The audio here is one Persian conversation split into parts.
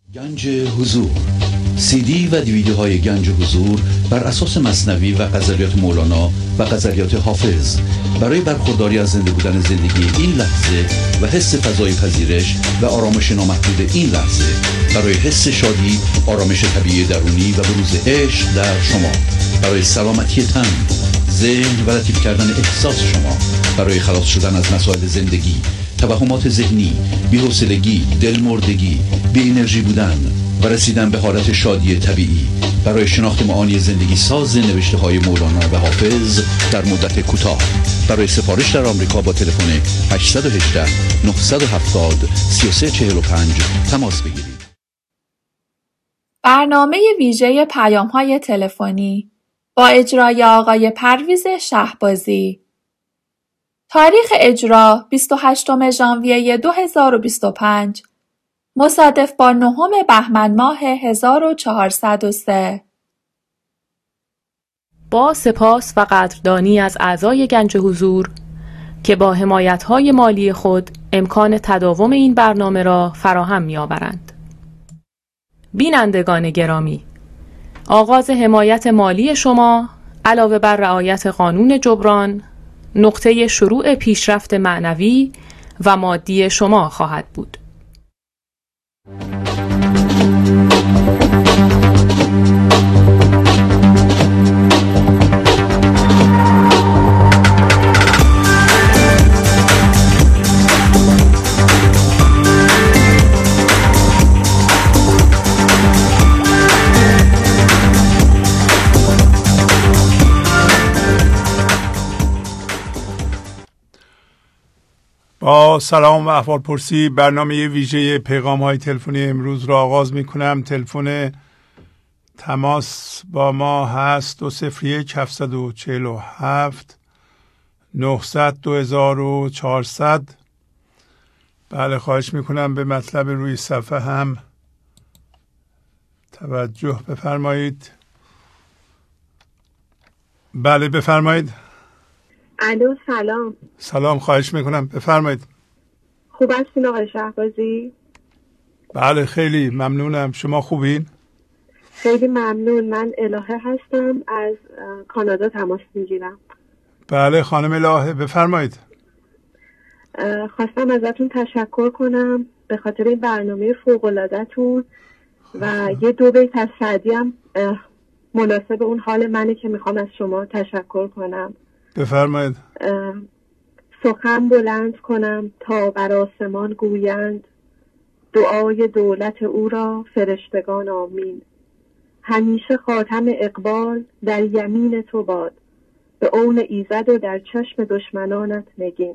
گنج حضور، سی دی و دیویدیوهای گنج حضور بر اساس مثنوی و غزلیات مولانا و غزلیات حافظ برای برخورداری از زنده بودن زندگی این لحظه و حس فضای پذیرش و آرامش نامحدود این لحظه، برای حس شادی، آرامش طبیعی درونی و بروز عشق در شما، برای سلامتی تن، ذهن و لطیف کردن احساس شما، برای خلاص شدن از مسائل زندگی، توهمات ذهنی، بی‌حوصلگی، دلمردگی، بی انرژی بودن و رسیدن به حالت شادی طبیعی، برای شناخت معانی زندگی ساز نوشته‌های مولانا و حافظ در مدت کوتاه. برای سفارش در آمریکا با تلفن 818 970 3345 تماس بگیرید. برنامه ویژه پیام‌های تلفنی با اجرای آقای پرویز شهبازی. تاریخ اجرا 28 ژانویه 2025 مصادف با 9 بهمن ماه 1403. با سپاس و قدردانی از اعضای گنج حضور که با حمایت‌های مالی خود امکان تداوم این برنامه را فراهم می‌آورند. بینندگان گرامی، آغاز حمایت مالی شما علاوه بر رعایت قانون جبران نقطه شروع پیشرفت معنوی و مادی شما خواهد بود. با سلام و احوالپرسی برنامه ویژه پیغام های تلفنی امروز را آغاز می کنم. تلفن تماس با ما هست 201 747 900 2400. بله، خواهش می کنم به مطلب روی صفحه هم توجه بفرمایید. بله بفرمایید. الو سلام. سلام، خواهش میکنم بفرمایید. خوب هستین آقای شهبازی؟ بله خیلی ممنونم. شما خوبین؟ خیلی ممنون. من الهه هستم، از کانادا تماس میگیرم. بله خانم الهه بفرمایید. خواستم ازتون تشکر کنم به خاطر این برنامه فوق‌العاده‌تون و یه 2 بیت از سعدی هم مناسب اون حال منه که میخوام از شما تشکر کنم. بفرمایید. سخن بلند کنم تا بر آسمان گویند، دعای دولت او را فرشتگان آمین. همیشه خاتم اقبال در یمین تو باد، به عون ایزد و در چشم دشمنانت نگین.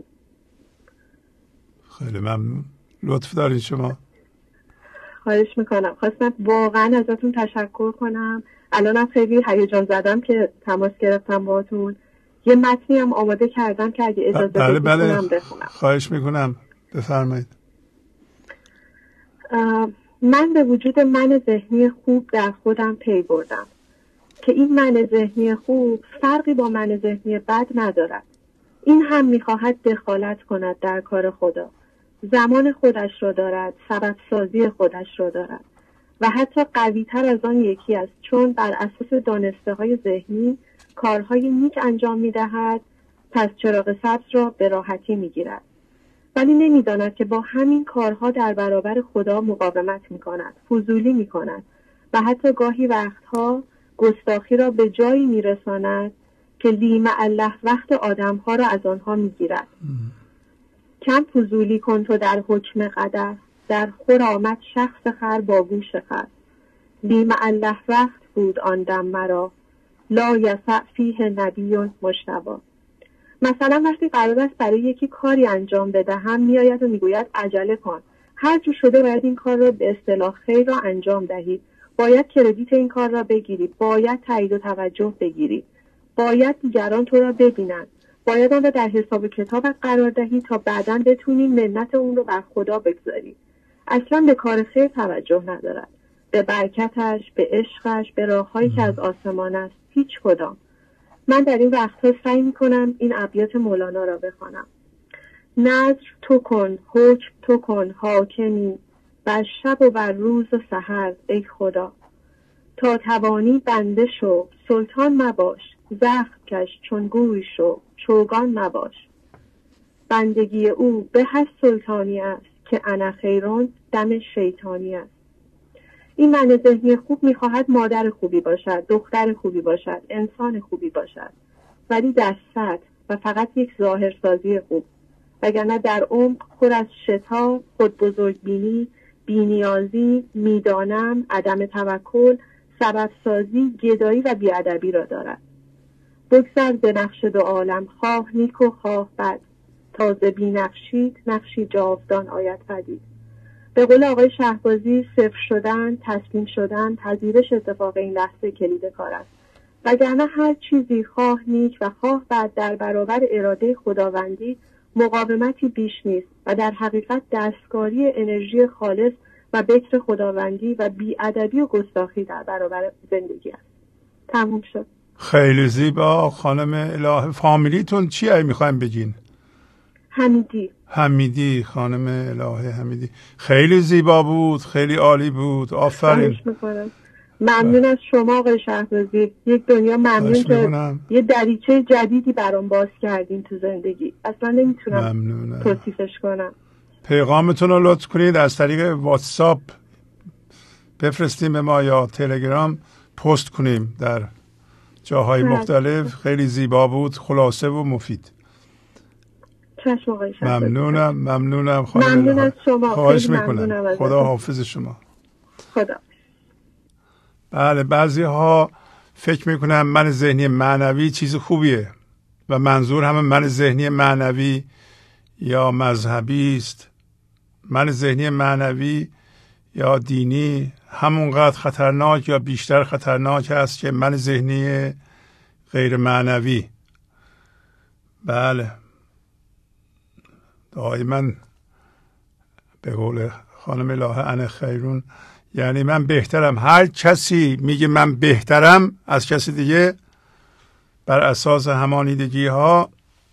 خیلی ممنون، لطف دارین شما. خواهش میکنم. خواستم واقعا ازتون تشکر کنم. الانم خیلی هیجان زدم که تماس گرفتم باهاتون. یه متنی هم آماده کردم که اگه اجازه بدید بخونم. خواهش میکنم بفرمایید. من به وجود من ذهنی خوب در خودم پی بردم که این من ذهنی خوب فرقی با من ذهنی بد ندارد. این هم میخواهد دخالت کند در کار خدا، زمان خودش را دارد، سبب سازی خودش را دارد و حتی قوی تر از آن یکی است، چون بر اساس دانسته های ذهنی کارهای نیک انجام می‌دهد، پس چراغ سبز را به راحتی می‌گیرد، ولی نمی‌داند که با همین کارها در برابر خدا مقاومت می‌کند، فضولی می‌کند و حتی گاهی وقتها گستاخی را به جایی می‌رساند که لیم الله وقت آدم‌ها را از آنها می‌گیرد. کم فضولی کن تو در حکم قدر، در خور آمد شخص خر با گوش خر. لیم الله وقت بود آن دم مرا، لا یسع فیه نبی مجتبی. مثلا وقتی قرار است برای یکی کاری انجام بدهم، میآید و میگوید عجله کن، هر جو شده باید این کار را به اصطلاح خیر را انجام دهید، باید کردیت این کار را بگیرید، باید تایید و توجه بگیرید، باید دیگران تو را ببینند، باید آن را در حساب کتابت قرار دهید تا بعداً بتونی منت اون رو بر خدا بگذاری. اصلا به کار خیر توجه ندارد، به برکتش، به عشقش، به راههایی که از آسمان است، هیچ کدام. من در این وقتها سعی میکنم این ابیات مولانا را بخوانم. نذر تو کن، حکم تو کن، حاکمی، بر شب و بر روز و سحر ای خدا. تا توانی بنده شو سلطان مباش، زخم کش چون گوی شو چوگان مباش. بندگی او به از سلطانی است، که انا خیرون دم شیطانی است. این من ذهنی خوب میخواهد مادر خوبی باشد، دختر خوبی باشد، انسان خوبی باشد، ولی در سطح و فقط یک ظاهرسازی خوب، وگرنه در عمق پر از شتاب، خود بزرگبینی، بینیازی، میدانم، عدم توکل، سبب سازی، گدایی و بیادبی را دارد. بگذر ز نقش دو عالم، خواه نیک و خواه بد، تا ز بی نقشید نقشی جاودان آید پدید. به قول آقای شهبازی، صفر شدن، تسلیم شدن، پذیرش اتفاق این لحظه کلید کار است. وگرنه هر چیزی خواه نیک و خواه بد در برابر اراده خداوندی مقاومتی بیش نیست و در حقیقت دستکاری انرژی خالص و بکر خداوندی و بی‌ادبی و گستاخی در برابر زندگی است. تموم شد. خیلی زیبا خانم الهه. فامیلیتون چیه میخوایم بگین؟ حمیدی. خانم الهه حمیدی. خیلی زیبا بود، خیلی عالی بود، آفرین. ممنون از شما آقای شهبازی. یک دنیا ممنون که یه دریچه جدیدی برام باز کردین تو زندگی. اصلا نمیتونم توصیفش کنم. پیغامتون رو لطف کنید از طریق واتساپ بفرستیم به ما یا تلگرام پست کنیم در جاهای مختلف. خیلی زیبا بود، خلاصه و مفید. ممنونم خانم. ممنون از شما. خواهش میکنم. خدا حافظ شما. خدا. بله، بعضی ها فکر میکنن من ذهنی معنوی چیز خوبیه و منظور همه من ذهنی معنوی یا مذهبی است. من ذهنی معنوی یا دینی همونقدر خطرناک یا بیشتر خطرناک است که من ذهنی غیر معنوی. بله، دائما به قول خانم الهه انا خیرون، یعنی من بهترم. هر کسی میگه من بهترم از کسی دیگه بر اساس همانیدگی ها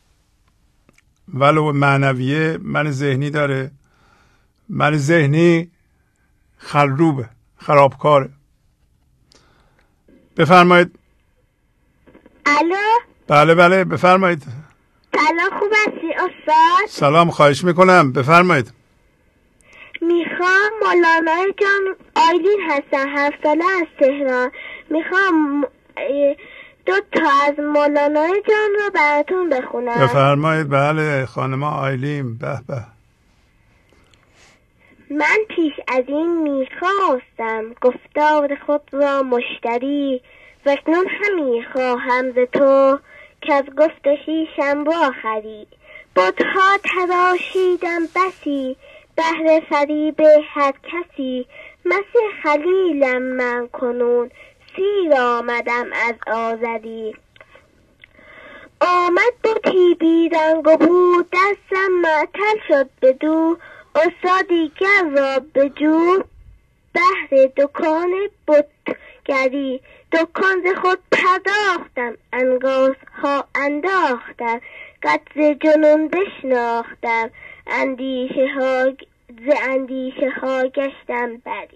ولو معنویه من ذهنی داره. من ذهنی خروبه، خرابکاره. بفرمایید. الو. بله بفرمایید. سلام، خوب هستی استاد؟ سلام، خواهش میکنم، بفرمایید. میخوام مولانا جان، آیلین هستم، 7 ساله از تهران. میخوام 2 تا از مولانا جان رو براتون بخونم. بفرمایید. بله خانم آیلین. به به. من پیش از این میخواستم گفتار خود را مشتری، و اکنون همی خواهم ز تو که از گفت خویشم واخری. بتها تراشیدم بسی بهر فریب هر کسی، مثل خلیلم من کنون سیر آمدم از آزری. آمد بتی بیرنگ و بود دستم معطل شد بدو، استادی گر را بجو بهر دکان بتگری. دکان ز خود پرداختم انگاز ها انداختم، قد ز جنون بشناختم ز اندیشه ها گشتم بری.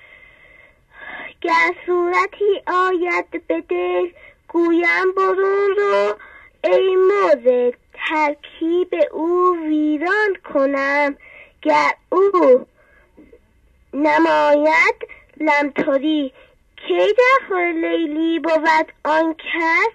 گر صورتی آید به دل گویم برون رو، ای موزه ترکیب او ویران کنم. گر او نماید لمتری کی در خور لیلی بود آن کس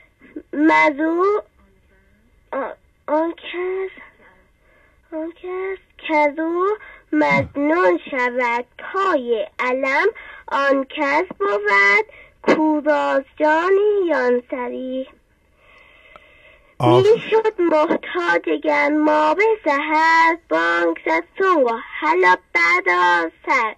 کزو مجنون شود پای علم، آن کس بود کورازجانی یانسری. می شد محتاج گرما به سحر، بانگ زد سنگ و حالا بردار سر.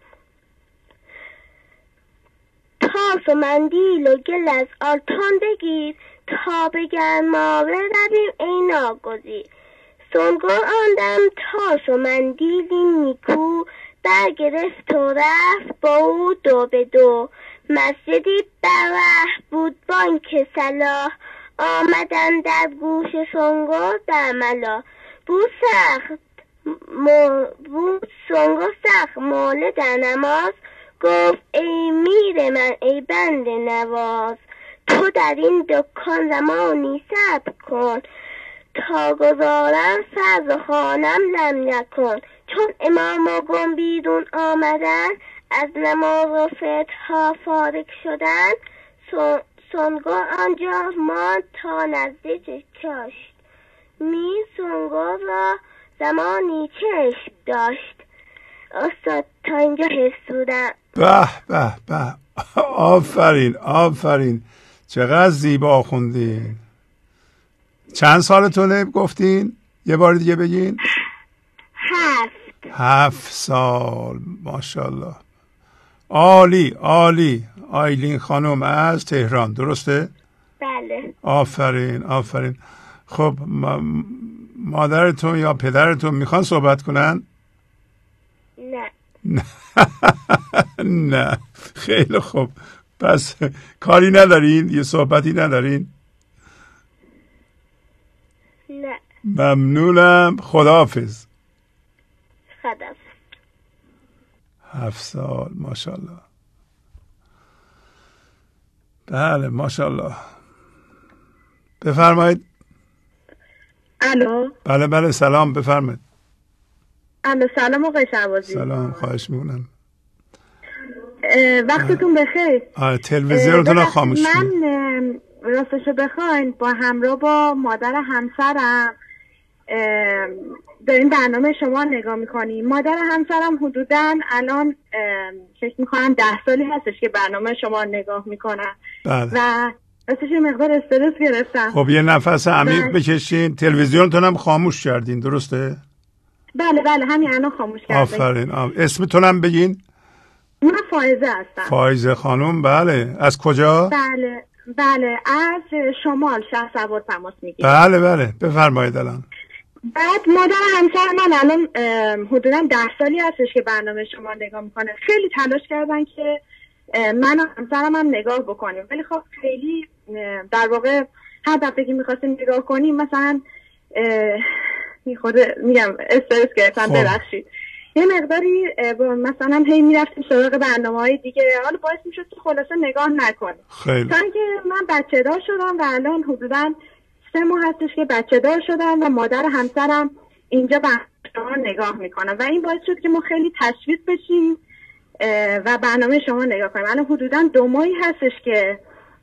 تاس و مندیل و گل از آلتون بگیر، تا به گرمابه رویم ای ناگزیر. سنگو آندم تاس و مندیلی نیکو، برگرفت و رفت با او 2 به 2. مسجدی بره بود بانک صلاح، آمدن در گوش سنگو در ملا. بو سخت بود سنگو سخت ماله در نماز، گفت ای میر من ای بند نواز، تو در این دکان زمانی صبر کن، تا گذارم فرض خانم لم یکن. چون امام و گم بیرون آمدن، از نماز و فتحها فارغ شدن، سنگو آنجا ماند تا نزدیک کشت، میر سنگو را زمانی چشم داشت. استاد تا اینجا حسودم. به به به، آفرین آفرین، چقدر زیبا خوندین. چند سالتونه گفتین؟ یه بار دیگه بگین. 7 سال. ماشاءالله، عالی عالی. آیلین خانم از تهران، درسته؟ بله. آفرین آفرین. خب مادرتون یا پدرتون میخوان صحبت کنن؟ نه. نه. خیلی خوب، پس کاری ندارین؟ یه صحبتی ندارین؟ نه. ممنونم، خداحافظ. خداحافظ. 7 سال، ماشاءالله. بله ماشاءالله. بفرمایید. الو. بله بله، سلام، بفرمایید. الو، سلام آقای شهبازی. سلام، خواهش میکنم. وقتتون بخیر. تلویزیونتون رو خاموش کنید. من راستشو بخواین با همراه با مادر همسرم داریم برنامه شما نگاه میکنیم. مادر همسرم حدوداً الان فکر میکنم 10 سالی هستش که برنامه شما نگاه میکنن. بله. و راستش یه مقدار استرس گرفتم. خب یه نفس عمیق بکشین. تلویزیونتون هم خاموش کردین، درسته؟ بله بله، همین الان خاموش کردم. آفرین. اسمتون هم بگین. من فائزه هستم. فائزه خانم. بله. از کجا؟ بله بله، از شمال شهرسوار تماس میگیرم. بله بله، بفرمایید. الان بعد مادر همسر من الان حدودا 10 سالی هستش که برنامه شما نگاه میکنه. خیلی تلاش کردن که من و همسرم هم نگاه بکنیم، ولی خب خیلی در واقع هر دفعه که میخواستیم نگاه کنیم مثلا میگم استرس گرفتم. ببخشید. یه مقداری مثلا هی میرفتیم سراغ برنامه‌های دیگه، حالا باعث میشد که خلاصه نگاه نکنیم. خیلی. تا اینکه من بچه دار شدم و الان حدوداً 3 ماه هستش که بچه دار شدم و مادر همسرم اینجا برنامه نگاه میکنم و این باعث شد که ما خیلی تشویق بشیم و برنامه شما نگاه کنیم. الان حدوداً 2 ماهی هستش که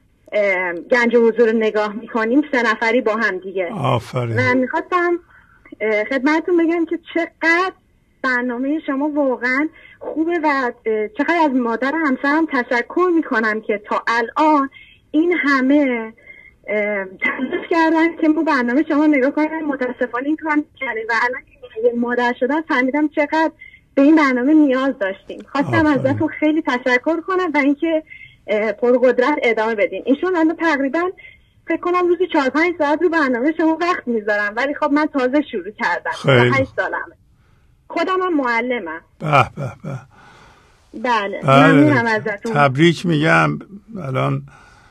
گنج حضور نگاه میکنیم 3 نفری با هم دیگه. آفرین. و میخواستم خدمتتون بگم که چقدر برنامه شما واقعا خوبه و چقدر از مادر همسرم تشکر میکنم که تا الان این همه تلاش کردن که ما برنامه شما نگاه کنیم. متاسفانه این کار نکردیم و الان که مادر شدن فهمیدم چقدر به این برنامه نیاز داشتیم. خواستم ازتون خیلی تشکر کنم و اینکه پرقدرت ادامه بدین. ایشون الان تقریبا فکر کنم روزی 4-5 ساعت رو برنامه شما وقت میذارم، ولی خب من تازه شروع کردم. 8 سالمه. خودم هم معلمم. به به به. بله. ممنونم ازتون. تبریک میگم. الان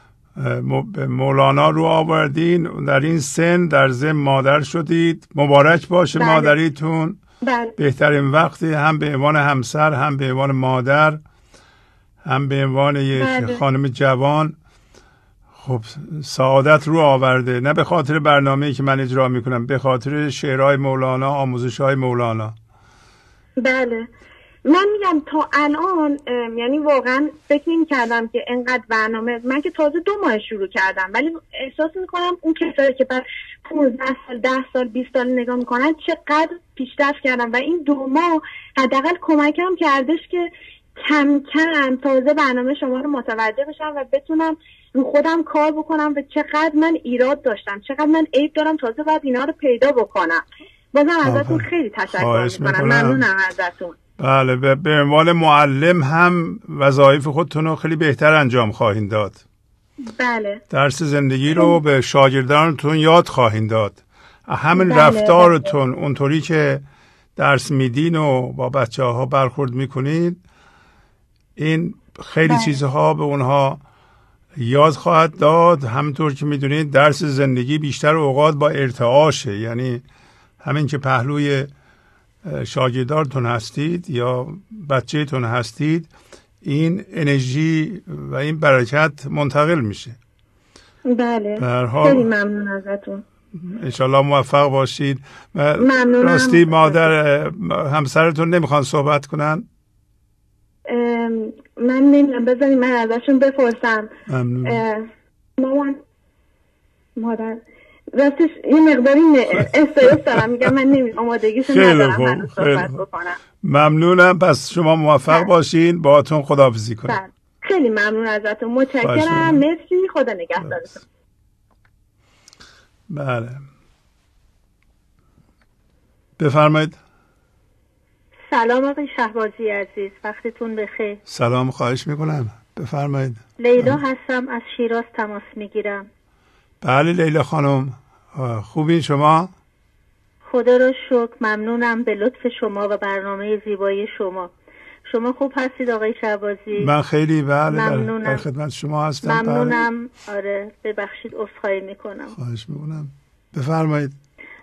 مولانا رو آوردین، در این سن در ضمن مادر شدید. مبارک باشه. بله. مادریتون. بله. بهترین وقتی، هم به عنوان همسر، هم به عنوان مادر، هم به عنوان یک بله. خانم جوان. خب سعادت رو آورده، نه به خاطر برنامه‌ای که من اجرا میکنم، به خاطر شعرهای مولانا، آموزش‌های مولانا. بله. من میگم تا الان یعنی واقعا فکر نمی‌کردم که اینقدر برنامه، من که تازه 2 ماه شروع کردم، ولی احساس میکنم اون کسایی که بعد 15 سال 10 سال 20 سال نگاه میکنن چقدر پیشرفت کردم و این 2 ماه حداقل کمکم کردش که کم کم تازه برنامه شما رو متوجه بشم و بتونم رو خودم کار بکنم و چقدر من ایراد داشتم، چقدر من عیب دارم، تازه باید اینا رو پیدا بکنم. بازم ازتون خیلی تشکر میکنم. ممنونم ازتون. بله. به عنوان معلم هم وظایف خودتون رو خیلی بهتر انجام خواهین داد. بله. درس زندگی رو به شاگردانتون یاد خواهین داد. همین بله. رفتارتون اونطوری که درس میدین و با بچه ها برخورد میکنید، این خیلی بله. چیزها به اونها یاد خواهد داد. همونطور که میدونید درس زندگی بیشتر اوقات با ارتعاشه، یعنی همین که پهلوی شاگردارتون هستید یا بچه‌تون هستید، این انرژی و این برکت منتقل میشه. بله. در حال خیلی ممنون ازتون. انشالله موفق باشید. ممنونم. راستی مادر همسرتون نمیخوان صحبت کنن؟ من نمیدونم، بذارید من ازشون بپرسم. ممنون. مادر راستش یه مقداری استرس دارم، میگم من نمیدونم آمادگیشو ندارم من صحبت بکنم. ممنونم. پس شما موفق باشین. باهاتون خداحافظی کنم. خیلی ممنون ازتون، متشکرم. مرسی، خدا نگهدارتون. بله بفرمایید. سلام آقای شهبازی عزیز، وقتتون بخیر. سلام، خواهش میکنم، بفرمایید. لیلا هستم، از شیراز تماس میگیرم. بله لیلا خانم، خوبین شما؟ خدا را شکر، ممنونم به لطف شما و برنامه زیبای شما. شما خوب هستید آقای شهبازی؟ من خیلی ممنونم. در خدمت شما هستم. ممنونم. آره ببخشید، عذرخواهی میکنم. خواهش میکنم، بفرمایید.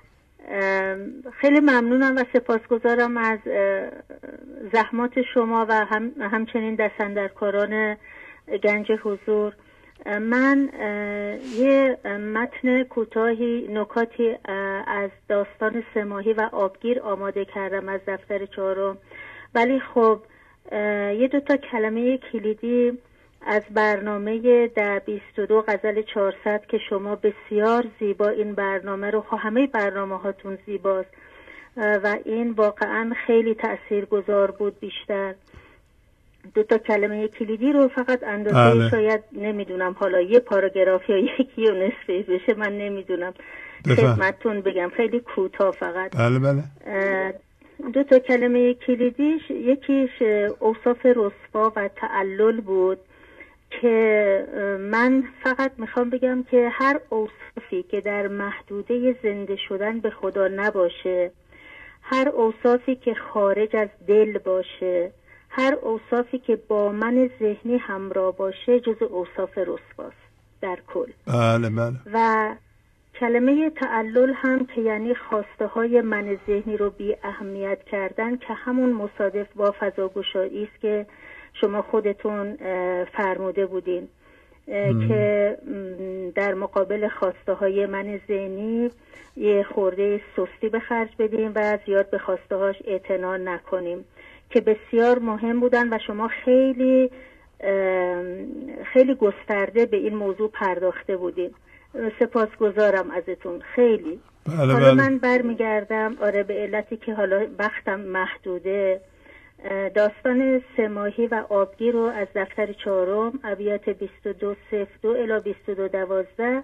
خیلی ممنونم و سپاسگزارم از زحمات شما و همچنین دست‌اندرکاران گنج حضور. من یه متن کوتاهی، نکاتی از داستان 3 ماهی و آبگیر آماده کردم از دفتر 4، ولی خب 1-2 کلمه کلیدی از برنامه در 22 غزل 400 که شما بسیار زیبا این برنامه رو، همه برنامه هاتون زیباست و این واقعا خیلی تأثیرگذار بود. بیشتر 2 کلمه کلیدی رو فقط اندازه شاید نمیدونم حالا یه پاراگراف یا یکی و نصفی بشه، من نمیدونم خدمتتون بگم، خیلی کوتاه فقط. بله 2 کلمه کلیدیش یکیش اوصاف رسوا و تعلل بود که من فقط میخوام بگم که هر اوصافی که در محدوده زنده شدن به خدا نباشه، هر اوصافی که خارج از دل باشه، هر اوصافی که با من ذهنی همراه باشه، جز اوصاف رسواست در کل. بله. و کلمه تعلل هم که یعنی خواسته های من ذهنی رو بی اهمیت کردن، که همون مصادف با فضاگشایی است که شما خودتون فرموده بودین که در مقابل خواسته های من ذهنی یه خورده سستی به خرج بدیم و زیاد به خواسته هاش اعتنا نکنیم، که بسیار مهم بودن و شما خیلی خیلی گسترده به این موضوع پرداخته بودین. سپاسگزارم ازتون خیلی. حالا من برمیگردم به علتی که حالا وقتم محدوده، داستان 3 ماهی و آبگیر رو از دفتر 4 ابیات 22:02 الی 22:12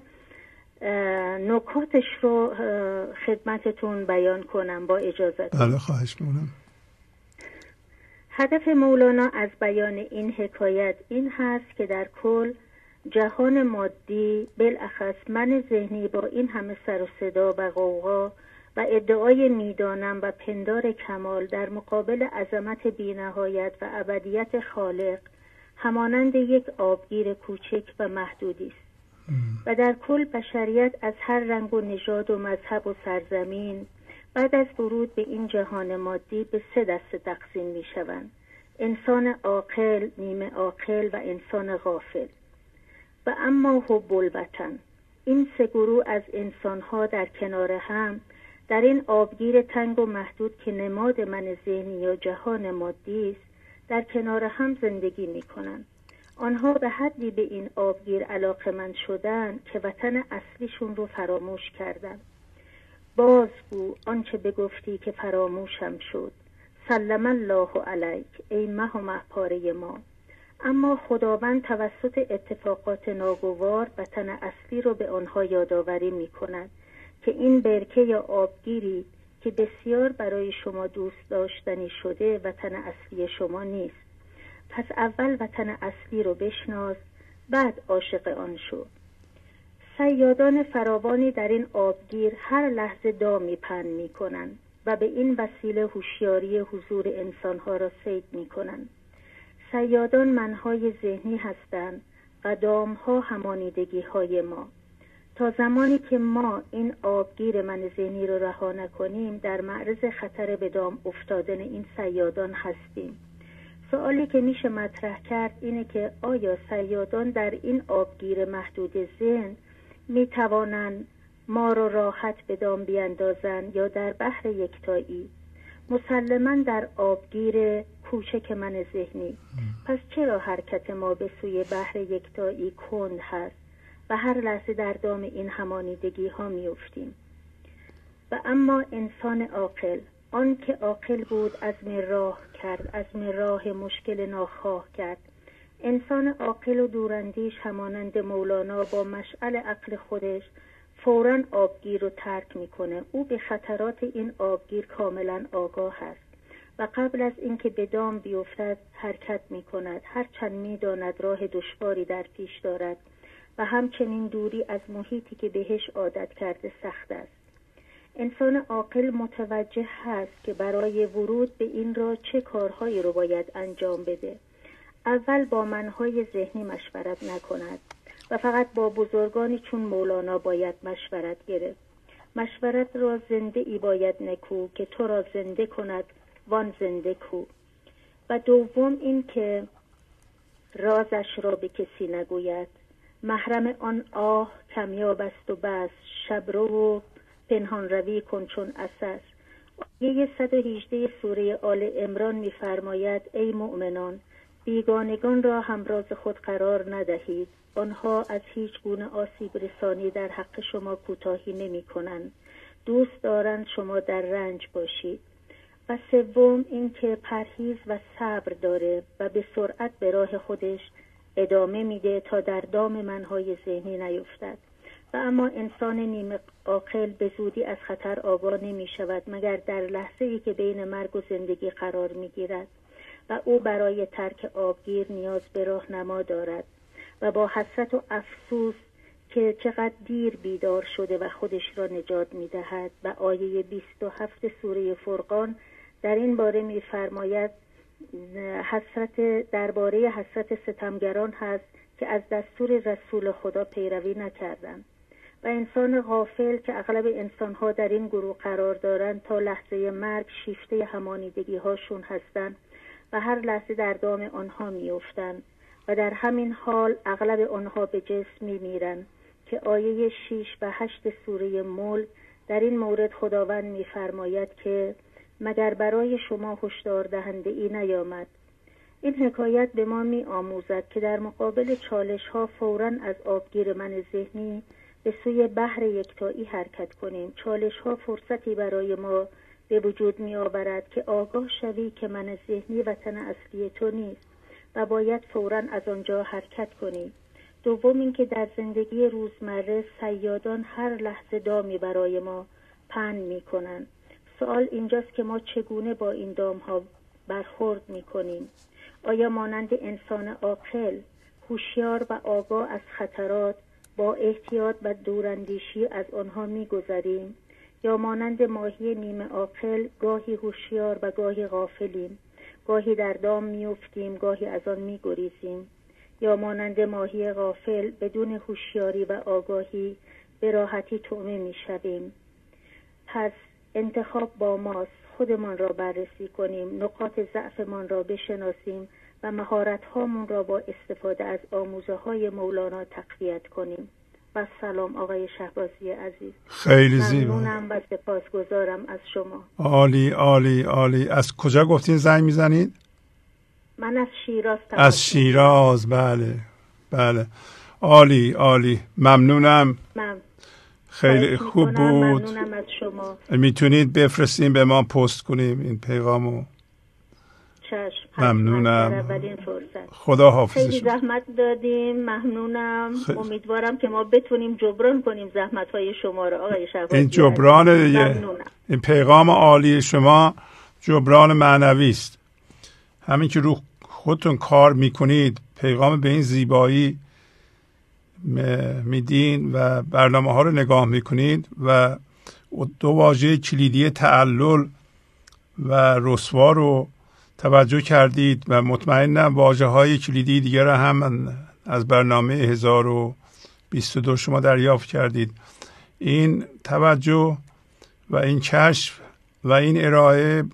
نکاتش رو خدمتتون بیان کنم با اجازت. بله خواهش می‌کنم. هدف مولانا از بیان این حکایت این هست که در کل جهان مادی، بالاخص من ذهنی، با این همه سر و صدا و غوغا و ادعای میدانم و پندار کمال در مقابل عظمت بی‌نهایت و ابدیت خالق، همانند یک آبگیر کوچک و محدودی است. و در کل بشریت از هر رنگ و نژاد و مذهب و سرزمین بعد از ورود به این جهان مادی به 3 دسته تقسیم می شوند: انسان عاقل، نیمه عاقل و انسان غافل. و اما حب الوطن، این 3 گروه از انسانها در کنار هم در این آبگیر تنگ و محدود که نماد من ذهنی یا جهان مادی است، در کنار هم زندگی می کنند. آنها به حدی به این آبگیر علاقه‌مند شدند که وطن اصلیشون رو فراموش کردند. بازگو آنچه بگفتی که فراموشم شد، سلم الله علیک ای مه و مهپاره ما. اما خداوند توسط اتفاقات ناگوار وطن اصلی رو به آنها یادآوری می کند که این برکه یا آبگیری که بسیار برای شما دوست داشتنی شده وطن اصلی شما نیست. پس اول وطن اصلی رو بشناس، بعد عاشق آن شو. صیادان فراوانی در این آبگیر هر لحظه دامی پهن می کنند و به این وسیله هوشیاری حضور انسانها را صید می کنند. صیادان منهای ذهنی هستند و دامها همانیدگی های ما. تا زمانی که ما این آبگیر من ذهنی رو رها نکنیم در معرض خطر به دام افتادن این صیادان هستیم. سوالی که میشه مطرح کرد اینه که آیا صیادان در این آبگیر محدود ذهن میتوانند ما رو راحت به دام بیاندازند یا در بحر یکتایی؟ مسلماً در آبگیر کوچک من ذهنی. پس چرا حرکت ما به سوی بحر یکتایی کند هست و هر لحظه در دام این همانیدگی ها میافتیم؟ و اما انسان عاقل، آن که عاقل بود عزم راه کرد، عزم راه مشکل ناخواه کرد. انسان عاقل و دوراندیش همانند مولانا با مشعل عقل خودش فوراً آبگیر رو ترک میکنه. او به خطرات این آبگیر کاملا آگاه است و قبل از اینکه به دام بیفتد حرکت میکند، هرچند میداند راه دشواری در پیش دارد و همچنین دوری از محیطی که بهش عادت کرده سخت است. انسان عاقل متوجه هست که برای ورود به این راه چه کارهایی رو باید انجام بده. اول با منهای ذهنی مشورت نکند و فقط با بزرگانی چون مولانا باید مشورت گرفت. مشورت را زنده ای باید نکو که تو را زنده کند وان زنده کو. و دوم این که رازش را به کسی نگوید. محرم آن آه کمیاب است و بس، شب رو و پنهان روی کن چون اساس. آیه 118 سوره آل عمران می‌فرماید ای مؤمنان بیگانگان را همراز خود قرار ندهید، آنها از هیچ گونه آسیب رسانی در حق شما کوتاهی نمی‌کنند، دوست دارند شما در رنج باشید. و سوم این که پرهیز و صبر داره و به سرعت به راه خودش ادامه میده تا در دام منهای ذهنی نیفتد. و اما انسان نیمه عاقل به زودی از خطر آگاه نمی شود مگر در لحظه ای که بین مرگ و زندگی قرار می گیرد و او برای ترک آبگیر نیاز به راهنما دارد و با حسرت و افسوس که چقدر دیر بیدار شده و خودش را نجات می دهد. و آیه 27 سوره فرقان در این باره می فرماید درباره حسرت ستمگران هست که از دستور رسول خدا پیروی نکردند. و انسان غافل که اغلب انسانها در این گروه قرار دارند تا لحظه مرگ شیفته همانیدگی هاشون هستند و هر لحظه در دام آنها میافتند و در همین حال اغلب آنها به جسم میمیرند که آیه 6 و 8 سوره ملک در این مورد خداوند میفرماید که مگر برای شما هشدار دهنده ای نیامد. این حکایت به ما می آموزد که در مقابل چالش ها فوراً از آبگیر من ذهنی به سوی بحر یکتایی حرکت کنیم. چالش ها فرصتی برای ما به وجود می آورد که آگاه شوی که من ذهنی وطن اصلی تو نیست و باید فوراً از آنجا حرکت کنی. دوم این که در زندگی روزمره صیادان هر لحظه دامی برای ما پهن می کنند. سوال اینجاست که ما چگونه با این دام ها برخورد می کنیم؟ آیا مانند انسان عاقل هوشیار و آگاه از خطرات با احتیاط و دوراندیشی از آنها می‌گذریم یا مانند ماهی نیمه عاقل گاهی هوشیار و گاهی غافلیم، گاهی در دام می‌افتیم گاهی از آن می‌گریزیم، یا مانند ماهی غافل بدون هوشیاری و آگاهی به راحتی طعمه می‌شویم؟ پس انتخاب با ماست. خودمان را بررسی کنیم، نقاط ضعفمان را بشناسیم و مهارت‌هامون را با استفاده از آموزه‌های مولانا تقویت کنیم. و سلام آقای شهبازی عزیز. خیلی زیبا. ممنونم و سپاسگزارم از شما. عالی عالی عالی. از کجا گفتین زنگ میزنید؟ من از شیراز. از شیراز. بله بله. عالی عالی. ممنونم. خیلی خوب بود. ممنونم از شما. میتونید بفرستین به ما پست کنیم این پیغامو؟ چشم. ممنونم. خدا حافظ. خیلی زحمت دادیم. ممنونم. امیدوارم که ما بتونیم جبران کنیم زحمت‌های شما رو آقای شهبازی. این جبران دیگه. این پیغام عالی شما جبران معنوی است. همین که رو خودتون کار میکنید، پیغام به این زیبایی میدین و برنامه ها رو نگاه میکنید و دو واژه کلیدی تعلل و رسوا رو توجه کردید و مطمئنم واژه های کلیدی دیگر هم از برنامه 1000 22 شما دریافت کردید. این توجه و این کشف و این ارائه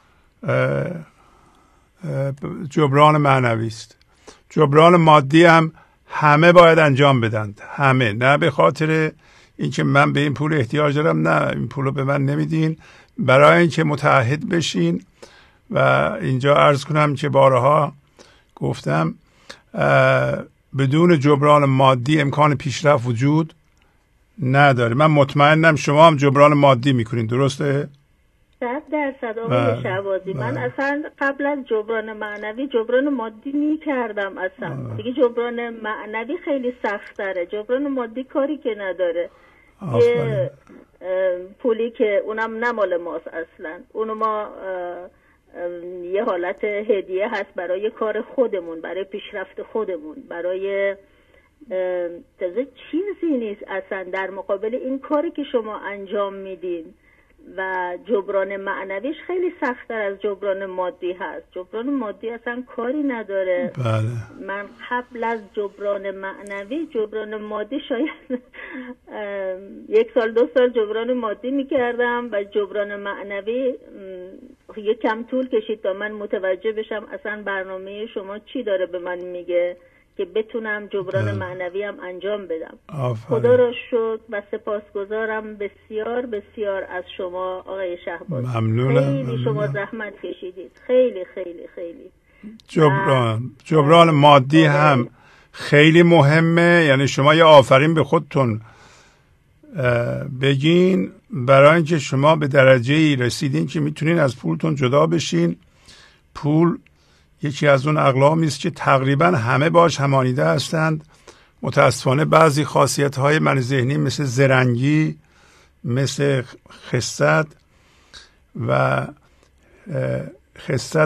جبران معنوی است. جبران مادی هم همه باید انجام بدند، همه، نه به خاطر اینکه من به این پول احتیاج دارم، نه این پول رو به من نمیدین، برای اینکه متعهد بشین. و اینجا عرض کنم که بارها گفتم بدون جبران مادی امکان پیشرفت وجود نداره. من مطمئنم شما هم جبران مادی میکنین، درسته؟ 100% آقای شهبازی. من اصلا قبل از جبران معنوی جبران مادی میکردم اصلا. دیگه جبران معنوی خیلی سخت تره. جبران مادی کاری که نداره. یه پولی که اونم نه مال ماست اصلا، اونو ما یه حالت هدیه هست برای کار خودمون، برای پیشرفت خودمون، برای تازه چیزی نیست اصلا در مقابل این کاری که شما انجام میدین. و جبران معنویش خیلی سخت‌تر از جبران مادی هست. جبران مادی اصلا کاری نداره. بله. من قبل از جبران معنوی جبران مادی شاید 1 سال 2 سال جبران مادی میکردم و جبران معنوی یه کم طول کشید تا من متوجه بشم اصلا برنامه شما چی داره به من میگه که بتونم جبران معنوی هم انجام بدم. خدا را شکر و سپاسگزارم بسیار بسیار از شما آقای شهبازی. ممنونم. خیلی شما زحمت کشیدید، خیلی خیلی خیلی. جبران مادی هم خیلی مهمه. یعنی شما یه آفرین به خودتون بگین برای اینکه شما به درجه‌ای رسیدین که میتونین از پولتون جدا بشین. پول یکی از اون اقلامی است که تقریبا همه باش همانیده هستند. متاسفانه بعضی خاصیت‌های من ذهنی مثل زرنگی، مثل خست و خست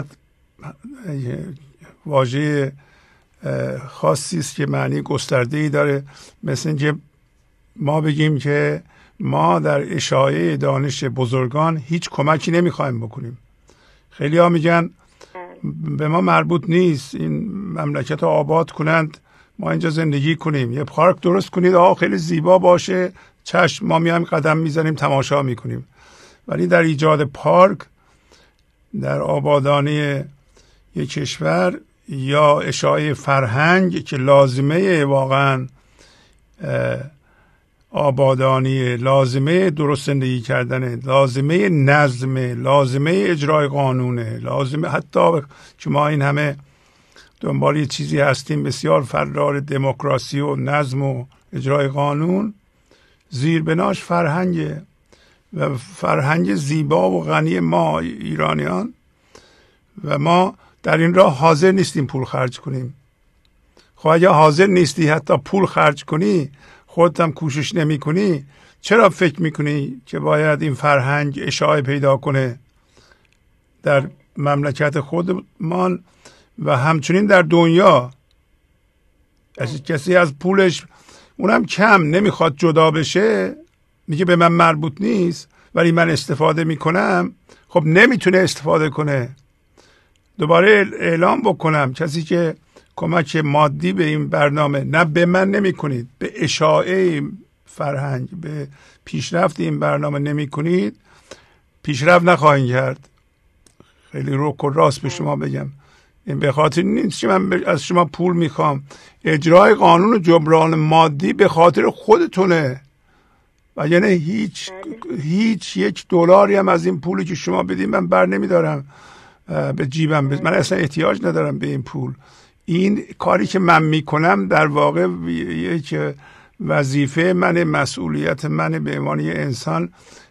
واژه خاصی است که معنی گسترده‌ای داره. مثل اینکه ما بگیم که ما در اشاعه دانش بزرگان هیچ کمکی نمیخوایم بکنیم. خیلی ها میگن به ما مربوط نیست، این مملکت رو آباد کنند، ما اینجا زندگی کنیم، یه پارک درست کنید، خیلی زیبا باشه، چشم، ما میایم قدم میزنیم تماشا میکنیم. ولی در ایجاد پارک، در آبادانی یک کشور یا اشاعه فرهنگ که لازمه واقعا آبادانی، لازمه درست زندگی کردن، لازمه نظم، لازمه اجرای قانونه، لازمه حتی که ما این همه دنبال یه چیزی هستیم بسیار فرار دموکراسی و نظم و اجرای قانون، زیربناش فرهنگه و فرهنگ زیبا و غنی ما ایرانیان. و ما در این راه حاضر نیستیم پول خرج کنیم. خب اگه حاضر نیستی حتی پول خرج کنی، خودت هم کوشش نمی کنی، چرا فکر میکنی که باید این فرهنگ اشاعه پیدا کنه در مملکت خودمان و همچنین در دنیا؟ کسی از پولش اونم کم نمیخواد جدا بشه، میگه به من مربوط نیست ولی من استفاده میکنم. خب نمیتونه استفاده کنه. دوباره اعلام بکنم کسی که کمک مادی به این برنامه نه به من نمی کنید، به اشاعه فرهنگ، به پیشرفت این برنامه نمی کنید، پیشرفت نخواهید کرد. خیلی روک و راست به شما بگم، این به خاطر نیست که من از شما پول میخوام. اجرای قانون و جبران مادی به خاطر خودتونه و یعنی هیچ $1 هم از این پولی که شما بدید من بر نمیدارم به جیبم. من اصلا احتیاج ندارم به این پول. این کاری که من میکنم در واقع یک وظیفه من، مسئولیت من به عنوان انسان،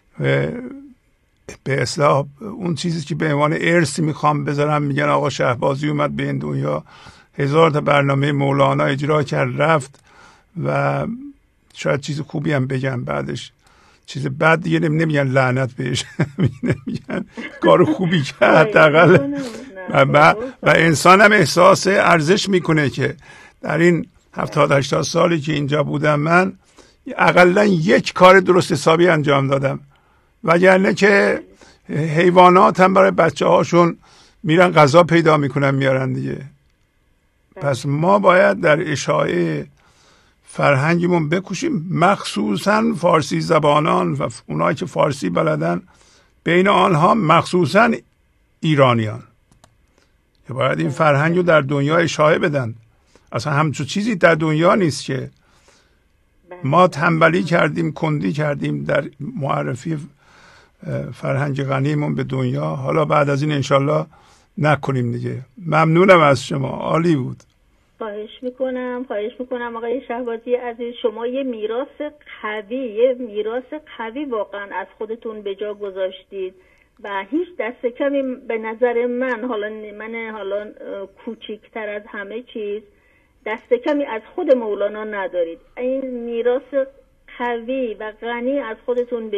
به اصلاح اون چیزی که به عنوان ارث میخوام بذارم. میگن آقا شهبازی اومد به این دنیا، 1000 تا برنامه مولانا اجرا کرد رفت و شاید چیز خوبی هم بگم بعدش، چیز بد دیگه نمیگن لعنت بهش، میگن کار خوبی کرد حداقل. و انسان هم احساس ارزش میکنه که در این 70-80 سالی که اینجا بودم من اقلا یک کار درست حسابی انجام دادم، وگرنه که حیوانات هم برای بچه هاشون میرن غذا پیدا میکنن میارن دیگه. پس ما باید در اشاعه فرهنگمون بکشیم، مخصوصا فارسی زبانان و اونایی که فارسی بلدن، بین آنها مخصوصا ایرانیان که باید این فرهنگ رو در دنیا اشاعه بدن. اصلا همچون چیزی در دنیا نیست که ما تنبلی کردیم، کندی کردیم در معرفی فرهنگ غنیمون به دنیا. حالا بعد از این انشالله نکنیم دیگه. ممنونم از شما، عالی بود. خواهش میکنم آقای شهبازی عزیز. شما یه میراث قوی واقعا از خودتون به جا گذاشتید و هیچ دست کمی به نظر من حالا کوچیکتر از همه چیز دست کمی از خود مولانا ندارید. این میراث قوی و غنی از خودتون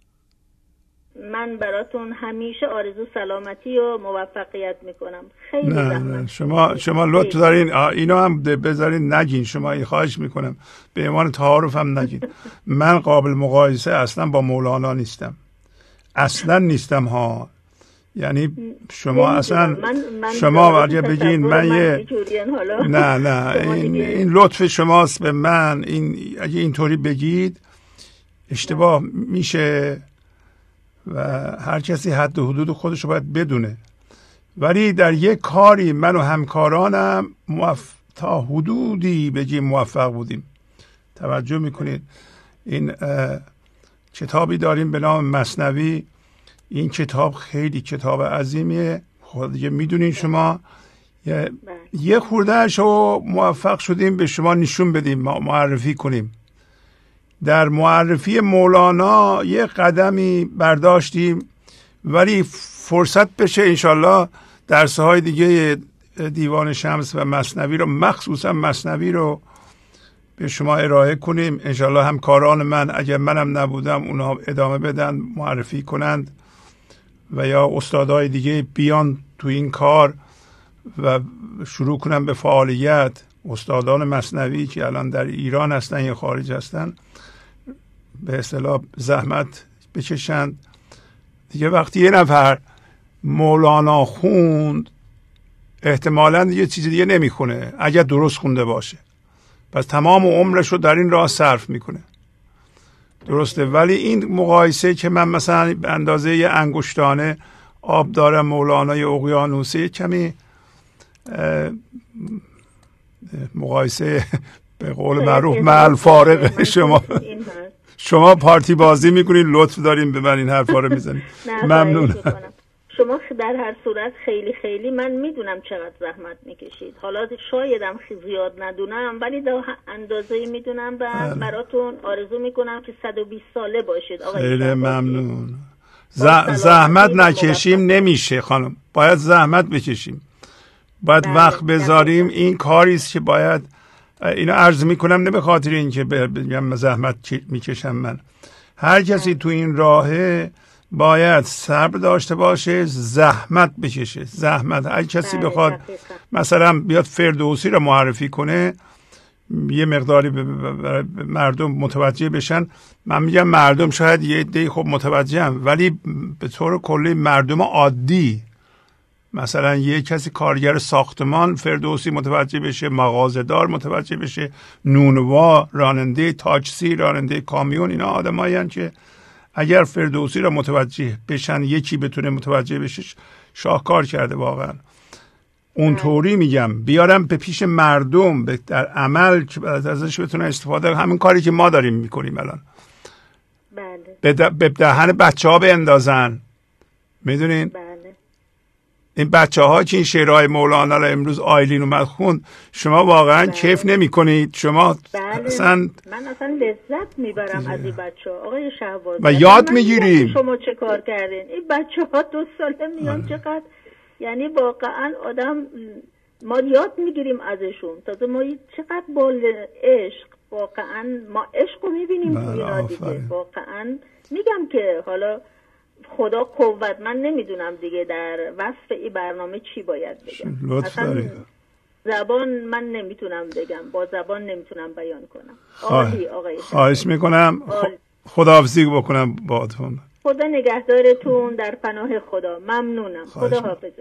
من براتون همیشه آرزو سلامتی و موفقیت میکنم. خیلی نه شما لطف دارین اینو هم بذارین نگین. شما خواهش میکنم به ایمان تعارف هم نگین. من قابل مقایسه اصلا با مولانا نیستم، اصلا نیستم ها. یعنی شما اصلا شما اگه بگین من یه نه این لطف شماست به من. اگه اینطوری بگید اشتباه میشه و هر کسی حد و حدود خودش رو باید بدونه. ولی در یک کاری من و همکارانم تا حدودی بگیم موفق بودیم. توجه میکنید این کتابی داریم به نام مثنوی. این کتاب خیلی کتاب عظیمیه. خود دیگه میدونین شما. یه خوردهش رو موفق شدیم به شما نشون بدیم، معرفی کنیم. در معرفی مولانا یه قدمی برداشتیم، ولی فرصت بشه انشالله درس‌های دیگه دیوان شمس و مثنوی رو، مخصوصا مثنوی رو به شما ارائه کنیم. انشالله همکاران من اگر منم نبودم اونها ادامه بدن، معرفی کنند و یا استادای دیگه بیان تو این کار و شروع کنن به فعالیت. استادان مثنوی که الان در ایران هستن یا خارج هستن به اصطلاح زحمت بکشند دیگه. وقتی یه نفر مولانا خوند احتمالاً یه چیزی دیگه نمیخونه اگر درست خونده باشه، پس تمام عمرش رو در این راه صرف میکنه. درسته. ولی این مقایسه که من مثلا به اندازه یه انگشتانه آب دارم مولانای اقیانوسه، کمی مقایسه به قول معروف مع الفارق. شما پارتی بازی میکنین، لطف دارین به من این حرفا رو میزنین. ممنون. شما در هر صورت خیلی خیلی من میدونم چقدر زحمت میکشید. حالا شایدم زیاد ندونم ولی در اندازه‌ای میدونم و براتون آرزو میکنم که 120 ساله باشید آقای. خیلی ممنون. زحمت نکشیم نمیشه خانم، باید زحمت بکشیم، باید وقت بذاریم. این کاریست که باید اینو عرض میکنم، نه به خاطر اینکه بگم زحمت میکشم من. هر کسی تو این راهه باید صبر داشته باشه، زحمت بکشه. زحمت. هر کسی بخواد مثلا بیاد فردوسی رو معرفی کنه یه مقداری مردم متوجه بشن، من میگم مردم شاید یه عده خب متوجه هم، ولی به طور کلی مردم عادی، مثلا یه کسی کارگر ساختمان فردوسی متوجه بشه، مغازه‌دار متوجه بشه، نونوا، راننده تاکسی، راننده کامیون، اینا آدمایین که اگر فردوسی را متوجه بشن، یکی بتونه متوجه بشه، شاهکار کرده واقعا. اونطوری میگم بیارم به پیش مردم در عمل که ازش بتونه استفاده. همین کاری که ما داریم میکنیم الان. بله. به دهن بچه ها بندازن. میدونین؟ بله. این بچه ها که این شعرهای مولانا را امروز آیلین اومد خوند، شما واقعا کیف نمی کنید؟ شما اصلا من اصلا لذت میبرم از این بچه ها آقای شهبازی و یاد میگیریم. شما چه کار کردین؟ این بچه ها 2 ساله میان چقدر، یعنی واقعا آدم ما یاد میگیریم ازشون. تازه ما چقدر با عشق، واقعا ما عشق رو میبینیم تو اینا دیگه. واقعا میگم که حالا خدا قوت، من نمیدونم دیگه در وصف این برنامه چی باید بگم. اصلا زبان من نمیتونم بگم، با زبان نمیتونم بیان کنم. عالی آقای. خواهش میکنم خداحافظی بکنم باهاتون. خدا نگهدارتون در پناه خدا. ممنونم. خدا حافظتون.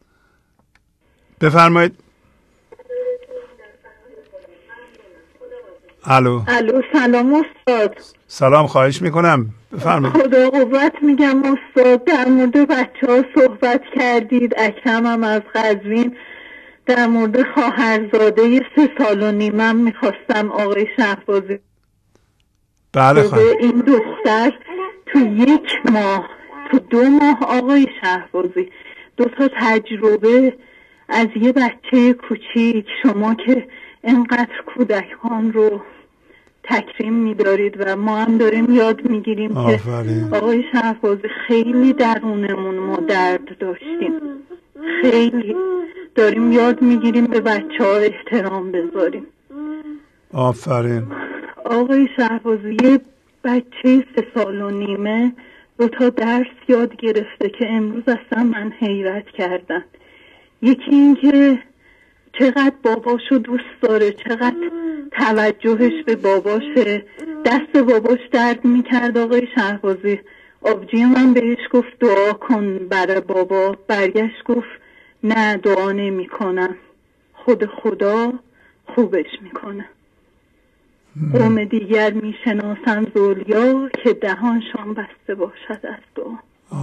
بفرمایید. الو سلام استاد. سلام، خواهش میکنم بفرمایید. خدا قوت میگم استاد. در مورد بچه ها صحبت کردید. اکرمم از قزوین در مورد خواهرزاده 3 سال و نیمم میخواستم آقای شهبازی. بله خواهد. این دختر تو 1 ماه تو 2 ماه آقای شهبازی 2 تا تجربه از یه بچه کوچیک، شما که اینقدر کودکان رو تکریم می‌دارید و ما هم داریم یاد میگیریم که آقای شهبازی خیلی درونمون ما درد داشتیم، خیلی داریم یاد میگیریم به بچه ها احترام بذاریم. آفرین. آقای شهبازی یه بچه 3 سال و نیمه 2 تا درس یاد گرفته که امروز اصلا من حیرت کردم. یکی این که چقدر باباشو دوست داره، چقدر توجهش به باباشه. دست باباش درد میکرد آقای شهبازی. آبجی من بهش گفت دعا کن برای بابا، برگشت گفت نه دعا نمی کنم، خدا خوبش میکنه. قوم دیگر میشناسن زولیا که دهانشان بسته باشد از دعا.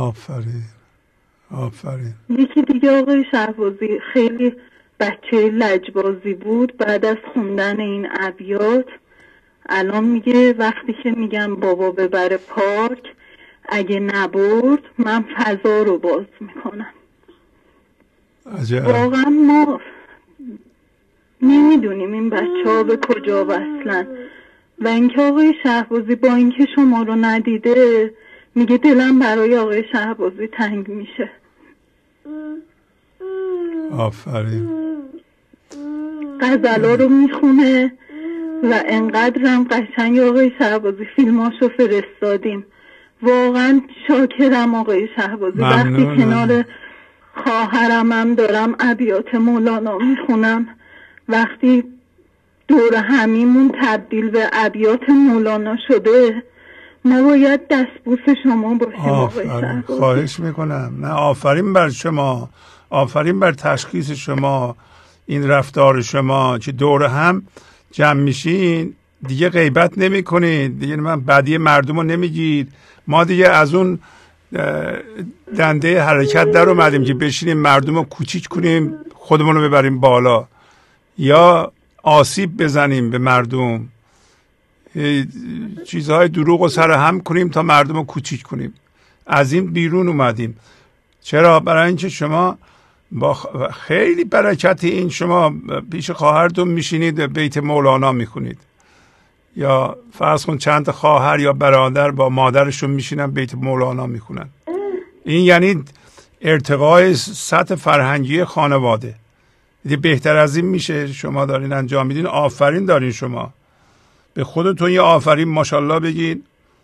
آفرین. یکی دیگه آقای شهبازی خیلی بچه لجبازی بود. بعد از خوندن این ابیات الان میگه وقتی که میگم بابا ببره پارک، اگه نبرد من فضا رو باز میکنم. واقعا ما نمیدونیم این بچه ها به کجا وصلن. و اینکه آقای شهبازی با اینکه شما رو ندیده میگه دلم برای آقای شهبازی تنگ میشه. آفرین. غزلا رو میخونه و انقدرم قشنگ آقای شهبازی فیلماشو فرستادیم. واقعا شاکرم آقای شهبازی. وقتی کنار خواهرم هم دارم ابیات مولانا میخونم، وقتی دور همیمون تبدیل به ابیات مولانا شده، ما باید دستبوس شما باشیم آقای شهبازی. خواهش میکنم. نه آفرین بر شما، آفرین بر تشخیص شما، این رفتار شما که دور هم جمع میشین دیگه غیبت نمی کنید، دیگه من بدی مردم رو نمیگید. ما دیگه از اون دنده حرکت در اومدیم که بشینیم مردم رو کوچیک کنیم خودمون رو ببریم بالا یا آسیب بزنیم به مردم، چیزهای دروغ رو سر هم کنیم تا مردم رو کوچیک کنیم. از این بیرون اومدیم. چرا؟ برای اینکه شما با خیلی برکت این شما پیش خواهرتون میشینید بیت مولانا میخونید، یا فرض کن چند خواهر یا برادر با مادرشون میشینن بیت مولانا میخونن. این یعنی ارتقای سطح فرهنگی خانواده. بهتر از این میشه شما دارین انجام میدین. آفرین دارین. شما به خودتون یه آفرین ماشاءالله بگین.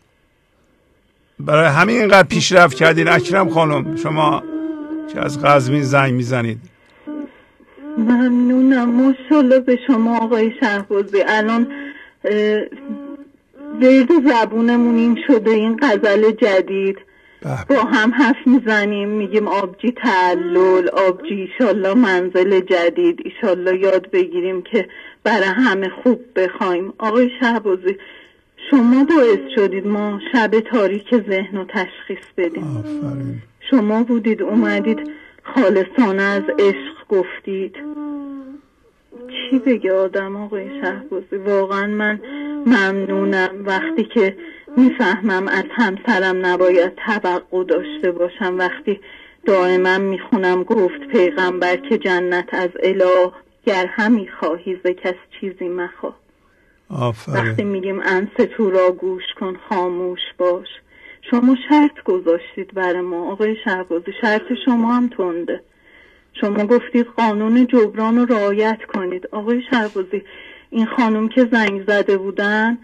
برای همین اینقدر پیشرفت کردین اکرم خانم، شما که از قزوین زنگ میزنید. ممنونم. ماشاءالله به شما آقای شهبازی. الان ورد زبونمون این شده، این غزل جدید با هم حرف میزنیم، میگیم آبجی تعلل، آبجی ایشالله منزل جدید، ایشالله یاد بگیریم که برای همه خوب بخوایم. آقای شهبازی شما باعث شدید ما شب تاریک ذهن رو تشخیص بدیم. آفرین. شما بودید اومدید خالصانه از عشق گفتید. چی بگه آدم آقای شهبازی؟ واقعا من ممنونم. وقتی که میفهمم از همسرم نباید توقع داشته باشم، وقتی دائما میخونم گفت پیغمبر که جنت از اله، گر همی خواهی ز کس چیزی مخواه. وقتی میگیم انس تو را گوش کن خاموش باش. شما شرط گذاشتید برای ما آقای شهبازی. شرط شما هم تنده. شما گفتید قانون جبران رو رعایت کنید. آقای شهبازی این خانم که زنگ زده بودن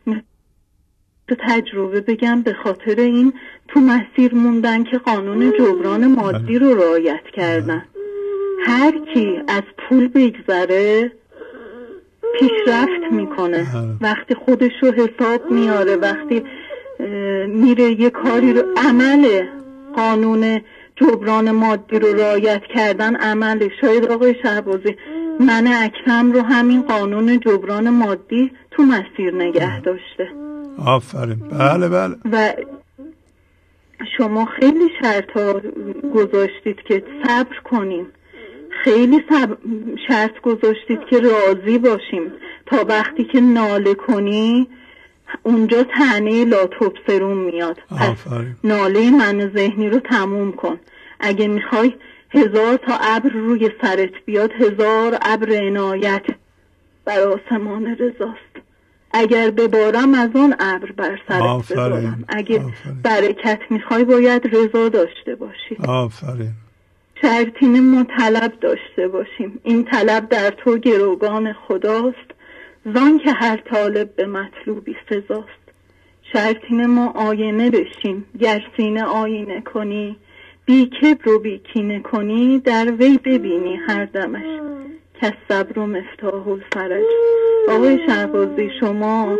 تجربه بگم به خاطر این تو مسیر موندن که قانون جبران مادی رو رعایت کردن. هر کی از پول بگذره پیشرفت میکنه. وقتی خودش رو حساب میاره، وقتی میره یه کاری رو، عمل قانون جبران مادی رو رعایت کردن عمله. شاید آقای شهبازی من اکرم رو همین قانون جبران مادی تو مسیر نگه داشته. آفرین. بله بله. و شما خیلی شرطا گذاشتید که صبر کنیم، خیلی شرط گذاشتید که راضی باشیم تا وقتی که ناله کنی اونجا طعنه لاتوبسرون میاد. آفرین. ناله من ذهنی رو تموم کن. اگه میخوای 1000 تا ابر روی سرت بیاد، 1000 ابر عنایت بر آسمان رضاست. اگر ببارم از آن ابر بر سرت ببارم. اگه برکت میخوای باید رضا داشته باشی. آفرین. شرطین ما طلب داشته باشیم. این طلب در تو گروگان خداست، زان که هر طالب به مطلوبی سزاست. شرطین ما آینه بشیم، گر سینه آینه کنی، بی کبر و بی کینه کنی، در وی ببینی هر دمش که صبر و مفتاح الفرج. آقای شهبازی، شما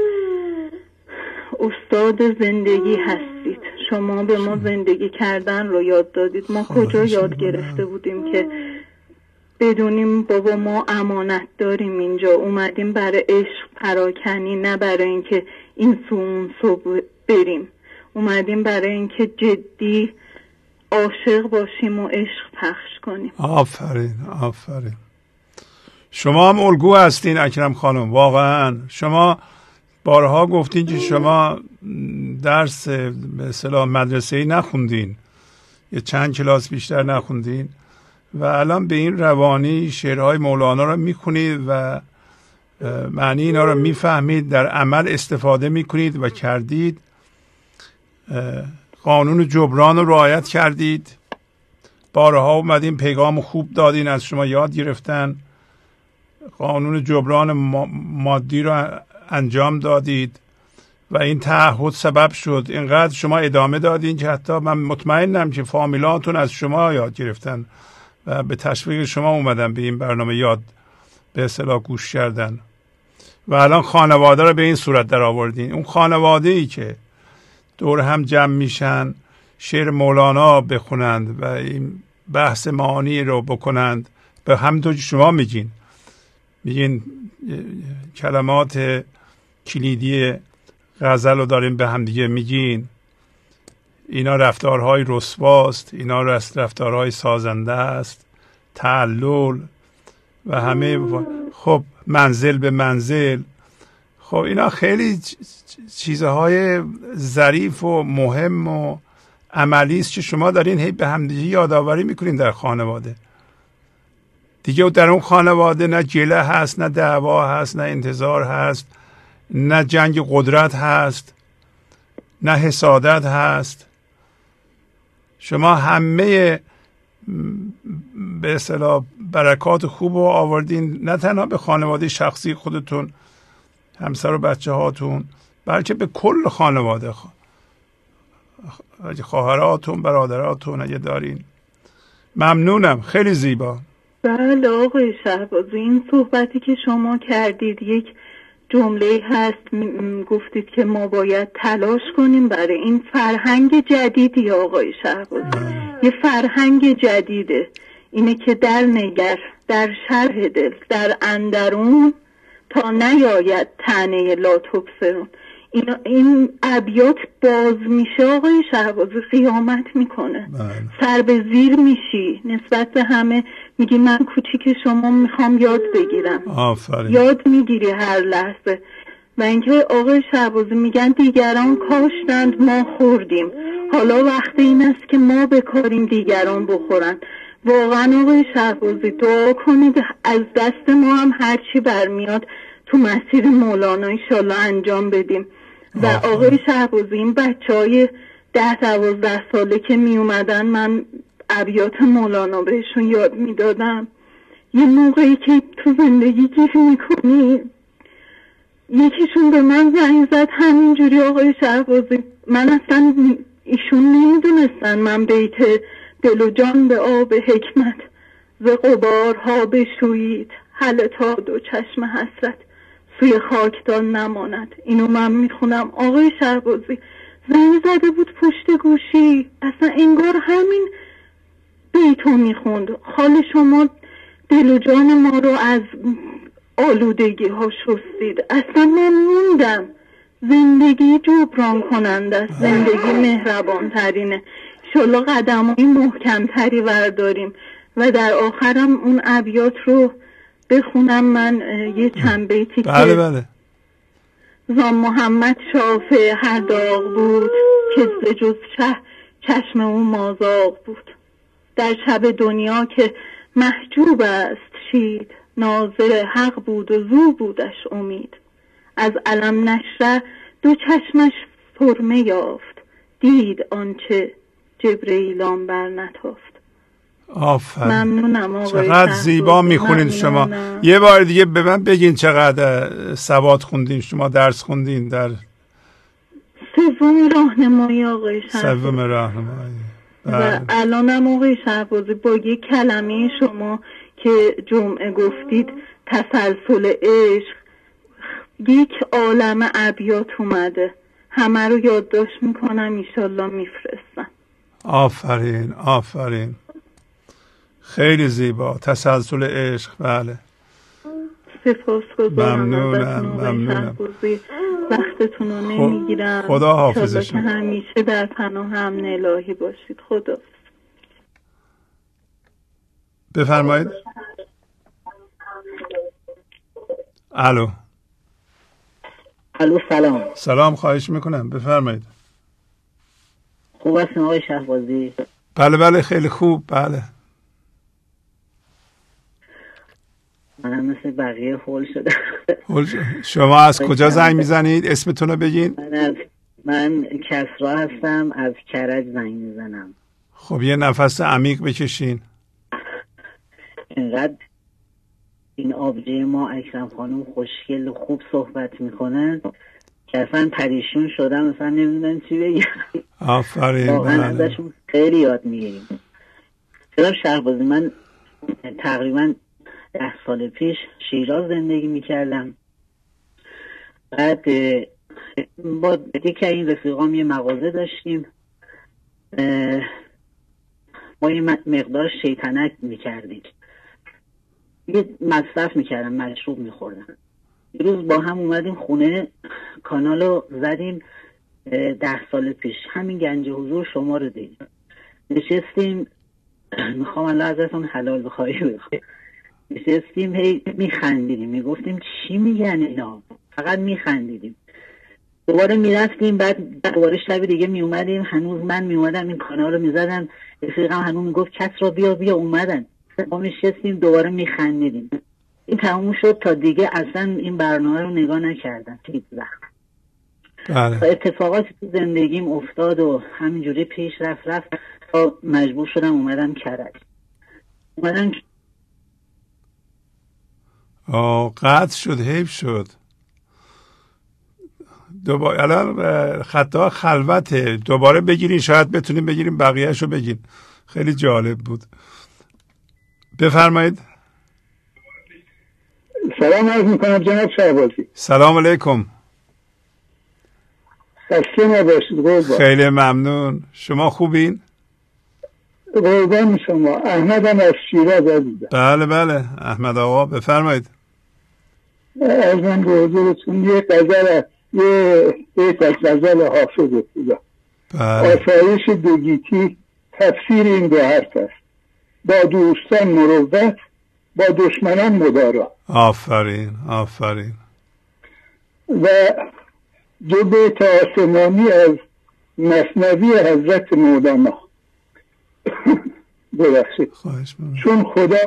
استاد زندگی هستید. شما به ما زندگی کردن رو یاد دادید. ما کجا یاد گرفته بودیم که بدونیم بابا ما امانت داریم، اینجا اومدیم برای عشق پراکنی، نه برای اینکه این سو اون سو بریم. اومدیم برای اینکه جدی عاشق باشیم و عشق پخش کنیم. آفرین آفرین. شما هم الگو هستین اکرم خانم، واقعا. شما بارها گفتین که شما درس به اصطلاح مدرسه‌ای نخوندین، یه چند کلاس بیشتر نخوندین و الان به این روانی شعرهای مولانا رو میخونید و معنی اینا رو میفهمید، در عمل استفاده میکنید و کردید. قانون جبران رو رعایت کردید. بارها اومدین پیغام خوب دادین، از شما یاد گرفتن. قانون جبران مادی رو انجام دادید و این تعهد سبب شد اینقدر شما ادامه دادین که حتی من مطمئنم که فامیلاتون از شما یاد گرفتن و به تشویق شما اومدن به این برنامه یاد به اصطلاح گوش کردن و الان خانواده رو به این صورت در آوردین. اون خانواده ای که دور هم جمع میشن شعر مولانا بخونند و این بحث معانی رو بکنند، به همونطور که شما میگین کلمات کلیدی غزل رو داریم به هم دیگه میگین، اینا رفتارهای رسواست، اینا رفتارهای سازنده است، تعلل و همه خب منزل به منزل. خب اینا خیلی چیزهای ظریف و مهم و عملی است که شما دارین هی به هم دیگه یادآوری میکنین در خانواده. دیگه در اون خانواده نه گله هست، نه دعوا هست، نه انتظار هست، نه جنگ قدرت هست، نه حسادت هست. شما همه به اصطلاح برکات خوب رو آوردین، نه تنها به خانواده شخصی خودتون، همسر و بچه هاتون، بلکه به کل خانواده، خواهراتون، برادراتون اگه دارین. ممنونم، خیلی زیبا. بله آقای شهبازی، این صحبتی که شما کردید یک جمله هست، گفتید که ما باید تلاش کنیم برای این فرهنگ جدیدی. آقای شهبازی یه فرهنگ جدیده، اینه که در نگر، در شرح دل، در اندرون تا نیاید طعنه لاتوبسرون. این ابیات باز میشه آقای شهبازی، قیامت میکنه. سر به زیر میشی نسبت به همه، میگی من کوچیک شما میخوام یاد بگیرم. آفرین. یاد میگیری هر لحظه. و اینکه آقای شهبازی میگن دیگران کاشتند ما خوردیم، حالا وقت این است که ما بکاریم دیگران بخورن. واقعا آقای شهبازی دعا کنید از دست ما هم هرچی برمیاد تو مسیر مولانا انشالله انجام بدیم. و آقای شهبازی این بچهای 10-12 ساله که می اومدن، من ابیات مولانا بهشون یاد میدادم. یه موقعی که تو زندگی گیر میکنی، یکیشون به من زنگ زد همینجوری آقای شهبازی، من اصلا ایشون نمیدونستن من بیت دل و جان به آب حکمت ز غبارها بشویید، هله تا دو چشم حسرت سوی خاکدان نماند. اینو من میخونم آقای شهبازی. زنگ زده بود پشت گوشی، اصلا انگار همین بیتو میخوند. خال شما دل و جان ما رو از آلودگی ها شستید. اصلا من موندم. زندگی جبران کننده است. زندگی مهربان ترینه. انشالله قدم‌های محکم تری برداریم. و در آخرم اون ابیات رو بخونم من، یه چند بیتی. بله بله. زان محمد شافع هر داغ بود، که ز جز چشم او مازاغ بود. در شب دنیا که محجوب است شید، ناظر حق بود و زو بودش امید. از علم نشره دو چشمش سرمه یافت، دید آنچه جبرئیلان بر نتافت. آفرین. ممنونم آقای. چقدر زیبا میخونین شما. یه بار دیگه به من بگین چقدر سواد خوندین شما، درس خوندین در سوم راهنمایی آقای شهبازی. سوم راهنمایی. و الانم آقای شهبازی با یک کلمه شما که جمعه گفتید تسلسل عشق، یک عالم ابیات اومده. همه رو یادداشت میکنم، ایشالله میفرستم. آفرین آفرین. خیلی زیبا. تسلسل عشق. بله. سپاسگزارم. ممنونم. وقتتون رو نمیگیرم. خدا حافظش. که همیشه در پناه امن الهی باشید. خدا. بفرمایید. الو سلام. سلام، خواهش میکنم بفرمایید. خوب هستین آقای شهبازی؟ بله بله خیلی خوب. بله منم مثل بقیه هول شده. شما از کجا زنگ میزنید؟ اسمتون رو بگین. من کسرا هستم، از کرج زنگ میزنم. خب یه نفس عمیق بکشین. اینقدر این آبجه ما اکرم خانم خوشگل خوب صحبت میکنن که اصلا پریشون شدم، مثلا نمیدونم چی بگم. آفرین. واقعا ازشون خیلی یاد میگیریم. جناب شهبازی، من تقریبا 10 سال پیش شیراز زندگی میکردم. بعد با یکی این رفیقام یه مغازه داشتیم، ما یه مقدار شیطنت میکردیم، یه مصرف میکردم، مشروب میخوردم. یه روز با هم اومدیم خونه، کانال رو زدیم. 10 سال پیش همین گنج حضور شما رو دیدیم، نشستیم. میخوام الله ازتون حلال بخواهی بخواهی. نشستیم هی میخندیدیم، میگفتیم چی میگن اینا، فقط میخندیدیم. دوباره میرفتیم، بعد دوباره شب دیگه میومدیم، هنوز من میومدم این کانال رو میزدم، رفیقم هنوز میگفت کس را بیا اومدن. ما نشستیم دوباره میخندیدیم. این تموم شد تا دیگه اصلا این برنامه رو نگاه نکردم هیچ وقت. بله. اتفاقاتی تو زندگیم افتاد و همینجوری پیش رفت تا مجبور شدم اومدم کرج. قطع شد، حیف شد. دوباره الان خطا خلوته، دوباره بگیرین، شاید بتونیم بگیریم بقیه‌شو بگین. خیلی جالب بود. بفرمایید. سلام عرض میکنم جناب شهبازی. سلام علیکم. خسته نباشید قربان. خیلی ممنون. شما خوبین؟ قربان شما. احمدم از شیراز عزیزم. بله بله احمد آقا بفرمایید. از من به حضورتون یه بیت از غزل حافظ خدا. آسایش دوگیتی تفسیر این دو حرف است: با دوستان مروت، با دشمنان مدارا. آفرین. و دو بیت آسمانی از مثنوی حضرت مولانا. ببخشید. چون خدا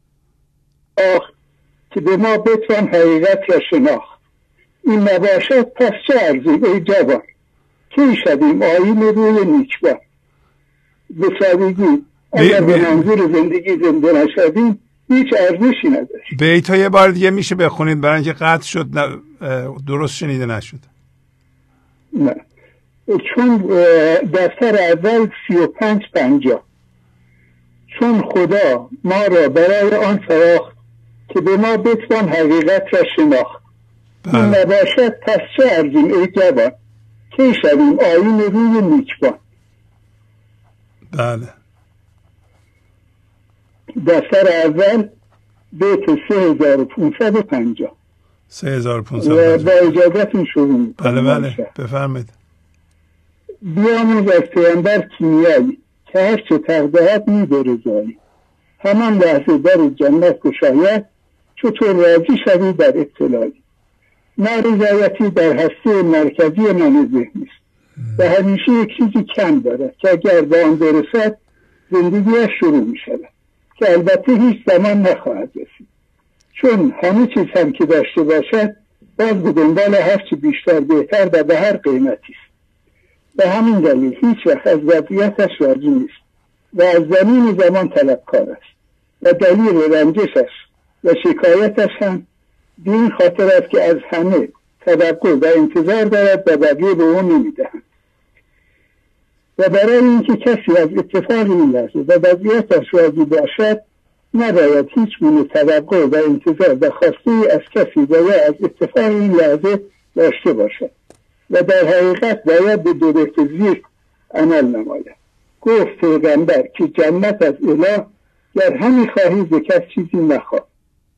که به ما بتوان حقیقت را شناخت، این نباشد پس چه ارزیم ای جوان، کی شدیم آیین روی نیکبان. به سادگی اگر به منظور زندگی زنده نشدیم هیچ ارزشی نداشت. بیت ها یه بار دیگه میشه بخونید برای اینکه قطع شد، درست شنیده نشد. نه، چون دفتر اول 35-50. چون خدا ما را برای آن فراخت که به ما بتوان حقیقت را شناخت، این نباشد پس چه ارزیم ای جوان، کی شدیم آیین روی نیکبان. بله. دفتر اول بیت 3550. 3550 با اجازتون شروع میکنم. بله بفرمایید. بیاموز از پیامبر کیمیایی که هر چه تقدهت می‌درزایی، همان لحظه در جنت گشاید چطور راضی شوی در اطلاعی. نارضایتی در هسته مرکزی من ذهنی است و همیشه یک چیزی کم دارد که اگر به آن برسد زندگیش شروع می شود که البته هیچ زمان نخواهد رسید، چون همه چیز هم که داشته باشد باز به دنبال هرچی بیشتر بهتر و به هر قیمتی است. به همین دلیل هیچ وقت از وضعیتش راضی نیست و از زمین زمان طلبکار است و دلیل رنجشش و شکایتش هم به این خاطر است که از همه توقع و انتظار دارد و بقیه به اون نمیدهند. و برای اینکه کسی از اتفاق این لحظه و وضعیتش راضی باشد نباید هیچ گونه توقع و انتظار و خواسته از کسی و یا از اتفاق این لحظه داشته باشد و در حقیقت باید به دو بیت زیر عمل نماید. گفت پیغمبر که جنت از اله گر همی خواهی ز کس چیزی نخواه،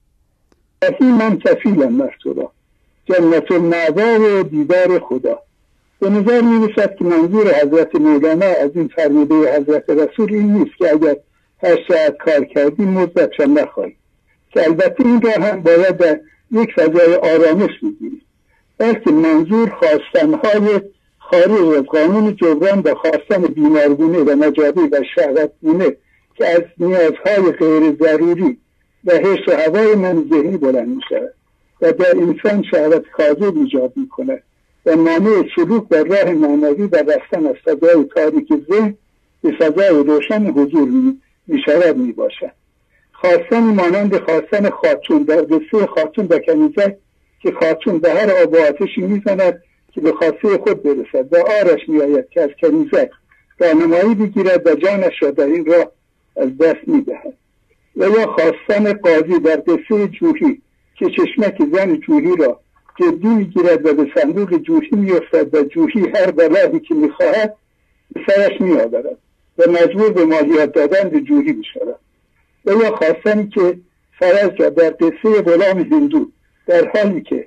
این من کفیلم بر تو را جنت المأوا و دیدار خدا. به نظر می رسد که منظور حضرت مولانا از این فرموده حضرت رسول این نیست که اگر 8 ساعت کار کردی مزدش هم نخواهی، که البته این را هم باید در یک فضای آرامش میگیریم، بلکه منظور خواستنهای خارج از قانون جبران و خواستن بیمارگونه و مجابی و شهوتگونه که از نیازهای غیر ضروری و حس و هوای من ذهنی بلند می شود و در انسان شهوت کاذب ایجاد می کند و مانع سلوک در راه معنوی و رفتن از فضای تاریک ذهن به فضای روشن حضور می شود می باشد. خواستن مانند خواستن خاتون در قصه خاتون و کنیزک که خاتون به هر آب و آتشی می زند که به خواسته خود برسد و آرش می آید که از کنیزک راهنمایی بگیرد و جانش را در این راه از دست می دهد. و یا خواستن قاضی در قصه جوحی که چشمک زن جوحی را جدی میگیرد و به صندوق جوحی میافتد و جوحی هر بلایی که میخواهد به سرش میآورد و مجبور به مالیات دادن به جوحی میشود. و یا خواستنی که فرج را در قصه غلام هندو در حالی که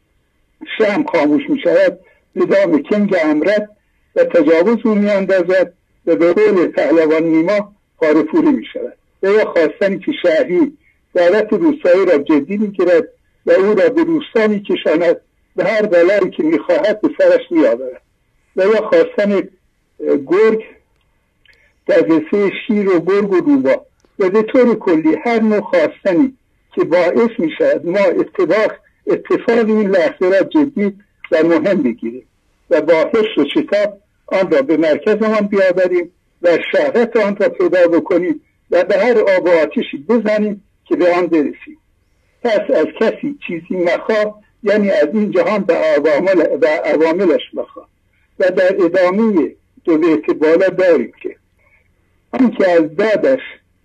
شمع خاموش میشود به دام کنگ امرد و تجاوز او میاندازد و به قول پهلوان نیما پاره‌پوره میشود. و یا خواستنی که شهری دولت روستایی را جدی میگیرد و او را به روستا میکشاند و هر بلایی که میخواهد به سرش میآورد. و یا خواستن گرگ در قصه شیر و گرگ و روباه و به طور کلی هر نوع خواستنی که باعث میشود ما اتفاق این لحظه را جدی و مهم بگیریم و با حس و شتاب آن را به مرکزمان بیاوریم و شهوت آن را پیدا بکنیم و به هر آب و آتشی بزنیم که به آن برسیم. پس از کسی چیزی مخواه، یعنی از این جهان و عواملش مخواه. و در ادامه دو بیت بالا داریم که آن که از دادش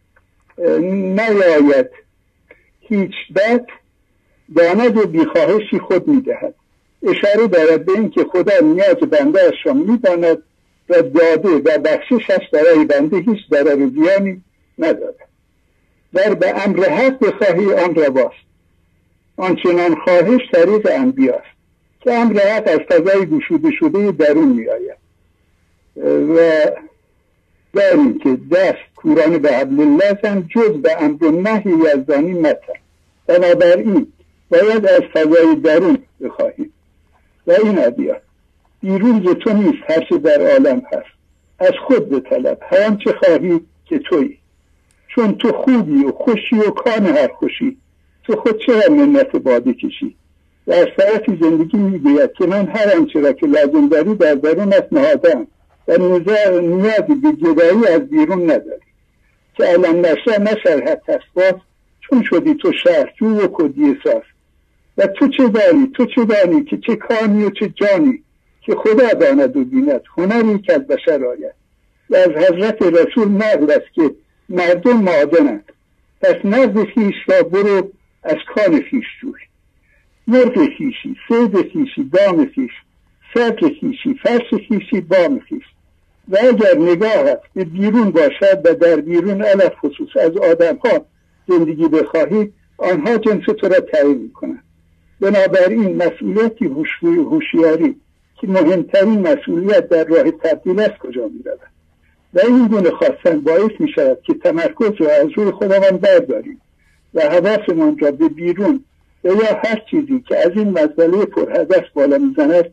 نیاید هیچ بد داند و بیخواهشی خود میدهد. اشاره دارد به این که خدا نیاز بنده اش را میداند و داده و بخششش برای بنده هیچ ضرر زیانی ندارد. در به امر حق بخواهی آن رواست، آنچنان خواهش طریق انبیاست که امر حق از فضای گشوده شده درون می آید و داریم که دست کوران به حبل الله زن جز به امر نهی یزدانی متن. بنابراین باید از فضای درون بخواهیم و این ابیات: بیرون ز تو نیست هر چه در عالم هست، از خود بطلب هر آنچه خواهی که تویی، چون تو خوبی و خوشی و کان هر خوشی، تو خود چرا منت باده کشی. و از طرفی زندگی میگوید که من هر آنچه را که لازم داری در درونت نهادم و نیازی به جدایی از بیرون نداری، که علم نشر نشرحت تسباس، چون شدی تو شهرجو و کدی ساز. و تو چه دانی که چه کانی و چه جانی، که خدا داند و بیند هنری که از بشر آید. و از حضرت رسول نقل است که مردم معادنند، پس نزد خویش را برو از کان خویش جوی. مرغ خویشی، صید خویشی، دام خویش، صدر خویشی، فرش خویشی، بام خویش. و اگر نگاهت به بیرون باشد و در بیرون علت خصوص از آدم ها زندگی بخواهی، آنها جنس تو را تعیین میکنند. بنابراین مسئولیتی هوشیاری که مهمترین مسئولیت در راه تبدیل است کجا میرود؟ و این گونه خواستن باعث می شود که تمرکز را از روی خودمان برداریم و حواسمان را به بیرون و یا هر چیزی که از این مسئله پرهدف بالا میزند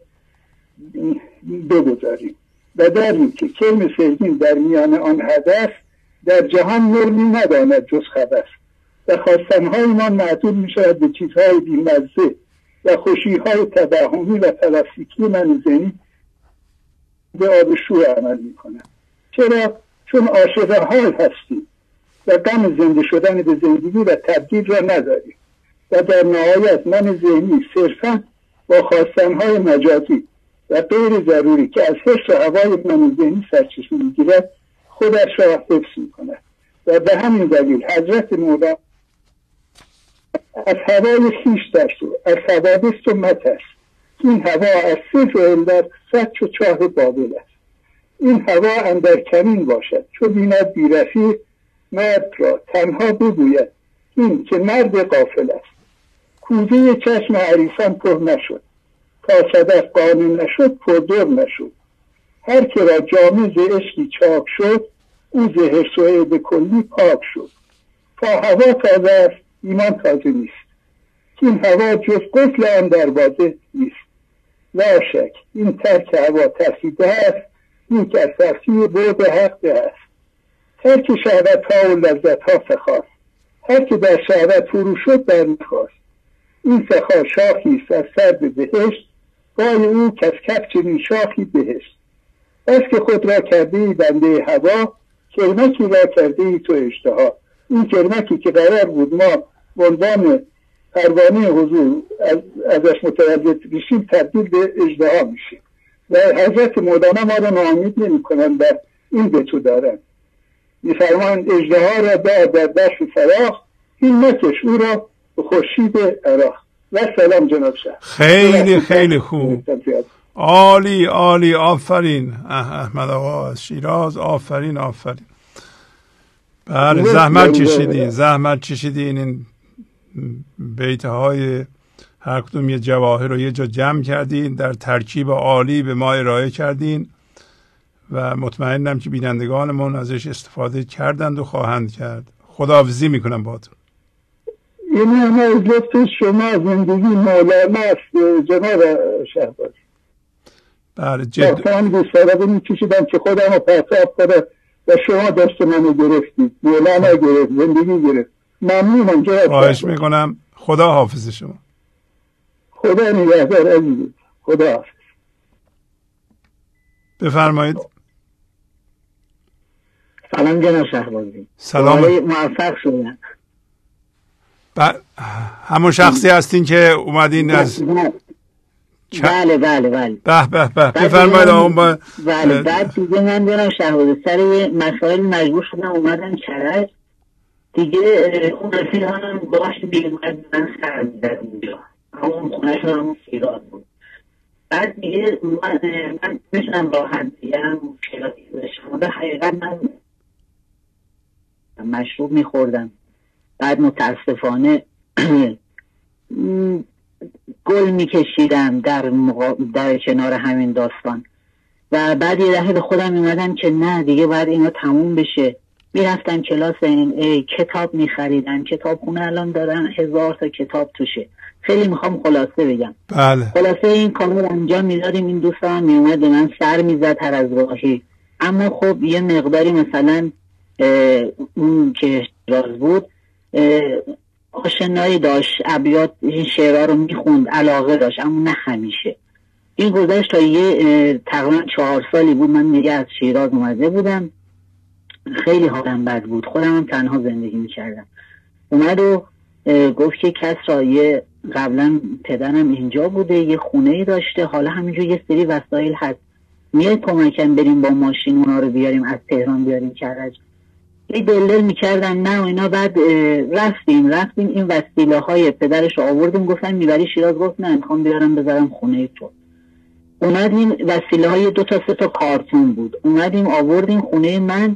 بگذاریم و داریم که کلم سرگین در میان آن هدف در جهان نرمی نداند جز خبث و خواستنهای ما معدود می شود به چیزهای بیمزه و خوشیهای توهمی و پلاستیکی من ذهنی به آب شور عمل می کنند. چرا؟ چون عاشق حال هستیم و غم زنده شدن به زندگی و تبدیل را نداریم و در نهایت من ذهنی صرفا با خواستنهای مجازی و غیر ضروری که از حس و هوای من ذهنی سرچشمه میگیرد خودش را حفظ میکند و به همین دلیل حضرت مولانا از هوای خویش ترسو، از حوادث و مترس. این هوا از صفر علت سچ و چاه بابل است. این هوا اندر کمین باشد چون بیند بیرفیق مرد را تنها بگوید این که مرد غافل است. کوزه چشم عریسان پر نشد، تا صدف قانع نشد پردر نشد. هر که را جامه ز عشقی چاک شد او ز حرص و عیب کلی پاک شد. تا هوا تازه است ایمان تازه نیست، این هوا جز قفل آن دروازه نیست. لا شک این ترک هوا ترسیده است، این که از ترسیه برد حق ده است. ترک شهوت ها و لذت ها سخاست، هر که در شهوت فرو شد در نخواست. این سخا شاخی است از سرد بهشت، پای او کس کف چنین شاخی بهشت. بس که خود را کرده ای بنده هوا، کرمکی را کرده ای تو اشتها. این کرمکی که قرار بود ما عنوان پروانه حضور ازش متولد بشیم تبدیل به اژدها میشیم و حضرت مولانا ما را ناامید نمی کنند. در این به تو دارن میفرمایند اژدها را در دشت فراخ، این مکش او را به خورشید عراق. و سلام جناب شهر. خیلی خیلی خوب، عالی عالی، آفرین احمد آقا از شیراز، آفرین آفرین. بله زحمت کشیدین این بیت های هر کدوم یه جواهر رو یه جا جمع کردین، در ترکیب عالی به ما ارائه کردین و مطمئنم که بینندگانمون ازش استفاده کردند و خواهند کرد. خداحافظی میکنم باهاتون. این همه از لطف شما زندگی مولانا است جناب شهبازی. بله جد من بی‌سبب میکشیدم که خودم رو پرتاب کنم و شما دست منو گرفتید، مولانا گرفت، زندگی گرفت. ممنونم جناب. خواهش میکنم. خدا حافظ شما. خدا نگهدار عزیز. خدا حافظ. بفرمایید. سلام جناب شهبازی. سلام. موفق شدن. همون شخصی هستین که اومدین از بله بفرمایید آقا. بله بعد دیگه من جناب شهبازی سر یه مسائل مجبور شدم اومدم کرج دیگه. اون رفیقانم باش بیرمد من سر میدد اینجا، همون خونه شدم شیراز بود. بعد دیگه من میشنم راحت دیگه هم مشکلاتی بودشم. به حقیقت من مشروب میخوردم، بعد متاسفانه گل میکشیدم در کنار همین داستان و بعد یه دفعه به خودم میمدم که نه دیگه باید اینا تموم بشه. میرفتم کلاس کتاب میخریدم، کتاب خونه الان دارن 1000 تا کتاب توشه. خیلی میخوام خلاصه بگم. بله. خلاصه این کار انجام میدادیم. این دوستان میومد به من سر میزد هر از راهی، اما خب یه مقداری مثلا اون که راز بود آشنایی داشت، ابیات این شعرها رو میخوند، علاقه داشت، اما نه همیشه. این گذشت تا یه تقریبا 4 سالی بود من دیگه از شیراز اومده بودم. خیلی حالم بد بود، خودم هم تنها زندگی میکردم. اومد و گفت که کس را یه قبلا پدرم اینجا بوده، یه خونه داشته، حالا همینجا یه سری وسایل هست، میای کمکم بریم با ماشین اونا رو بیاریم از تهران بیاریم کرج. یه دلدل میکردم نه و اینا. بعد رفتیم این وسیله های پدرش رو آوردیم، گفتن میبری شیراز؟ گفت نه میخوام بیارم بذارم خونه تو. اومدیم وسیله های 2 تا 3 تا کارتون بود، اومدیم آوردیم خونه من.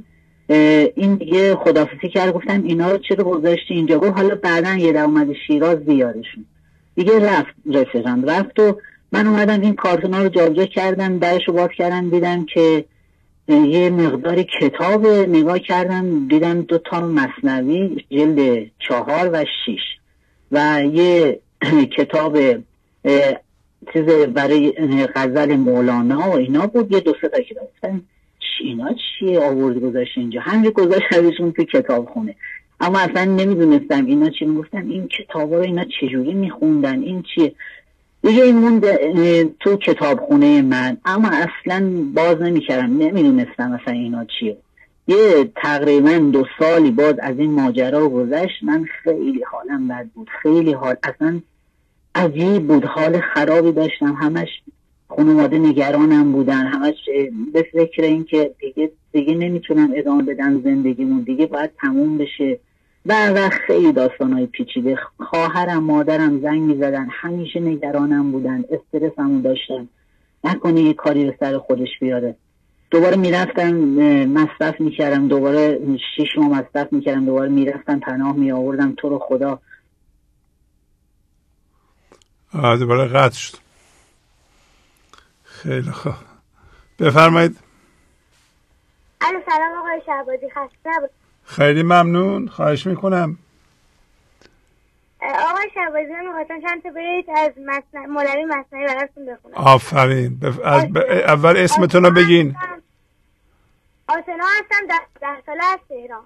این دیگه خداحافظی کرد. گفتم اینا رو چرا گذاشتی اینجا؟ گفت حالا بعداً یه در اومده شیراز بیارشون. دیگه رفت رفیقم رفت و من اومدم این کارتونا رو جابجا کردم، درشو باز کردم، دیدم که یه مقداری کتاب نگاه کردم، دیدم 2 مثنوی جلد 4 و 6 و یه کتاب چیز برای غزل مولانا و اینا بود، یه 2-3 تا کتاب. گفتم اینا چیه آورد گذاشت اینجا؟ همین گذاشتشون تو کتاب خونه، اما اصلا نمیدونستم اینا چی. میگفتم این کتابا رو اینا چجوری میخوندن، این چیه؟ دیگه این موند تو کتاب خونه من، اما اصلا باز نمیکردم، نمیدونستم اصلا اینا چیه. یه تقریبا 2 سالی باز از این ماجرا گذشت، من خیلی حالم بد بود، خیلی حال اصلا عجیب بود، حال خرابی داشتم، همش خانواده نگرانم بودن، همش به فکر این که دیگه نمیتونم ادامه بدم زندگیمون، دیگه باید تموم بشه و خیلی داستانهای پیچیده. خواهرم مادرم زنگ میزدن، همیشه نگرانم بودن، استرسمو داشتم نکنه یه کاری به سر خودش بیاره. دوباره میرفتم مصرف میکردم، دوباره 6 ماه مصرف میکردم، دوباره میرفتم پناه میآوردم. تو رو خدا دوباره قطع شد. خیلی خوب بفرمایید. سلام آقای شهبازی، خسته نباشید. خیلی ممنون، خواهش میکنم. آقای شهبازی من میخواستم چند تا بیت از مولوی مثنوی براتون بخونم. آفرین. اول اسمتون رو بگین. آسنا هستم، 10 ساله از تهران.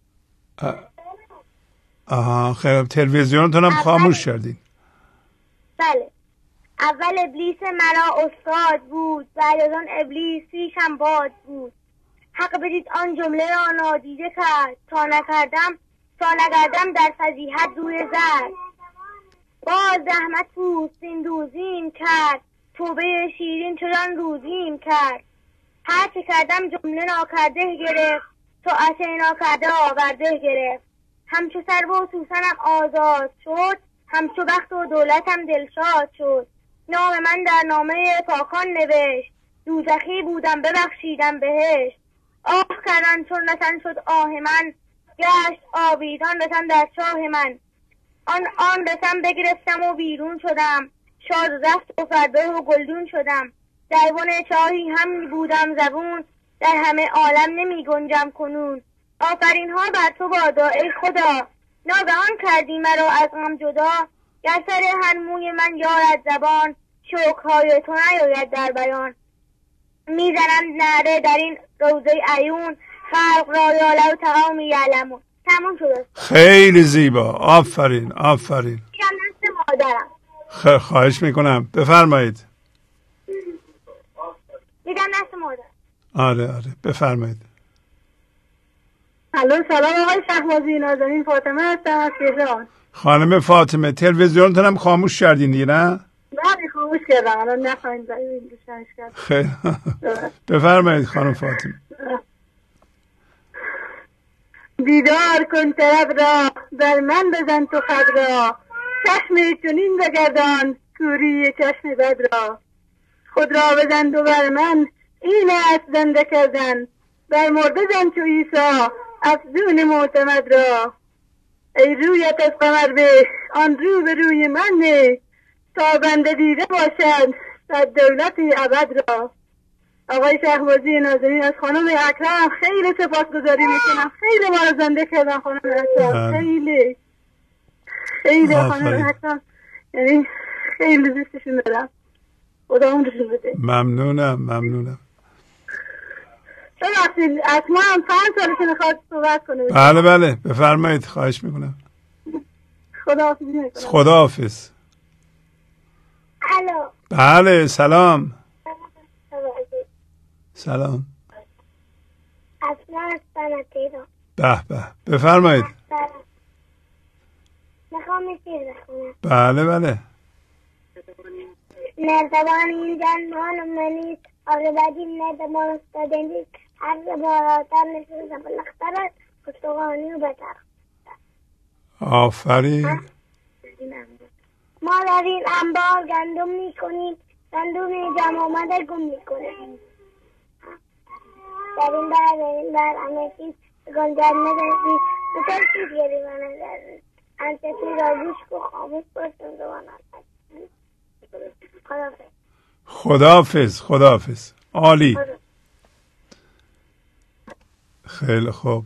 خیلی. تلویزیونتون هم خاموش کردین؟ بله. اول ابلیس مرا استاد بود، بعد از آن ابلیس پیشم باد بود. حق بدید آن جمله را نادیده کرد، تا نگردم در فضیحت روی زد. باز زحمت پوستین دوزیم کرد، توبه شیرین چنان روزیم کرد. هر چه کردم جمله ناکرده گرفت، تو اشینا کرده آورده گرفت. همچو سرو و سوسنم آزاد شد، همچو بخت و دولتم دلشاد شد. نام من در نامه پاکان نوشت، دوزخی بودم ببخشیدم بهشت. آه کردن چون رسن شد آه من، گشت آویزان رسن در چاه من. آن رسن بگرفتم و بیرون شدم، شاد رفت و فربه و گلدون شدم. در بن چاهی هم بودم زبون، در همه عالم نمی گنجم کنون. آفرین ها بر تو بادا ای خدا، ناگهان کردی مرا از غم جدا. گر سر هر موی من یارد زبان، شکرهای تو نیاید در بیان. میزنم نعره در این روضه عیون، خلق را یاله و تمام یعلمون. تموم شد. خیلی زیبا، آفرین آفرین. نست مادرم. خواهش میکنم بفرمایید. میگم نست مادر. آره بفرمایید. الو سلام آقای شهبازی، نازنین فاطمه هستم از تهران. خانم فاطمه تلویزیونتون هم خاموش کردین دیگه نه؟ بله خاموش کردم، الان نخواهیم روشنش کرد. خیلی بفرمایید خانم فاطمه. دیدار کن طرب را، در من بزن تو خد را. چشم چنین بگردان، کوری چشم بد را. خود را بزن تو بر من، این است زنده کردن. بر مرده زن چو عیسی، افزون معتمد را. ای رویت از قمر به، آن رو به روی من نه. تا بنده دیده باشد، صد دولتی ابد را. آقای شهبازی نازنین، از خانم اکرم خیلی سپاسگزاری میکنم، خیلی ما رو زنده کردن خانم اکرم، خیلی خانم اکرم، یعنی خیلی دوستشون دارم، خدا عمرشون بده. ممنونم. ببخشید اسما هم 5 سالش میخواد صحبت کنه. بله بفرمایید، خواهش میکنم. خداحافظ. الو. بله سلام. اصلا هستم تیران. به بفرمایید. میخوام شعر بخونم. بله. نردبان این جنان منید، آره بدین نردبان استادنید. عرض بالاتر نشون زبالخترت، پشتوانی و بتر. آفرین. ما در این انبار گندم میکنیم، گندم جمع آمده گم میکنیم. در این بر همه چیز گنجر نداری بسر چی گری من نداری انتتی را گوش کو خاموش باشم دوانم خداحافظ. خداحافظ. عالی. خیلی خوب.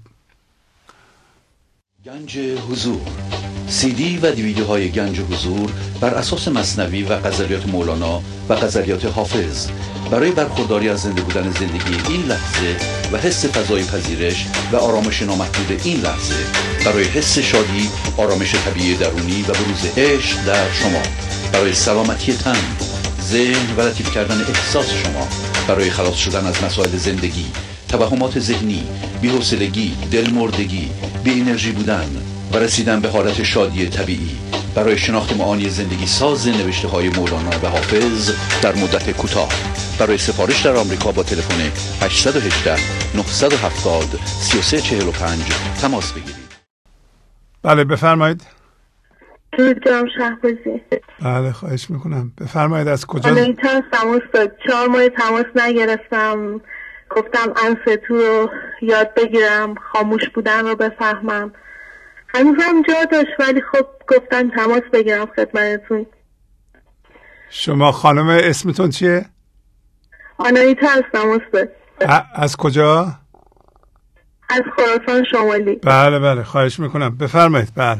گنج حضور، CD و دیویدیوهای گنج حضور بر اساس مثنوی و غزلیات مولانا و غزلیات حافظ برای برخورداری از زنده بودن زندگی این لحظه و حس فضای پذیرش و آرامش نامحدود این لحظه، برای حس شادی، آرامش طبیعی درونی و بروز عشق در شما، برای سلامتی تن، ذهن و لطیف کردن احساس شما، برای خلاص شدن از مسائل زندگی، توهمات ذهنی، بی‌حوصلگی، دلمردگی، بی انرژی بودن و رسیدن به حالت شادی طبیعی، برای شناخت معانی زندگی ساز نوشته‌های مولانا و حافظ در مدت کوتاه. برای سفارش در آمریکا با تلفن 818 970 3345 تماس بگیرید. بله بفرمایید. درود شهبازی. بله خواهش میکنم. بفرمایید. از کجا؟ آنایتا هستم استاد. 4 ماه تماس نگرفتم. گفتم انستو رو یاد بگیرم، خاموش بودن رو بفهمم. هنوزم جا داشت ولی خب گفتم تماس بگیرم خدمتتون. شما خانم اسمتون چیه؟ آنایتا هستم استاد. از کجا؟ از خراسان شمالی. بله بله خواهش میکنم. بفرمایید. بله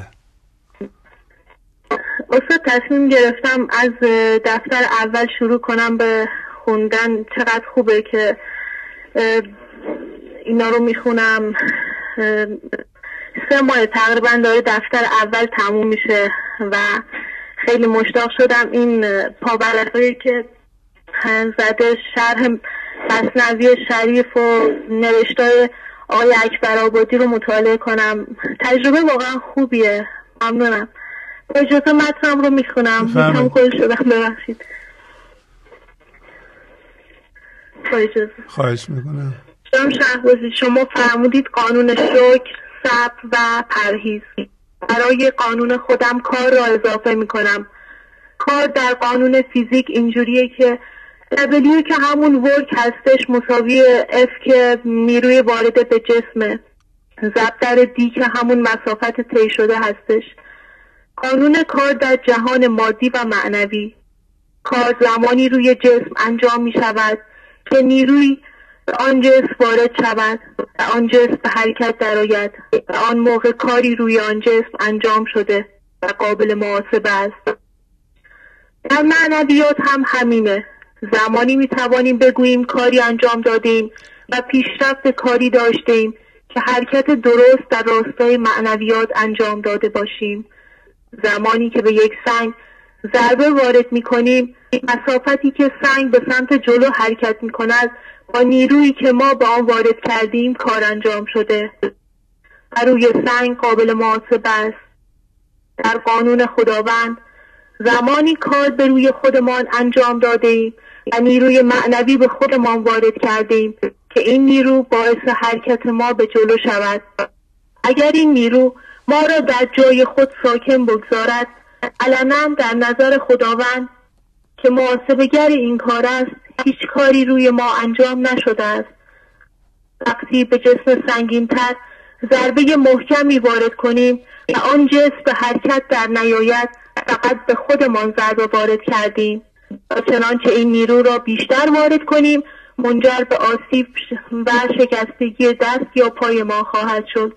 استاد تصمیم گرفتم از دفتر اول شروع کنم به خوندن. چقدر خوبه که اینا رو میخونم. 3 ماه تقریبا داره دفتر اول تموم میشه و خیلی مشتاق شدم این پاورقی که زده شرح مثنوی شریف و نوشتای آقای اکبرآبادی رو مطالعه کنم. تجربه واقعا خوبیه. ممنونم. با اجازه متنم رو میخونم. میتونم کل شدم. ببخشید. با اجازه. خواهش میکنم. جناب شهبازی، شما فرمودید قانون شکر، صبر و پرهیز. برای قانون خودم کار را اضافه میکنم. کار در قانون فیزیک اینجوریه که W که همون ورک هستش مساوی F که نیروی وارده به جسمه، ضرب در D که همون مسافت طی شده هستش. قانون کار در جهان مادی و معنوی. کار زمانی روی جسم انجام می شود که نیروی به آن جسم وارد شود و آن جسم به حرکت درآید و آن موقع کاری روی آن جسم انجام شده و قابل محاسبه است. در معنویات هم همینه. زمانی می توانیم بگوییم کاری انجام دادیم و پیشرفت کاری داشتیم که حرکت درست در راستای معنویات انجام داده باشیم. زمانی که به یک سنگ ضربه وارد می کنیم، مسافتی که سنگ به سمت جلو حرکت می کند با نیرویی که ما با آن وارد کردیم کار انجام شده و روی سنگ قابل محاسبه است. در قانون خداوند زمانی کار به روی خودمان انجام دادیم و نیروی معنوی به خودمان وارد کردیم که این نیرو باعث حرکت ما به جلو شود. اگر این نیرو ما را در جای خود ساکن بگذارد، علنا در نظر خداوند که محاسبه‌گر این کار است، هیچ کاری روی ما انجام نشده است. وقتی به جسم سنگین‌تر ضربه محکمی وارد کنیم و آن جسم به حرکت در نیاید، فقط به خودمان ضربه وارد کردیم. و چنانچه این نیرو را بیشتر وارد کنیم، منجر به آسیب و شکستگی دست یا پای ما خواهد شد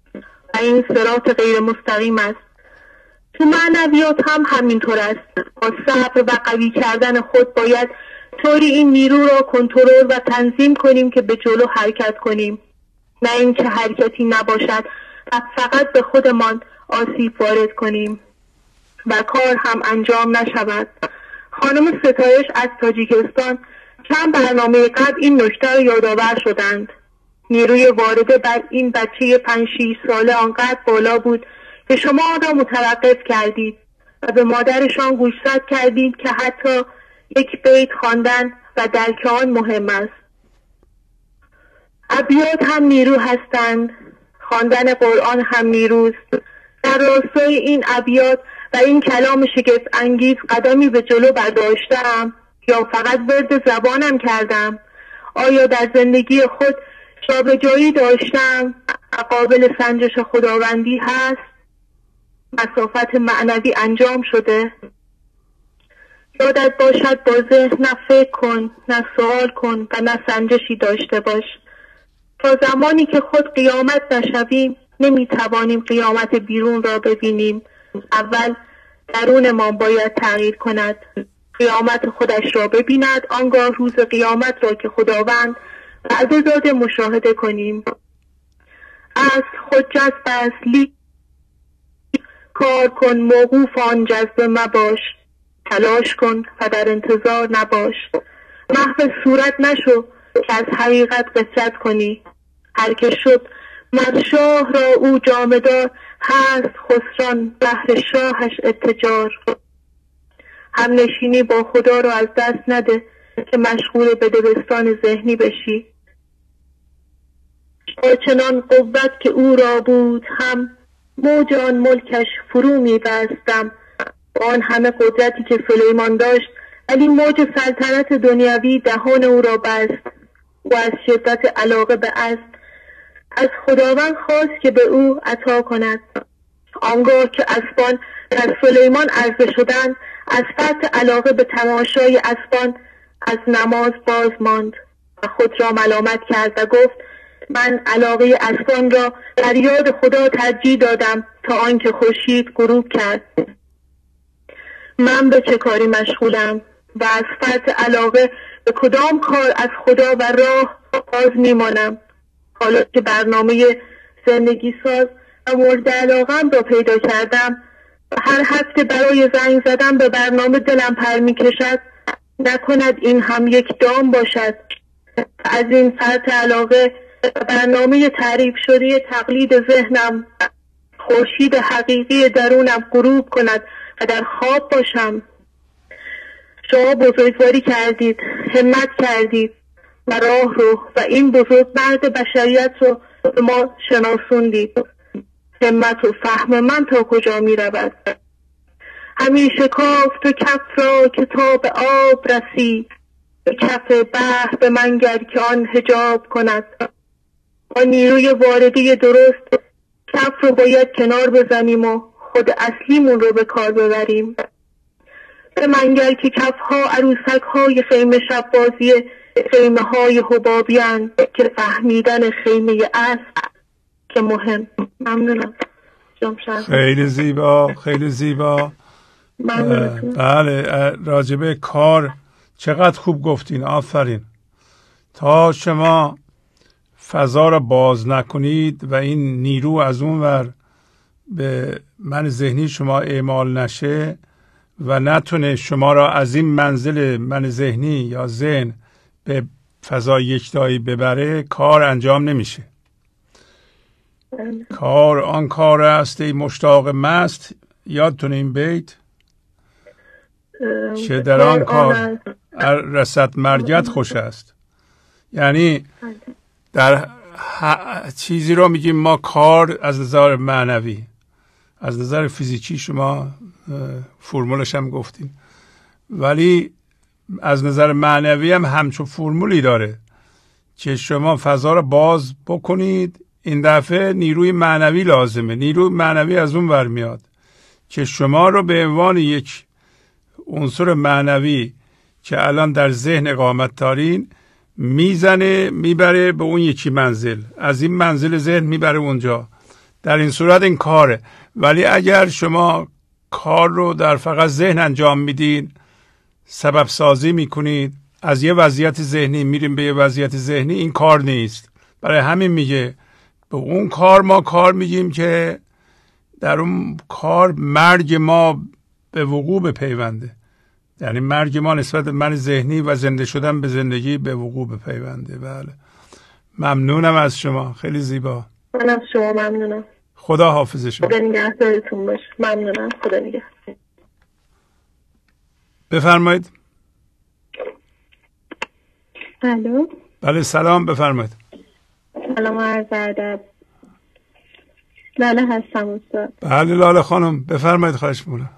و این صراط غیر مستقیم است. تو معنویات هم همینطور است. با صبر و قوی کردن خود باید طوری این نیرو را کنترل و تنظیم کنیم که به جلو حرکت کنیم، نه اینکه حرکتی نباشد و فقط به خودمان آسیب وارد کنیم و کار هم انجام نشود. خانم ستایش از تاجیکستان چند برنامه قبل این نکته را یادآور شدند. نیروی وارده بر این بچه 5-6 ساله آنقدر بالا بود که شما آن را متوقف کردید و به مادرشان گوشزد کردید که حتی یک بیت خواندن و درک آن مهم است. ابیات هم نیرو هستند. خواندن قرآن هم نیروست. در راستای این ابیات و این کلام شگفت انگیز قدمی به جلو برداشتم یا فقط ورد زبانم کردم؟ آیا در زندگی خود جابجایی داشتم قابل سنجش خداوندی هست؟ مسافت معنوی انجام شده؟ یادت باشد با ذهن نه فکر کن، نه سوال کن و نه سنجشی داشته باش. تا زمانی که خود قیامت نشویم نمیتوانیم قیامت بیرون را ببینیم. اول درونمان باید تغییر کند، قیامت خودش را ببیند، آنگاه روز قیامت را که خداوند وعده داده مشاهده کنیم. از خود جذب اصلی کار کن، موقوف آن جذبه مباش. تلاش کن و در انتظار نباش. محو صورت نشو که از حقیقت غفلت کنی. هر که شد مر شاه را او جامدار، هست خسران بهر شاهش اتجار. هم نشینی با خدا را از دست نده که مشغول به دبستان ذهنی بشی. با چنان قوت که او را بود هم موج آن ملکش فرو می بستم. با آن همه قدرتی که سلیمان داشت ولی موج سلطنت دنیوی دهان او را بست. و از شدت علاقه به اسب از خداوند خواست که به او عطا کند. آنگاه که اسبان از سلیمان عرضه شدند، از فرط علاقه به تماشای اسبان از نماز باز ماند و خود را ملامت کرد و گفت من علاقه اسبان را در یاد خدا ترجیح دادم تا آنکه خورشید غروب کرد. من به چه کاری مشغولم و از فرط علاقه به کدام کار از خدا و راه باز میمانم. حالا که برنامه زندگی ساز و مورد علاقم را پیدا کردم و هر هفته برای زنگ زدن به برنامه دلم پر می کشد، نکند این هم یک دام باشد. از این فرط علاقه و برنامه تعریف شده تقلید ذهنم خورشید حقیقی درونم غروب کند و در خواب باشم. شما بزرگواری کردید، همت کردید و راه رو و این بزرگ مرد بشریت رو به ما شناسوندید. همت و فهم من تا کجا می رود؟ همیشه کافت و کف را که تا به آب رسی، به کف بحر به منگر که آن حجاب کند. با نیروی واردی درست کف رو باید کنار بزنیم و خود اصلیمون رو به کار ببریم. به منگر که کفها عروسک های خیمه شب بازی خیمه های حبابیان که فهمیدن خیمه اصل که مهم. ممنونم. خیلی زیبا، خیلی زیبا. بله، راجبه کار چقدر خوب گفتین، آفرین. تا شما فضا را باز نکنید و این نیرو از اون ور به من ذهنی شما اعمال نشه و نتونه شما را از این منزل من ذهنی یا ذهن به فضای یکتایی ببره، کار انجام نمیشه. کار آن کار است ای مشتاق مست، یادتونه این بیت؟ چه در آن کار رسد مرگت خوش است. یعنی در چیزی رو میگیم ما کار از نظر معنوی، از نظر فیزیکی شما فرمولش هم گفتین، ولی از نظر معنوی هم همچون فرمولی داره که شما فضا رو باز بکنید. این دفعه نیروی معنوی لازمه. نیروی معنوی از اون ور میاد که شما رو به عنوان یک عنصر معنوی که الان در ذهن اقامت دارین میزنه، میبره به اون یکی منزل، از این منزل ذهن میبره اونجا. در این صورت این کاره. ولی اگر شما کار رو در فقط ذهن انجام میدین، سبب سازی میکنید، از یه وضعیت ذهنی میریم به یه وضعیت ذهنی، این کار نیست. برای همین میگه به اون کار ما کار میگیم که در اون کار مرگ ما به وقوع بپیونده. یعنی مرگ ما نسبت به من ذهنی و زنده شدن به زندگی به وقوع بپیونده. بله، ممنونم از شما، خیلی زیبا. من از شما ممنونم. خدا حافظ شما. خدا نگهدارتون باشه. ممنونم. خدا نگهدار. بفرمایید. الو. بله سلام، بفرمایید. سلام، عرض ادب. لاله هستم استاد. بله لاله خانم، بفرمایید. خواهش می‌کنم.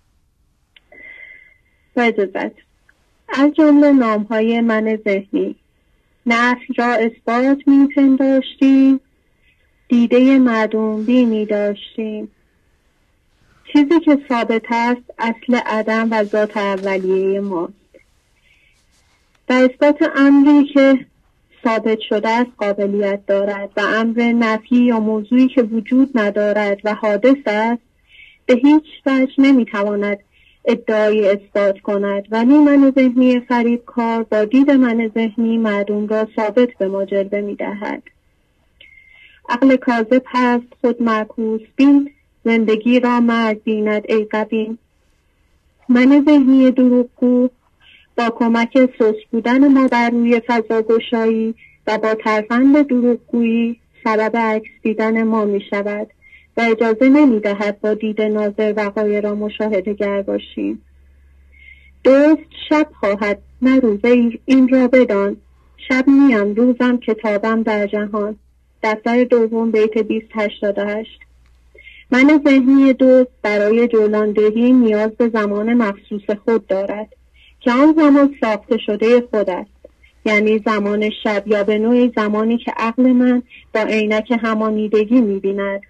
با اجازت. از جمله نام‌های من ذهنی، نفی را اثبات می‌پنداشتی، دیده معدوم بینی داشتیم. چیزی که ثابت است اصل عدم و ذات اولیه ماست. در اثبات امری که ثابت شده است قابلیت دارد و امر نفی یا موضوعی که وجود ندارد و حادث است به هیچ وجه نمیتواند ادعای اثبات کند، ولی من ذهنی فریبکار با دید من ذهنی معدوم را ثابت به ما جلوه می‌دهد. عقل کاذب هست خود معکوس بین، زندگی را مرگ بیند ای غبین. من ذهنی دروغگو با کمک سست بودن ما بر روی فضاگشایی و با ترفند دروغگویی سبب عکس دیدن ما می شود و اجازه نمی دهد با دید ناظر وقایع را مشاهده گر باشیم. دوست شب خواهد نه روزه، این را بدان، شب نیم روزم کتابم در جهان. دفتر دوم بیت 288. من ذهنی دوست برای جولاندهی نیاز به زمان مخصوص خود دارد که آن زمان ساخته شده خود است، یعنی زمان شب یا به نوعی زمانی که عقل من با عینک همانیدگی می‌بیند.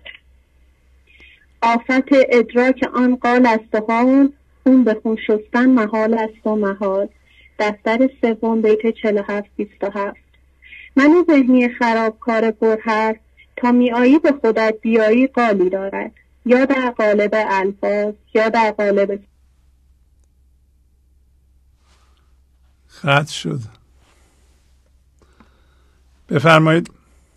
آفت ادراک آن قال است و حال، خون به خون شستن محال است و محال. دفتر سوم بیت 47-27. من ذهنی خرابکار پرحرف تا میایی به خودت بیایی قالی دارد، یا در قالب الفاظ یا در قالب. خط شد. بفرمایید.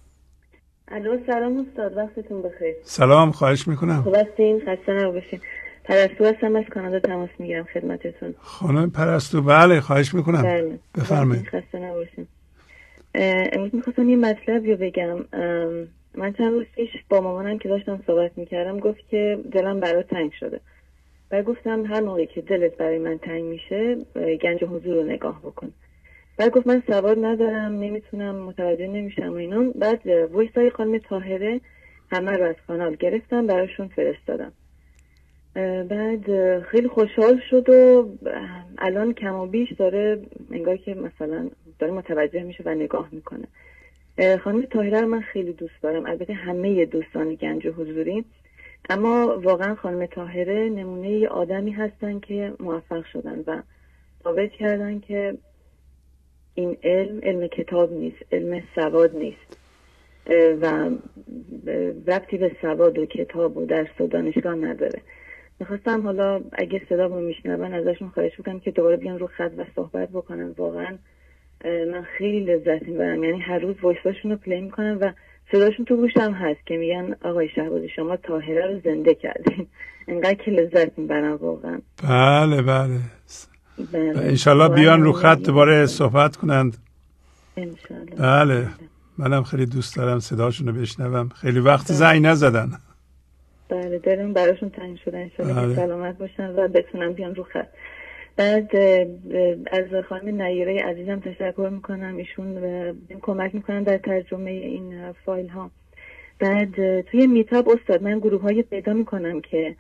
الو سلام استاد، وقتتون بخیر. سلام، خواهش میکنم. خوب هستین؟ خسته نباشین. پرستو هستم از کانادا تماس میگیرم خدمتتون. خانم پرستو، بله خواهش میکنم. بله. بفرمایید. خسته نباشین. امروز میخواستم یه مطلبی رو بگم. من چند روز پیش با مامانم که داشتم صحبت میکردم گفت که دلم برات تنگ شده. و گفتم هر موقعی که دلت برای من تنگ میشه گنج حضور رو نگاه بکن. بعد گفت من سواد ندارم، نمیتونم، متوجه نمیشم و اینا. بعد وایسای خانم طاهره همه رو از کانال گرفتم براشون فرستادم. بعد خیلی خوشحال شد و الان کم و بیش داره انگار که مثلا داره متوجه میشه و نگاه میکنه. خانم طاهره رو من خیلی دوست دارم، البته همه دوستان گنج حضوری، اما واقعا خانم طاهره نمونه ی آدمی هستن که موفق شدن و ثابت کردن که این علم کتاب نیست، علم سواد نیست و ربطی به سواد و کتاب و درس و دانشگاه نداره. میخواستم حالا اگه صدا رو میشنون ازشون خواهش بکنم که دوباره بیان رو خط و صحبت بکنن. واقعا من خیلی لذت میبرم، یعنی هر روز وایساشون رو پلی میکنم و صداشون تو گوشم هست که میگن آقای شهبازی شما طاهره رو زنده کردین. انقدر که لذت میبرم واقعا. بله بله. انشالله بیان رو خط دوباره صحبت کنند. انشالله. بله منم خیلی دوست دارم صداشون رو بشنوم، خیلی وقت زنگ نزدن. بله دلم براشون تنگ شده، انشالله که سلامت باشن و بتونم بیان رو خط. بعد از خانم نیره عزیزم تشکر میکنم، ایشون کمک میکنن در ترجمه این فایل ها. بعد توی میتاب استاد من گروه های پیدا میکنم که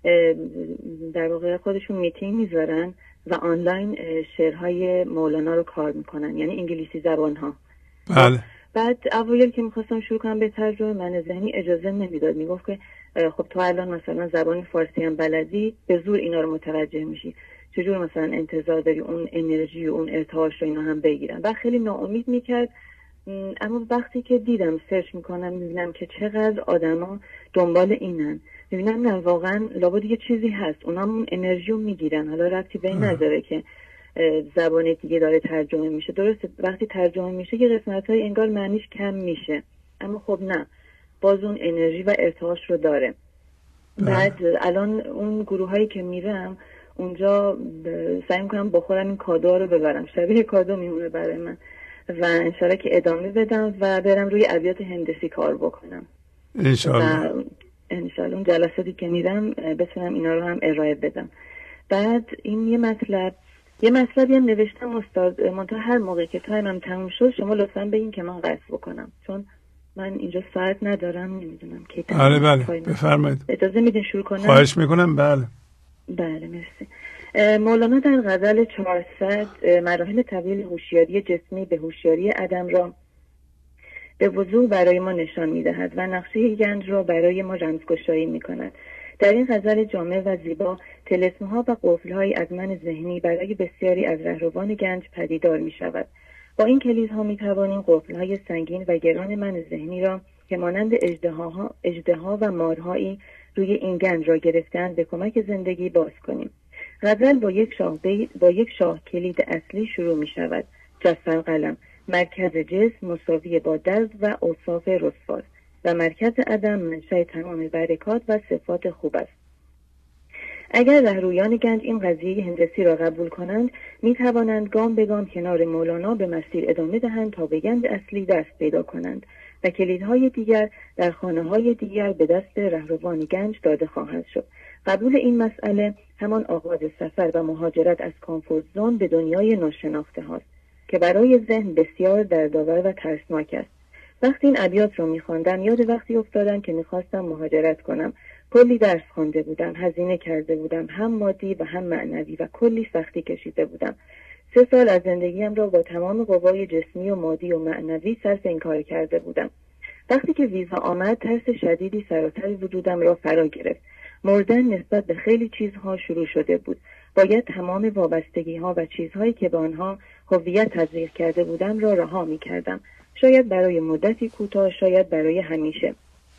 در واقع خودشون میتینگ میذارن و آنلاین شعرهای مولانا رو کار میکنن، یعنی انگلیسی زبان ها. بله. بعد اوایل که میخواستم شروع کنم به ترجمه من ذهنی اجازه نمیداد، میگفت که خب تو الان مثلا زبان فارسی هم بلدی، به زور اینا رو متوجه میشی، چجور مثلا انتظار داری اون انرژی و اون ارتعاش رو اینا هم بگیرن. و خیلی ناامید میکرد. اما وقتی که دیدم سرچ میکنم میبینم که چقدر آدما دنبال اینن، میبینم نه واقعا لابد یه چیزی هست، اونا هم انرژی رو میگیرن. حالا ربطی به این نداره که زبان دیگه داره ترجمه میشه. درسته وقتی ترجمه میشه یه قسمت‌های انگار معنیش کم میشه، اما خب نه، باز اون انرژی و ارتعاش رو داره. بعد الان اون گروهایی که میرم اونجا سعی میکنم با خودم این کادو رو ببرم، شبیه کادو میمونه برای من و انشالله که ادامه بدم و برم روی ابیات هندسی کار بکنم انشالله. و انشالله اون جلساتی که میرم بتونم اینا رو هم ارائه بدم. بعد این یه مطلبی هم نوشتم استاد، منتها هر موقع که تایمم تموم شد شما لطفاً بگین که من قصد بکنم، چون من اینجا ساعت ندارم، نمیدونم کی تموم. بله بفرمایید. اجازه میدین شروع کنم؟ خواهش میکنم. بله مرسی. مولانا در غزل 400 مراحل طویل هوشیاری جسمی به هوشیاری عدم را به وضوح برای ما نشان می‌دهد و نقشه گنج را برای ما رمزگشایی می‌کند. در این غزل جامع و زیبا طلسم‌ها و قفل‌هایی از من ذهنی برای بسیاری از رهروان گنج پدیدار می‌شود. با این کلیدها می‌توانیم قفل‌های سنگین و گران من ذهنی را که مانند اژدها و مارهایی روی این گنج را گرفتند به کمک زندگی باز کنیم. غزل با یک شاه کلید اصلی شروع می‌شود: جسر قلم، مرکز جسم مساوی با دزد و اوصاف رسواست و مرکز عدم منشأ تمام برکات و صفات خوب است. اگر رهرویان گنج این قضیه هندسی را قبول کنند، می توانند گام به گام کنار مولانا به مسیر ادامه دهند تا به گنج اصلی دست پیدا کنند و کلیدهای دیگر در خانه‌های دیگر به دست رهروان گنج داده خواهد شد. قبول این مسئله همان آغاز سفر و مهاجرت از کامفورت زون به دنیای ناشناخته هاست که برای ذهن بسیار دردآور و ترسناک است. وقتی این ابیات رو می‌خواندم یاد وقتی افتادم که می‌خواستم مهاجرت کنم. کلی درس خوانده بودم، هزینه کرده بودم، هم مادی و هم معنوی، و کلی سختی کشیده بودم. 3 سال از زندگیم را با تمام قوای جسمی و مادی و معنوی صرف این کار کرده بودم. وقتی که ویزا آمد ترس شدیدی سراسر وجودم را فرا گرفت. مردن نسبت به خیلی چیزها شروع شده بود. باید تمام وابستگی‌ها و چیزهایی که به آنها هویت تزریق کرده بودم را رها می‌کردم. شاید برای مدتی کوتاه، شاید برای همیشه.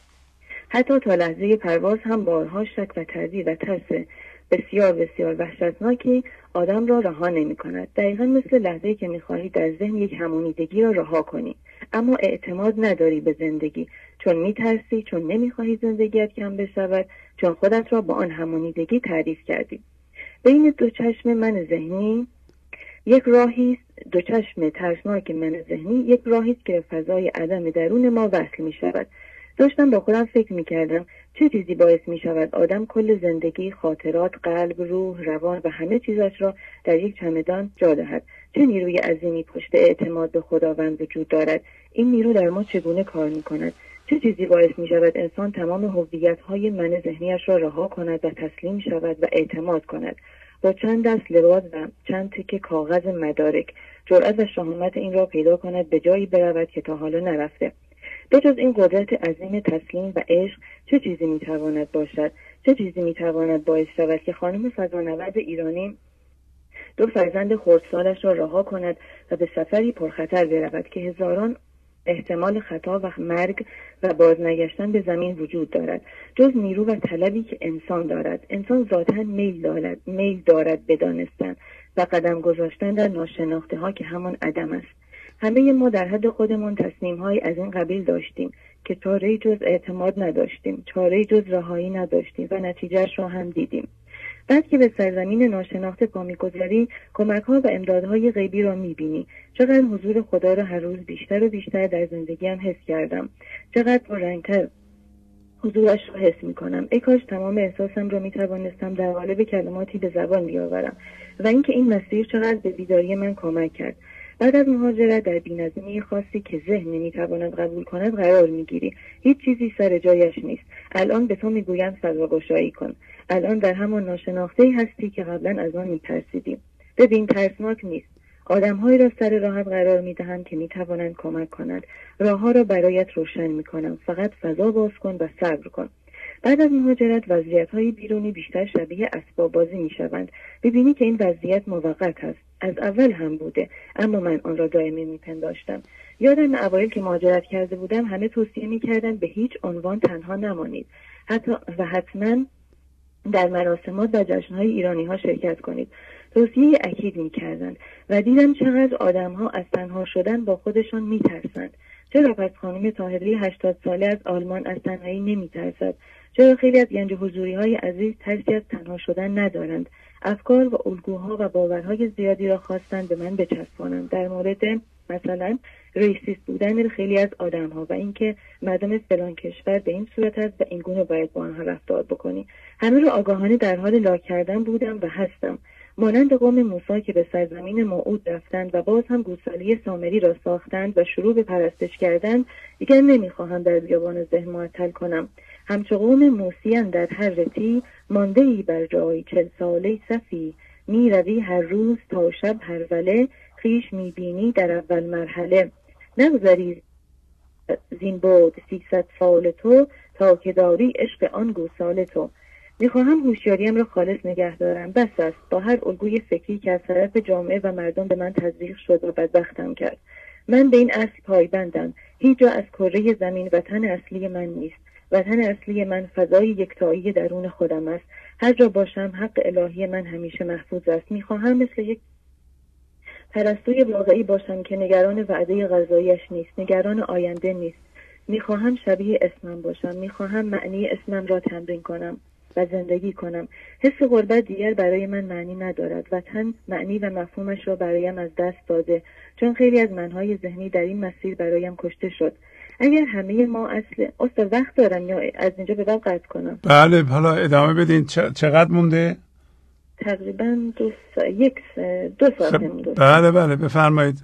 حتی تا لحظه پرواز هم بارها شک و تردید و ترس بسیار بسیار وحشتناکی آدم را رها نمی‌کند. دقیقاً مثل لحظه‌ای که می‌خواهی در ذهن یک همانیدگی را رها کنی، اما اعتماد نداری به زندگی، چون می‌ترسی، چون نمی‌خواهی زندگیت کم بشود، چون خودت را با آن همانیدگی تعریف کردی. بین دو چشم من ذهنی یک راهی است، دو چشم ترسناک من ذهنی یک راهی است که فضای عدم درون ما وصل می‌شود. داشتم با خودم فکر می‌کردم چه چیزی باعث می‌شود آدم کل زندگی، خاطرات، قلب، روح، روان و همه چیزش را در یک چمدان جا دهد. چه نیروی عظیمی پشت اعتماد به خداوند وجود دارد؟ این نیرو در ما چگونه کار می‌کند؟ چه چیزی باعث می‌شود انسان تمام هویت‌های من ذهنیش را رها کند و تسلیم شود و اعتماد کند؟ با چند دست لباس و چند تکه کاغذ مدارک جرأت و شهامت این را پیدا کند به جایی برود که تا حالا نرفته. بجز این قدرت عظیم تسلیم و عشق چه چیزی میتواند باشد؟ چه چیزی میتواند باعث شود که خانم فضانورد ایرانی 2 فرزند خردسالش را رها کند و به سفری پرخطر برود که هزاران احتمال خطا و مرگ و بازنگشتن به زمین وجود دارد؟ جز نیرو و طلبی که انسان دارد. انسان ذاتاً میل دارد بدانستن و قدم گذاشتن در ناشناخته ها که همان عدم است. همه ما در حد خودمان تصمیم‌های از این قبیل داشتیم که چاره‌ای جز اعتماد نداشتیم، چاره‌ای جز رهایی نداشتیم و نتیجهش را هم دیدیم. بعد که به سرزمین ناشناخته پا می‌گذاری، کمک‌ها و امدادهای غیبی را می‌بینی. چقدر حضور خدا را هر روز بیشتر و بیشتر در زندگیم حس کردم. چقدر پررنگ‌تر حضورش را حس می‌کنم. ای کاش تمام احساسم را می‌توانستم در قالب کلماتی به زبان بیاورم و اینکه این مسیر چقدر به بیداری من کمک کرد. بعد از مهاجرت در بی‌نظمی خاصی که ذهن نمی‌تواند قبول کند قرار می‌گیری. هیچ چیزی سر جایش نیست. الان به تو می‌گویند فضاگشایی کن. الان در همان ناشناخته‌ای هستی که قبلا از آن می‌ترسیدی. ببین، ترسناک نیست. آدم‌هایی را سر راهت قرار می‌دهند که می‌توانند کمک کنند. راه‌ها را برایت روشن می‌کنم. فقط فضا باز کن و صبر کن. بعد از مهاجرت وضعیت‌های بیرونی بیشتر شبیه اسباب بازی می‌شوند. ببینی که این وضعیت موقت است. از اول هم بوده، اما من آن را دائمی می‌پنداشتم. یادم اوایل که مهاجرت کرده بودم همه توصیه می‌کردند به هیچ عنوان تنها نمانید. حتما در مراسمات و جشن‌های ایرانی‌ها شرکت کنید. توصیه اکید می‌کردند و دیدم چقدر آدم‌ها از تنها شدن با خودشان می‌ترسند. چرا پس خانم طاهری 80 ساله از آلمان از تنهایی نمی‌ترسد؟ چرا خیلی از گنج حضوری‌های عزیز ترسی از تنها شدن ندارند؟ افکار و الگوها و باورهای زیادی را خواستند به من بچسبانند در مورد مثلا ریسیست بودن خیلی از آدم‌ها و اینکه مردم فلان کشور به این صورت است و این گونه باید با آنها رفتار بکنی. همه را آگاهانه در حال لاک کردن بودم و هستم. مانند قوم موسی که به سرزمین موعود رفتند و باز هم گوساله سامری را ساختند و شروع به پرستش کردند، دیگر نمیخواهم در بیابان ذهن معطل کنم. همچو قوم موسی در هر رتی مانده ای بر جای 40 ساله صفی، می روی هر روز تا شب هر وله، خیش می بینی در اول مرحله. نگذری زین بود 300 سال تو، تا که داری عشق آن گوسال تو. میخواهم هوشیاریم را خالص نگه دارم. بس است با هر الگوی فکری که از طرف جامعه و مردم به من تزریق شد و بدبختم کرد. من به این اصل پایبندم: هیچ جا از کره زمین وطن اصلی من نیست. وطن اصلی من فضای یکتایی درون خودم است. هر جا باشم حق الهی من همیشه محفوظ است. میخواهم مثل یک پرستوی واقعی باشم که نگران وعده غذایش نیست، نگران آینده نیست. میخواهم شبیه اسمم باشم. میخواهم معنی اسمم را تمرین کنم و زندگی کنم. حس غربت دیگر برای من معنی ندارد. وطن معنی و مفهومش را برایم از دست داده، چون خیلی از منهای ذهنی در این مسیر برایم کشته شد. اگر همه ما استاد وقت دارم یا از اینجا به بعد قطع کنم؟ بله، حالا ادامه بدین. چقدر مونده؟ تقریبا 2 ساعت مونده. بله بفرمایید.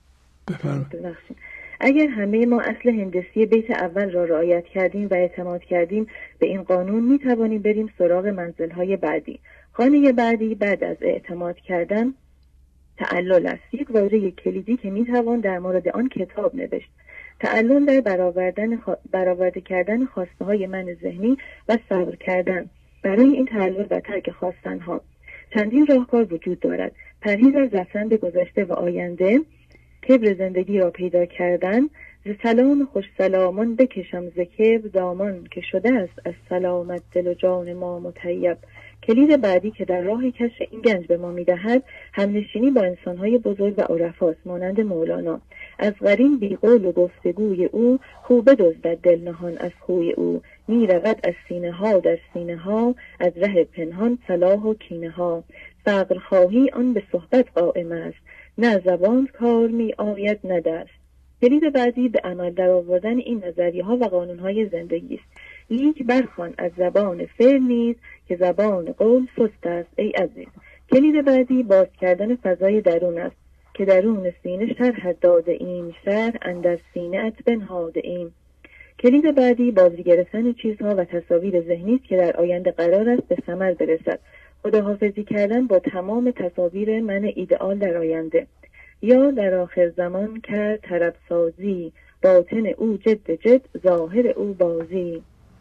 اگر همه ما اصل هندسی بیت اول را رعایت کردیم و اعتماد کردیم به این قانون، می توانیم بریم سراغ منزل‌های بعدی. خانه بعدی بعد از اعتماد کردن تعلل است، یک واژه کلیدی که می توان در مورد آن کتاب نوشت. تعلل در برآورده کردن خواسته های من ذهنی و صبر کردن برای این تعلل و ترک خواستن ها. چندین راهکار وجود دارد: پرهیز از رفتن به گذشته و آینده، کبر زندگی را پیدا کردن، ز سلام خوش سلامان بکشم ز کبر دامان، که شده است از سلامت دل و جان ما مطیب. کلید بعدی که در راه کشف این گنج به ما می‌دهد، همنشینی با انسان‌های بزرگ و عرفاست مانند مولانا. از قرین بی قول و گفتگوی او، خوب دزدد دل نهان از خوی او. می‌رود از سینه ها در سینه ها، از ره پنهان صلاح و کینه ها. فقر خواهی آن به صحبت قائم است، نه زبان کار می آید نه دست. کلید بعدی به عمل در آوردن این نظریه ها و قانون های زندگی است. لیک برخوان از زبان فعل نیز، که زبان قول سست است ای عزیز. کلید بعدی باز کردن فضای درون است، که درون سینه شرح داده ایم، شرح اندر سینه ات بنهاده ایم. کلید بعدی بازی گرفتن چیزها و تصاویر ذهنی است که در آینده قرار است به ثمر برسد. خداحافظی کردن با تمام تصاویر من ایدئال در آینده. یا در آخر زمان کرد طرب سازی، باطن او جد ظاهر او بازی.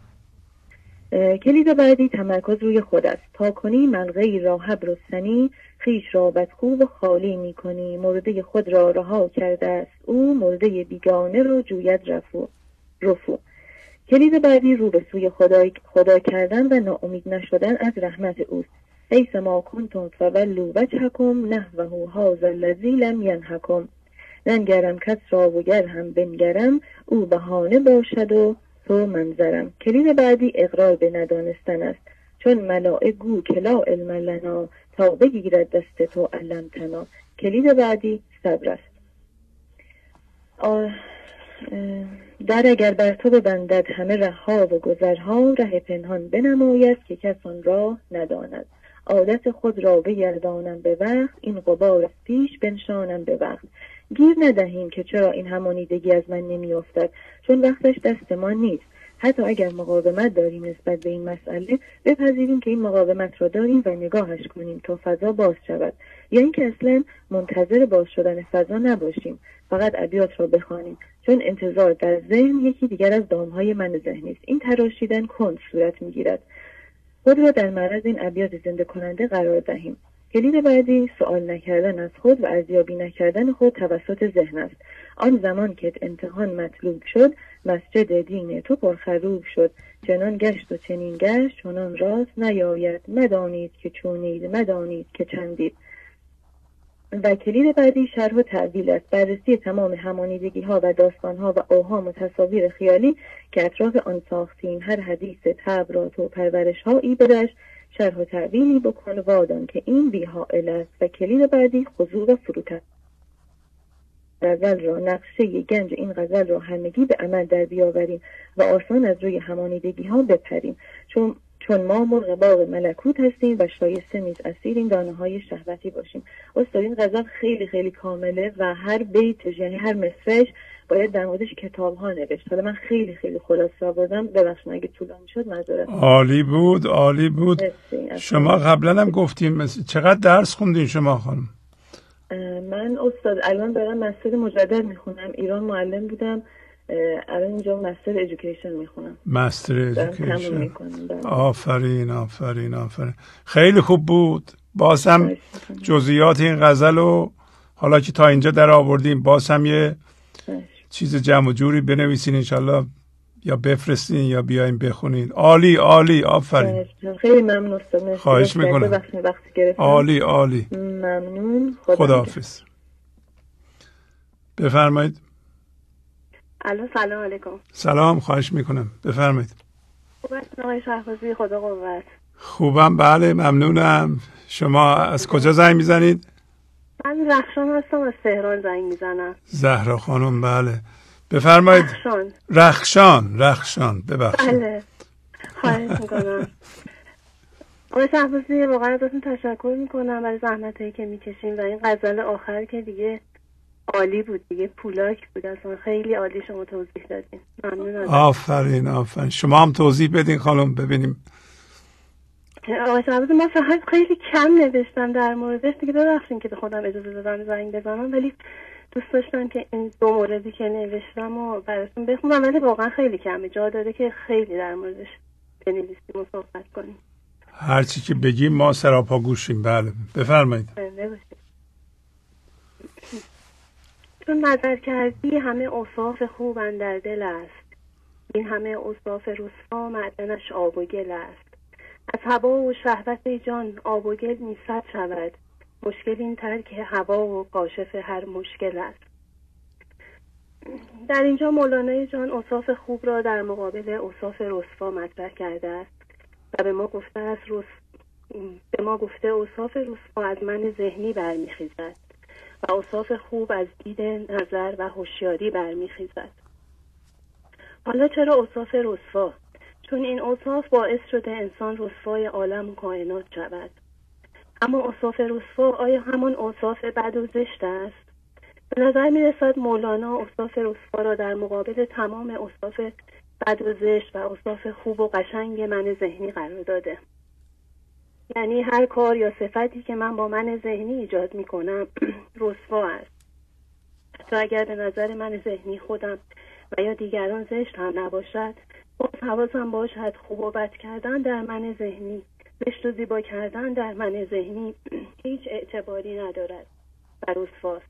کلید بعدی تمرکز روی خود است. تا کنی ملغی را حبر و سنی، خیش را بدخو و خالی می کنی. مرده خود را رها کرده است او، مرده بیگانه را جوید رفو. کلید بعدی رو به سوی خدا کردن و ناامید نشدن از رحمت اوست. ایس ما کنتم فولوا وجهکم نحوه هذا الذی لم ینهکم. ننگرم کس را و گر هم بنگرم، او بهانه باشد و تو منظرم. کلید بعدی اقرار به ندانستن است، چون ملائک گو که لا علم لنا، تا بگیرد دست تو علمتنا. کلید بعدی صبر است. در اگر بر تو ببندد همه رهها و گذرها، ره پنهان بنماید که کس آن راه نداند. عادت خود را بگردانم به وقت، این غبار از پیش بنشانم به وقت. گیر ندهیم که چرا این همانیدگی از من نمی افتد، چون وقتش دست ما نیست. حتی اگر مقاومت داریم نسبت به این مسئله، بپذیریم که این مقاومت را داریم و نگاهش کنیم تا فضا باز شود، یا اینکه اصلا منتظر باز شدن فضا نباشیم، فقط ابیات را بخوانیم، چون انتظار در ذهن یکی دیگر از دامهای من ذهنی است. این تراشیدن کند صورت میگیرد. خود را در معرض این ابیات زنده کننده قرار دهیم. کلید بعدی سوال نکردن از خود و ارزیابی نکردن خود توسط ذهن است. آن زمان که امتحان مطلوب شد، مسجد دین تو پرخروب شد. چنان گشت و چنین گشت، چنان راست نیاید. مدانید که چونید، مدانید که چندید. و کلید بعدی شرح و تعدیل است. بررسی تمام همانیدگی ها و داستان ها و اوهام و تصاویر خیالی که اطراف آن ساختیم. هر حدیث تبرات و پرورش هایی بدش، شرح و تعدیلی بکن وادان که این بی‌حائل است. و کلید بعدی خضوع و فروتن غزل را، نقشه گنج این غزل را همگی به عمل در بیاوریم و آسان از روی همانیدگی ها بپریم، چون ما مرغ باغ ملکوت هستیم و شایسته نیز اسیر این دانه های شهوتی باشیم. استاد این غزل خیلی خیلی کامله و هر بیتش، یعنی هر مصرعش باید در موردش کتاب ها نوشت. حالا من خیلی خیلی خلاصه آوردم، ببخشید اگه طولانی شد معذرت. عالی بود، عالی بود. شما قبلا هم گفتیم چقدر درس خوندین شما خانم؟ من استاد الان دارم مستر مجدد میخونم. ایران معلم بودم الان اینجا مستر ادویکیشن میخونم. مستر ادویکیشن. آفرین آفرین آفرین، خیلی خوب بود. باز هم جزئیات این غزل رو حالا که تا اینجا در آوردیم باز هم یه چیز جمع و جوری بنویسین انشالله، یا بفرستین یا بیاین بخونین. عالی عالی، آفرین. خیلی ممنون استاد. خواهش میکنم. عالی عالی، ممنون. خداحافظ. بفرمایید. الو، سلام علیکم. سلام، خواهش میکنم، بفرمایید. خوب هستین آقای شهبازی؟ خدا قوت. خوبم، بله ممنونم. شما از کجا زنگ میزنید؟ من رخشان هستم، از تهران زنگ میزنم. زهرا خانم، بله بفرمایید. رخشان ببخشید. بله خواهش میکنم. آقای شهبازی واقعا ازتون تشکر میکنم برای زحمتایی که میکشین و این غزل آخر که دیگه عالی بود، دیگه پولاک بود، اصلا خیلی عالی شما توضیح دادین. ممنون. آفرین آفرین، شما هم توضیح بدین خانم ببینیم. آقای شهبازی من فقط خیلی کم نوشتم در موردش، دیگه ببخشین که به خودم اجازه دادم زنگ بزنم، ولی دوست داشتم که این دو موردی که نوشتم و براتون بخونم، ولی واقعا خیلی کمه، جا داره که خیلی در موردش بنویسیم و صحبت کنیم. هر چی که بگیم ما سراپا گوشیم. بله بفرمایید. چون نظر کردی همه اوصاف خوب اندر دل است، این همه اوصاف رسوا معدنش آب و گل است. از هوا و شهوت جان آب و گل نیست شود، مشکل این ترک هوا و کاشف هر مشکل است. در اینجا مولانا جان اوصاف خوب را در مقابل اوصاف رسوا مطرح کرده است و به ما گفته اوصاف رسوا از من ذهنی برمیخیزد و اوصاف خوب از دید نظر و هوشیاری برمیخیزد. حالا چرا اوصاف رسوا؟ چون این اوصاف باعث شده انسان رسوای عالم و کائنات شود. اما اوصاف رسوا آیا همان اوصاف بد و زشت است؟ به نظر می رسد مولانا اوصاف رسوا را در مقابل تمام اوصاف بد و زشت و اوصاف خوب و قشنگ من ذهنی قرار داده. یعنی هر کار یا صفتی که من با من ذهنی ایجاد می کنم رسوا است. حتی اگر به نظر من ذهنی خودم و یا دیگران زشت هم نباشد، باز حواسم باشد خوب و بد کردن در من ذهنی، زشت و زیبا کردن در من ذهنی هیچ اعتباری ندارد و رسواست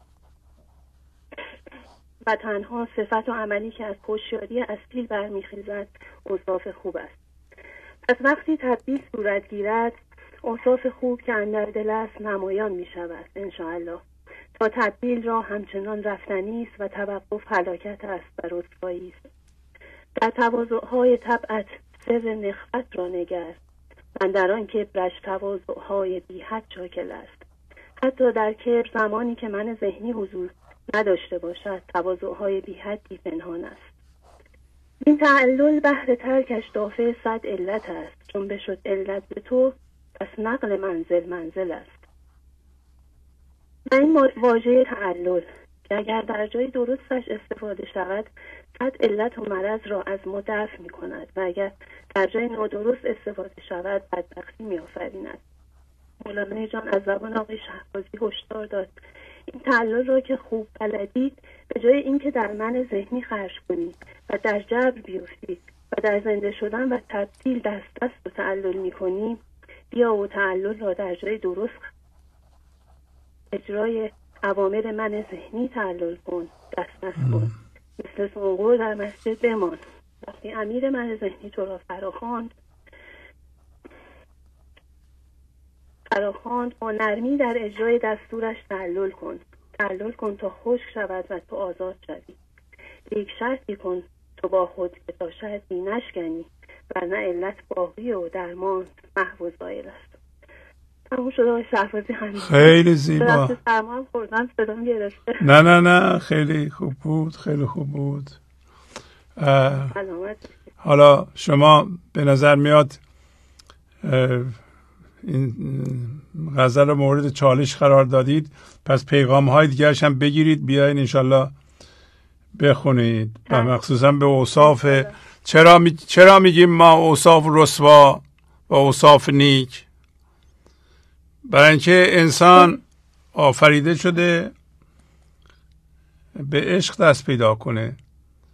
و تنها صفت و عملی که از هوشیاری اصیل برمیخیزد اوصاف خوب است. پس وقتی تبدیل صورت گیرد، اوصاف خوب که اندر دل است نمایان می شود انشاءالله. تا تبدیل را همچنان رفتنی است و توقف هلاکت است و رسوایی است. در تواضع‌های طبعت سر نخوت را نگر، من در آن کبرش تواضع‌های بی حد شاکل است. حتی در کبر زمانی که من ذهنی حضور نداشته باشد، تواضع‌های بی حدی پنهان است. این تعلل بهر ترکش دافع صد علت است، چون بشد علت به تو پس نقل منزل است. و این واژه تعلل که اگر در جای درستش استفاده شود صد علت و مرض را از ما دفع می کند و اگر در جای نادرست استفاده شود بدبختی می آفریند. مولانا جان از زبان آقای شهبازی هشدار داد این تعلل را که خوب بلدید، به جای اینکه در من ذهنی خرج کنید و در جبر بیفتید و در زنده شدن و تبدیل دست و تعلل می کنید، بیا و تعلل را در جای درست اجرای اوامر من ذهنی تعلل کن، دست کن. مثل سنگور در مسجد بمان. وقتی امیر من ذهنی تو را فراخواند با نرمی در اجرای دستورش تعلل کن تا خشک شود و تو آزاد شوی. لیک شرطی کن تو با خود که تا شاید بی نشکنی، ورنه علت باقی و درمان محو و زائل است. تموم شده آقای شهبازی. همین خیلی زیبا. سرما خوردم صدام گرفته. نه خیلی خوب بود. حالا شما به نظر میاد این غزل رو مورد چالش قرار دادید، پس پیغام های دیگرش هم بگیرید بیاین انشالله بخونید و مخصوصا به اوصاف. چرا میگیم ما اوصاف رسوا و اوصاف نیک؟ برای اینکه انسان آفریده شده به عشق دست پیدا کنه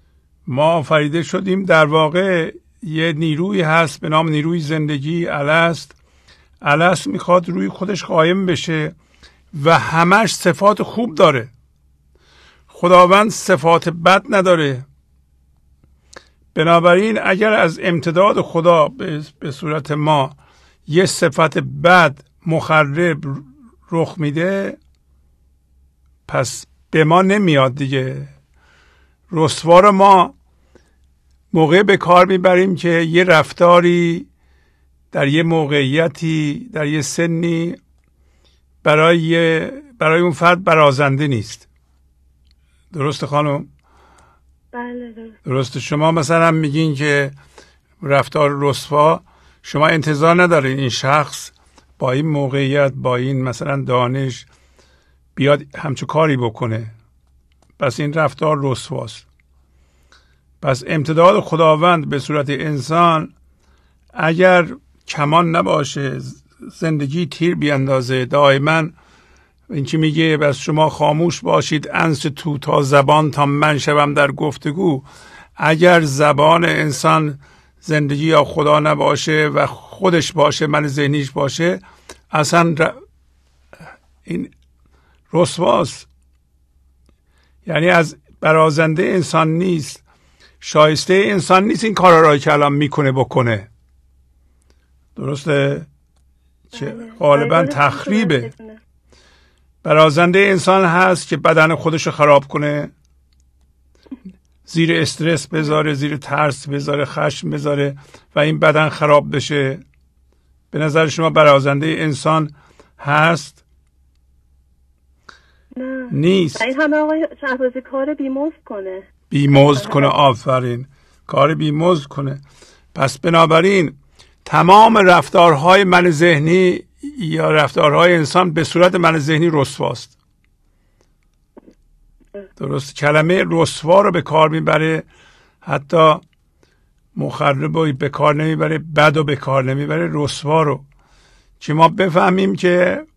ما آفریده شدیم. در واقع یه نیروی هست به نام نیروی زندگی، الست. الست میخواد روی خودش قایم بشه و همش صفات خوب داره. خداوند صفات بد نداره. بنابراین اگر از امتداد خدا به صورت ما یه صفت بد مخرب رخ میده، پس به ما نمیاد دیگه. رسوا رو ما موقع به کار میبریم که یه رفتاری در یه موقعیتی در یه سنی برای اون فرد برازنده نیست. درسته خانم؟ بله درسته. شما مثلا میگین که رفتار رسوا، شما انتظار ندارین این شخص با این موقعیت، با این مثلا دانش بیاد همچون کاری بکنه، پس این رفتار رسواست. پس امتداد خداوند به صورت انسان اگر کمان نباشه، زندگی تیر بیاندازه، دائما این چی میگه بس شما خاموش باشید انس تو تا زبان تا من شوم در گفتگو. اگر زبان انسان زندگی یا خدا نباشه و خودش باشه، من ذهنیش باشه، اصلا این رسواست. یعنی از برازنده انسان نیست، شایسته انسان نیست این کارا را که الان میکنه بکنه. درسته؟ چه غالبا تخریبه. برازنده انسان هست که بدن خودش رو خراب کنه، زیر استرس بذاره، زیر ترس بذاره، خشم بذاره و این بدن خراب بشه. به نظر شما برازنده انسان هست؟ نه نیست. این همه آقای شهبازی کار بیمزد کنه. بیمزد کنه، آفرین، کار بیمزد کنه. پس بنابراین تمام رفتارهای من ذهنی یا رفتارهای انسان به صورت من ذهنی رسواست. درست. کلمه رسوا رو به کار میبره، حتی مخرب رو به کار نمیبره، بد رو به کار نمیبره، رسوا رو. که ما بفهمیم که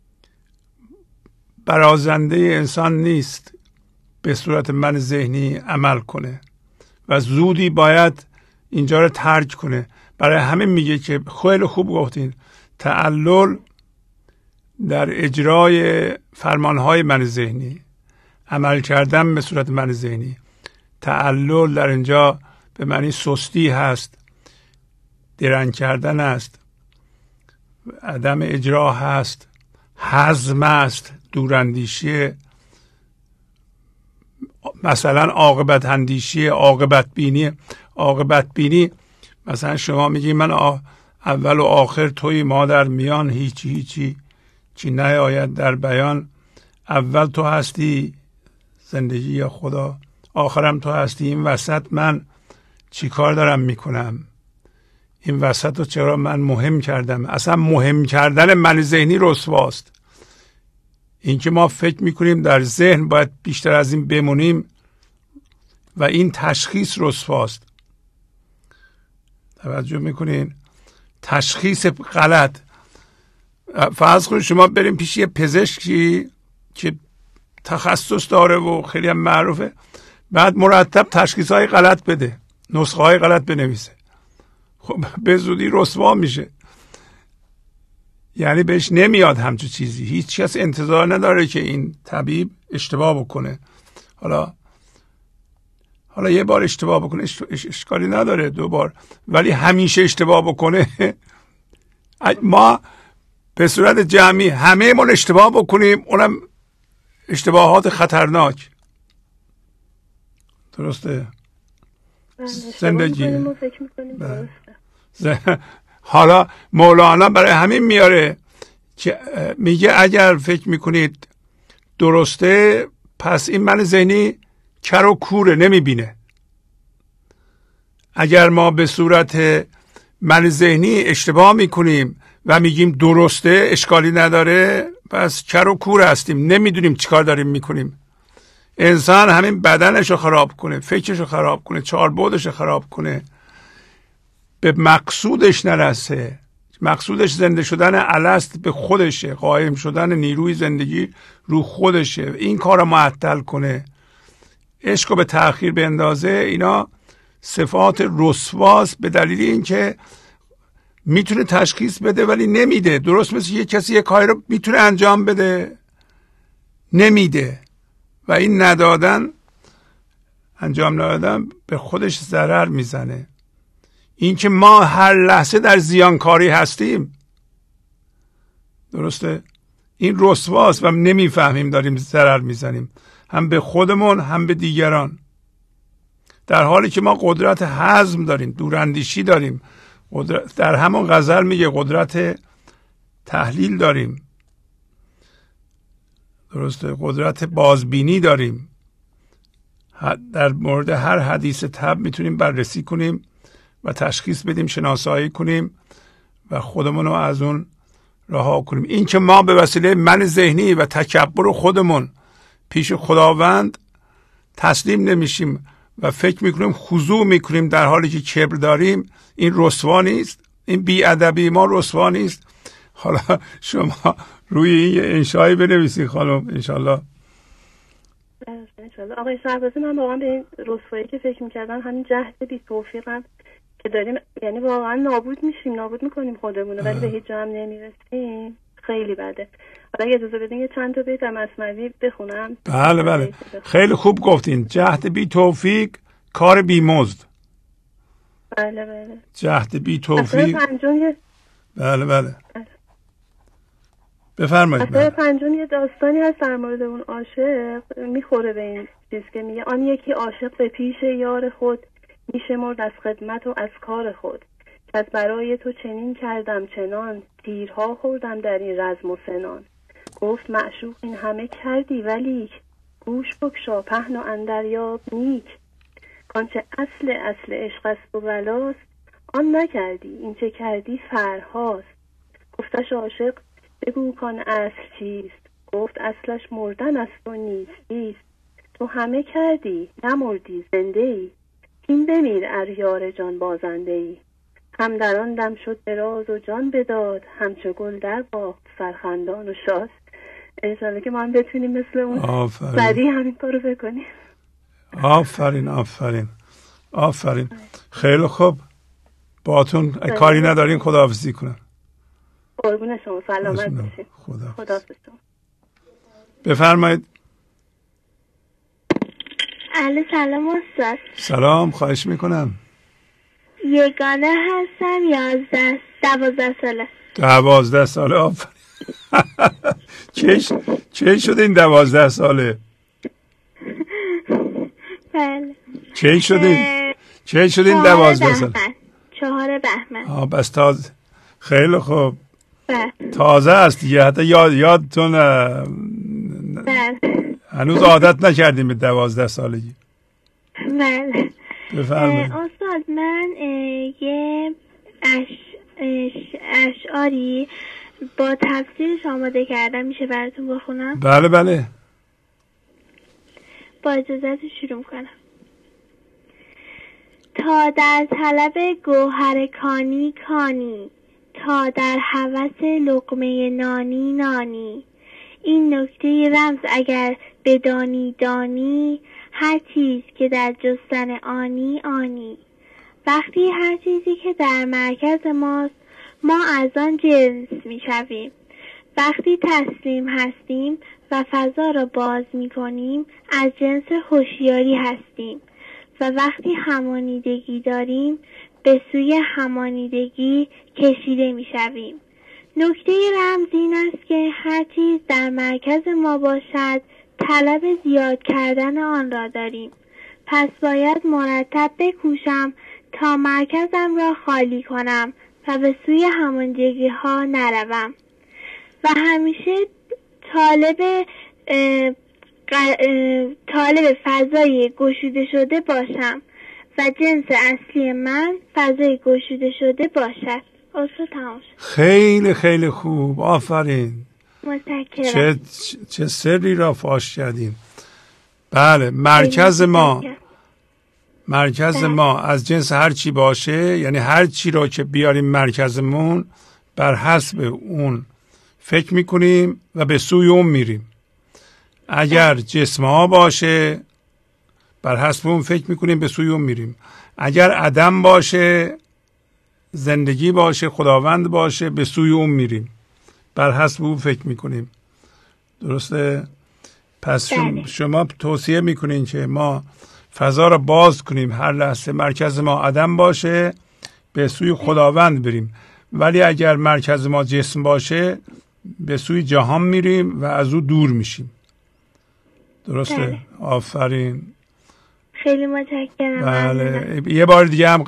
برازنده انسان نیست به صورت من ذهنی عمل کنه و زودی باید اینجا رو ترک کنه. برای همین میگه که خیلی خوب گفتین، تعلل در اجرای فرمانهای من ذهنی، عمل کردن به صورت من ذهنی. تعلل در اینجا به معنی سستی هست، درنگ کردن است، عدم اجرا هست، حزم است، دوراندیشی، مثلا عاقبت اندیشی، عاقبت بینی. عاقبت بینی مثلا شما میگی من اول و آخر توی، ما در میان هیچی چی نیاید در بیان. اول تو هستی زندگی یا خدا، آخرم تو هستی. این وسط من چی کار دارم میکنم؟ این وسط رو چرا من مهم کردم؟ اصلا مهم کردن من ذهنی رسواست. این که ما فکر میکنیم در ذهن باید بیشتر از این بمونیم و این تشخیص رسواست. توجه میکنین؟ تشخیص غلط. فرض کنید شما بریم پیش یه پزشکی که تخصص داره و خیلی هم معروفه، بعد مرتب تشخیص های غلط بده، نسخه های غلط بنویسه، خب به زودی رسوا میشه. یعنی بهش نمیاد همچون چیزی. هیچ کس انتظار نداره که این طبیب اشتباه بکنه. حالا یه بار اشتباه بکنه اشکالی نداره، 2 بار، ولی همیشه اشتباه بکنه. ما به صورت جمعی همه ما اشتباه بکنیم، اونم اشتباهات خطرناک. درسته؟ زندگی. حالا مولانا برای همین میاره که میگه اگر فکر میکنید درسته، پس این من ذهنی کر و کوره، نمیبینه. اگر ما به صورت من ذهنی اشتباه میکنیم و میگیم درسته، اشکالی نداره، پس کر و کور هستیم، نمیدونیم چیکار داریم میکنیم. انسان همین بدنش رو خراب کنه، فکرش رو خراب کنه، چاربودش رو خراب کنه، به مقصودش نرسه. مقصودش زنده شدن الست به خودشه، قایم شدن نیروی زندگی رو خودشه. این کار رو معطل کنه، عشق رو به تأخیر بندازه، اینا صفات رسواست به دلیل اینکه میتونه تشخیص بده ولی نمیده. درست مثل یه کسی یه کاری رو میتونه انجام بده نمیده، و این ندادن، انجام ندادن به خودش ضرر میزنه. این که ما هر لحظه در زیانکاری هستیم، درسته، این رسواست و نمیفهمیم داریم ضرر میزنیم، هم به خودمون هم به دیگران، در حالی که ما قدرت هضم داریم، دوراندیشی داریم، در همون غزل میگه قدرت تحلیل داریم، درسته، قدرت بازبینی داریم، در مورد هر حدیث تب میتونیم بررسی کنیم و تشخیص بدیم، شناسایی کنیم و خودمون رو از اون رها کنیم. این که ما به وسیله من ذهنی و تکبر خودمون پیش خداوند تسلیم نمیشیم و فکر میکنیم خضوع میکنیم در حالی که کبر داریم، این رسوا نیست، این بی‌ادبی ما رسوا نیست. حالا شما روی این انشایی بنویسید خانم انشالله. آقای شهبازی، من واقعا به این رسوایی که فکر میکردم همین جهد بی توفیقم که داریم، یعنی واقعا نابود میشیم، نابود میکنیم خودمونو ولی به هیچ جا هم نمیرسیم. خیلی بده. حالا اگه اجازه بدین یه چند تا بیت از مثنوی بخونم. بله بله خیلی خوب گفتین. جهد بی توفیق کار بی مزد. بله بله. جهد بی توفیق. بله بله. بفرمایید. اصلا پنجم یه داستانی هست در مورد اون عاشق، میخوره به این چیز که میگه آن یکی عاشق به پیش یار خود میشمرد از خدمت و از کار خود، که از برای تو چنین کردم چنان، تیرها خوردم در این رزم و سنان. گفت معشوق این همه کردی ولیک، گوش بگشا پهن و اندریاب نیک. کانچه اصل عشق است و بلاست، آن نکردی این چه کردی فرهاست. گفتش عاشق بگو کان اصل چیست، گفت اصلش مردن است و نیستیست. تو همه کردی نمردی زنده ای، این بمیر ار یار جان بازنده ای. هم در آن دم شد دراز و جان بداد، همچو گل در باغ سرخندان و شاد. انشالله که ما هم بتونیم مثل اون سریع همین کارو بکنیم. آفرین آفرین آفرین. خیلی خوب، باهاتون کاری ندارین، خداحافظی کنم. قربون شما، سلامت باشید. خداحافظ. بفرمایید. علی سلام استاد. سلام، خواهش میکنم. یگانه هستم 12 ساله. 12 ساله، آفرین. چه شده این 12 ساله؟ بله. چه شده این 12 ساله؟ 4 بهمن. بس تازه. خیلی خوب. بله. تازه است دیگه، حتی یادتون بله. هنوز عادت نکردیم به 12 سالگی. بله. بفرمایید. استاد من یه اشعاری با تفسیرش آماده کردم، میشه براتون بخونم؟ بله بله. با اجازت شروع کنم. تا در طلب گوهر کانی کانی، تا در هوس لقمه نانی نانی. این نکته رمز اگر بدانی دانی، هر چیز که در جستن آنی آنی. وقتی هر چیزی که در مرکز ماست ما از آن جنس می شویم. وقتی تسلیم هستیم و فضا را باز می کنیم از جنس هوشیاری هستیم و وقتی همانیدگی داریم به سوی همانیدگی کشیده می شویم. نکته رمز این است که هر چیز در مرکز ما باشد طلب زیاد کردن آن را داریم. پس باید مرتب بکوشم تا مرکزم را خالی کنم و به سوی همانیدگی ها نروم و همیشه طالب فضای گشوده شده باشم و جنس اصلی من فضای گشوده شده باشد. خیلی خیلی خوب، آفرین. متشکرم. چه سری را فاش کردیم. بله، مرکز ما از جنس هر چی باشه، یعنی هر چی را که بیاریم مرکزمون بر حسب اون فکر میکنیم و به سوی اون میریم. اگر جسم ها باشه بر حسب اون فکر میکنیم، به سوی اون میریم. اگر عدم باشه، زندگی باشه، خداوند باشه، به سوی اون میریم، بر حسب اون فکر میکنیم. درسته؟ پس شما توصیه میکنین که ما فضا رو باز کنیم، هر لحظه مرکز ما عدم باشه، به سوی خداوند بریم. ولی اگر مرکز ما جسم باشه، به سوی جهان میریم و از او دور میشیم. درسته؟ آفرین. خیلی متشکرم. بله. یه بار دیگه هم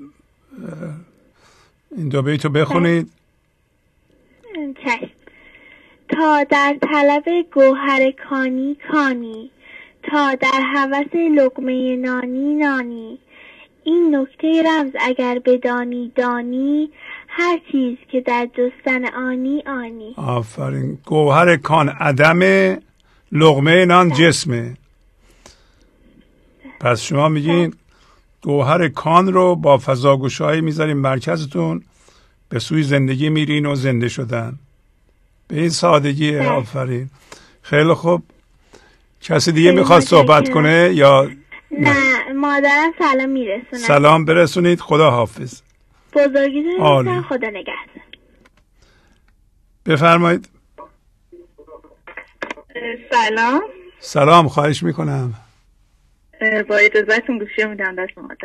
این دو بیتو بخونید. چشم. تا در طلب گوهر کانی کانی، تا در هوس لقمه نانی نانی. این نکته رمز اگر بدانی دانی، هر چیز که در جستن آنی آنی. آفرین. گوهر کان عدمه، لقمه نان جسمه. پس شما میگین گوهر کان رو با فضاگوشایی میذاریم مرکزتون، به سوی زندگی میرین و زنده شدن. به این سادگی. آفرین. خیلی خوب. کسی دیگه میخواد صحبت کنه یا نه؟ مادرم سلام میرسونم. سلام برسونید. خدا حافظ. بزرگیتون. خدا نگهدار. بفرمایید. سلام. سلام. خواهش میکنم. با اجازهتون گوشی میدم دست مادر.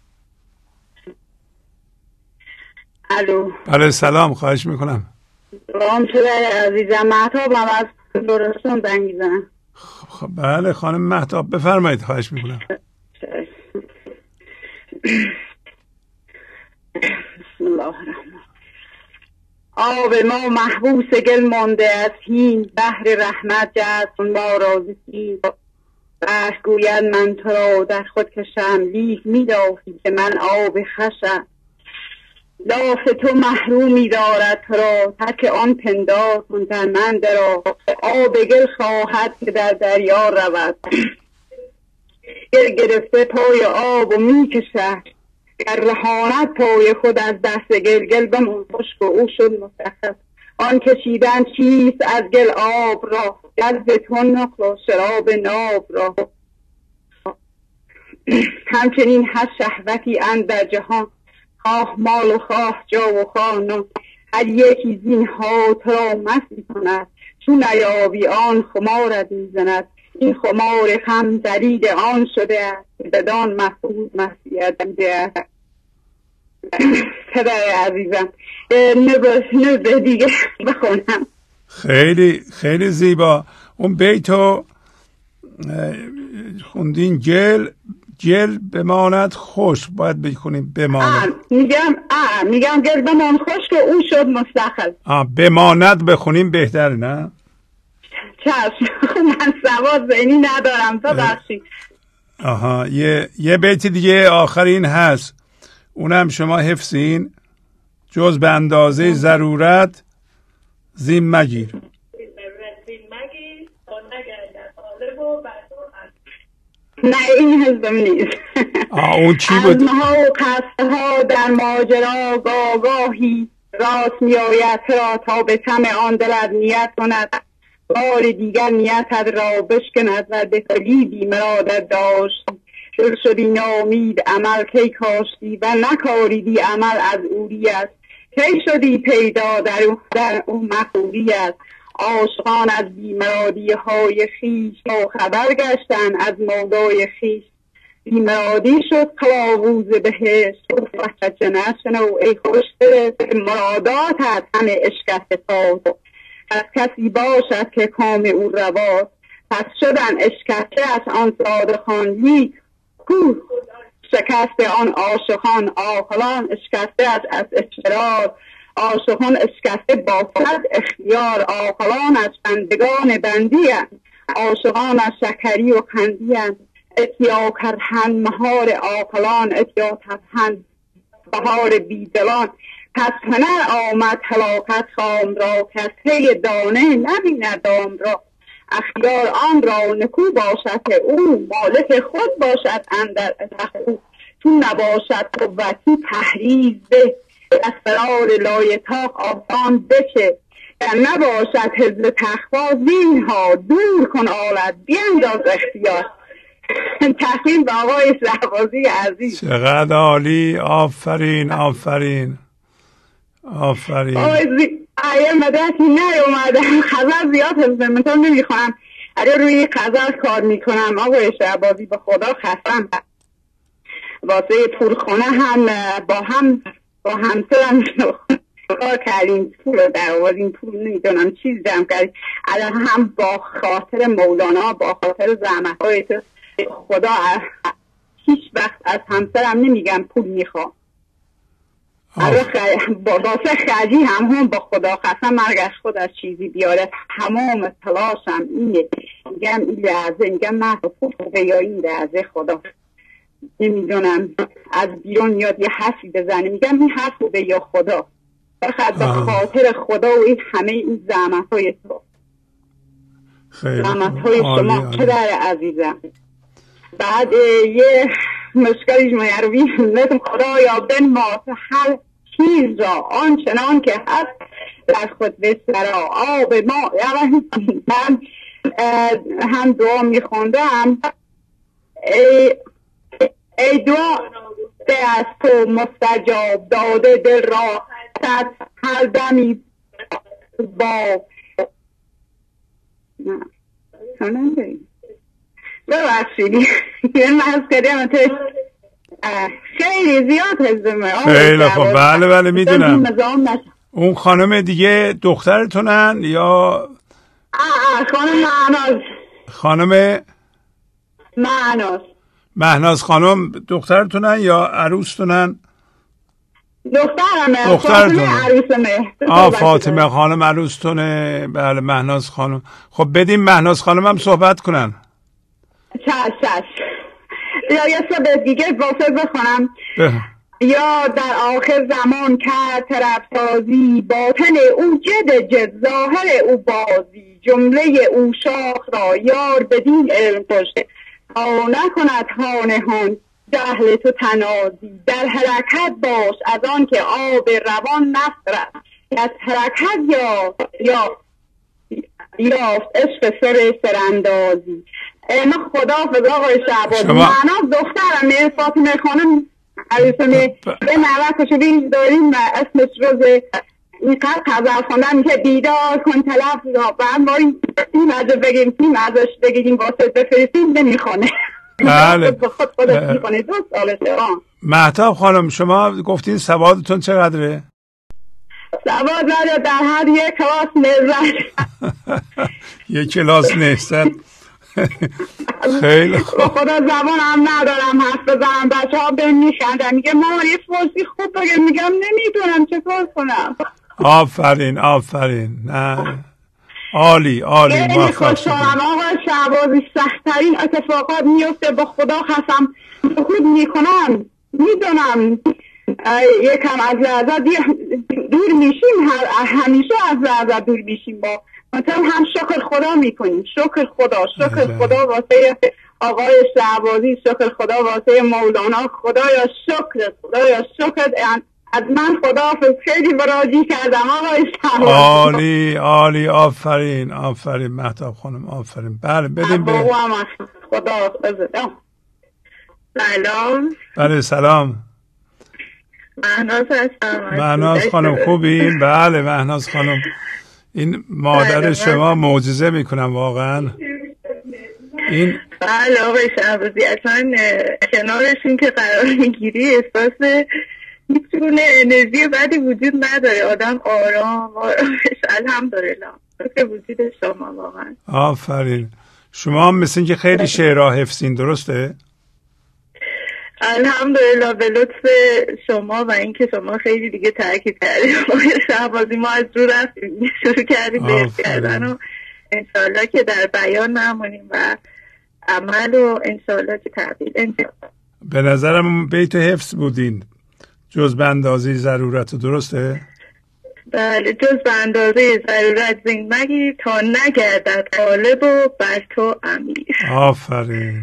الو. بله سلام. خواهش میکنم. سلام شده عزیزم. مهتابم از لرستان زنگ میزنم. بله خانم مهتاب بفرمایید. خواهش میکنم. بسم الله الرحمن. آب ما محبوس گل مانده از هین، بحر رحمت جست ما رازی. بحر گوید من تو را در خود کشم، لیک میدافی که من آب خشم. لاف تو محرومی دارد تو را، ترک آن پندار کن در من درا. آب گل خواهد که در دریا رود، گل گرفته پای آب و میکشد. گر رهاند پای خود از دست گل، گل بمان خشک و او شد مستخف. آن کشیدن چیست از گل آب را، گل تن نقل و شراب ناب را. همچنین هر شهوتی اندر جهان، خواه مال و خواه جا و خانه. هر یکی زینها تو را مست کند، چون نیابی آن خمارت میزند. این خمار هم درید آن شده است، بدان محفوظ مسیحت دیده است. پدر عزیزم نبه دیگه بخونم. خیلی خیلی زیبا. اون بیتو خوندین. گل بماند خوش، باید بخونیم بماند. میگم گل بمان خوش که اون شد مستقل. بماند بخونیم بهتر نه؟ چشم. من سواد ذهنی ندارم تو بخشی. آها. یه بیت دیگه آخرین هست، اونم شما حفظین. جز به اندازه ضرورت زین مگیر. نه این حزبم نیست. اون چی بود؟ ازمها و قصه ها در ماجرا گاهی، راست می آید را تا به طمع آن دلت نیت کند. بار دیگر نیتت را بشکند و به کلیدی مرادت داشت. شل شدی نامید عمل کی کاشتی، و نکاریدی عمل از اوری است. کی شدی پیدا در اون مخوری است. عاشقان از بیمرادی های خیش با خبر گشتن از مولای خیش. بیمرادی شد کلاووز بهشت، وحشت نشنو ای خوشتر مراداتت همه اشکت تاز. از کسی باشد که کام او رواست، پس شدن اشکته از آن صادقان. لیک کو شکست آن عاشقان، عاقلان اشکسته از اشترار. عاشقان اشکسته با صد اختیار، عاقلان از بندگان بندی اند. عاشقان از شکری و خندی اند. اتیا کرهن مهار عاقلان، اتیا تفهن بهار بیدلان. پس هنر آمد هلاکت خام را، کسی دانه نبیند دام را. اختیار آن را نکو باشد که او، مالک خود باشد اندر تخو. چون نباشد قوتی تحریز ده، از فرار لایتاق آسان بچه. در نباشد حزب تخوا زینها، دور کن آلت بینداز اختیار. تقدیم به آقای شهبازی عزیز. چقدر عالی. آفرین آفرین آفرین. آیه مدتی نیومدم، خبر زیاد هستم من نمیخوام روی غزل کار میکنم. آقای شهبازی به خدا خستم، واسه پولخونه هم با همسرم کار کردیم، پول در آوردیم، پول نمیدونم چیز جمع کردیم. الان هم با خاطر مولانا، با خاطر زحمت‌های تو خدا هیچ وقت از همسرم نمیگم پول میخوام. واسه خرجی هم با خدا خستم، مرگش خود از چیزی بیاره. تمام تلاشم اینه، میگم این لحظه، میگم نه خوبه یا این لحظه خدا نمیدونم از بیرون میاد یه حرفی بزنه، میگم این حرف خوبه یا خدا، فقط به خاطر خدا و این همه این زحمت‌های تو، زحمت‌های شما پدر عزیزم. بعد یه مشکلیش میاروی نتم خدایا بنماس هر چیز را آنچنان که هست در خود بسرا آب ما. من هم دعا میخوندم، ای دعا ده از تو مستجاب، داده دل را صد هر دمی با ببخشیدی یه مسکری هم خیلی زیاد هزمه. خیلی خب بله بله میدونم. اون خانم دیگه دخترتونن یا خانم معناز؟ خانم مهناز خانم دخترتونن یا عروستونن؟ دخترمه. فاطمه عروسمه. فاطمه خانم عروستونه. بله مهناز خانم. خب بدیم مهناز خانم هم صحبت کنن. چش یا یه سبب دیگه واسه بخونم. یا در آخر زمان کرد طرفسازی، باطن او جد ظاهر او بازی، جمله او شاخ را یار بدین علم کشته، تا نکند هان جهل تو تنازی. در حرکت باش از آن که آب روان نفرد، از حرکت یافت عشق سراندازی. من خدا فضا آقای شعبازی. معنا دخترم فاطمه خانم عروسمه یه نوه کشوری داریم اسمش روز اینقدر غزل خوندن که بیدار کن تلف را بعد ما این ازش بگیم تیم ازش بگیم واسه بفرستیم نمیخونه. بله خود خودش میکنه. 2 سالشه. مهتاب خانم شما گفتین سوادتون چقدره؟ سواد نداره در حد 1 کلاس نهزت. 1 کلاس نهزت. خیلی خوب. خدا زبان هم ندارم حرف بزنم، بچه ها به میخندن میگه مامان یه فارسی خوب بگه، میگم نمیدونم چه کار کنم. آفرین نه عالی خیلی خوشحالم آقای شعبازی. سخت‌ترین اتفاقات میفته با خدا خستم خود میکنم، میدونم یکم از لحظه دور میشیم، همیشه از لحظه دور میشیم، با مثلا هم شکر خدا میکنیم. شکر خدا واسه آقای شعبازی، شکر خدا واسه مولانا. خدایا شکر از من خداحافظ. خیلی براجی کردم آقای شعبازی. عالی آفرین مهتاب خانم آفرین. بله بدیم به خداحافظ. سلام. بله سلام. مهناز هستم. مهناز خانم خوبین؟ بله مهناز خانم این مادر شما معجزه میکنم واقعا. این بله آقای شعبازی اصلا کنارشون که قرار میگیری احساس هیچگونه انرژی بدی وجود نداره، آدم آرامش الحمدلله که وجود شما واقعا. آفرین. شما هم مثل که خیلی شعرها حفظین درسته؟ الحمدلله به لطف شما و اینکه شما خیلی دیگه تاکید کردید آقای شعبازی ما از رو رفتیم شروع کردیم به حفظ کردن و انشالله که در بیان نمونیم و عمل و انشالله که تبدیل انشالله. به نظرم بیت حفظ بودین جز به اندازه ضرورت درسته؟ بله جز به اندازه ضرورت زین مگیر تا نگردد غالب و بر تو امیر. آفرین.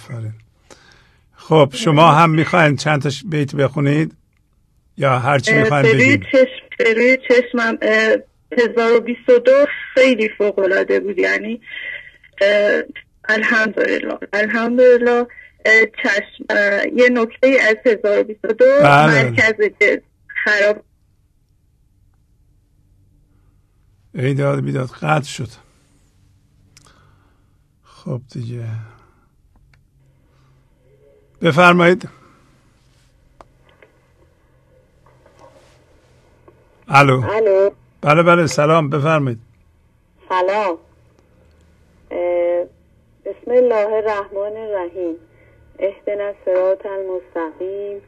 خب شما هم میخواین چند تا بیت بخونید یا هر چی میخواین بگید؟ روی چشمم 1022 خیلی فوق العاده بود، یعنی الحمدلله. چشم، یه نکته از 1022 مرکز جسم خراب. ای داد بیداد قطع شد. خب دیگه بفرمایید. الو. بله سلام، بفرمایید. سلام. بسم الله الرحمن الرحیم. اهدنا الصراط المستقیم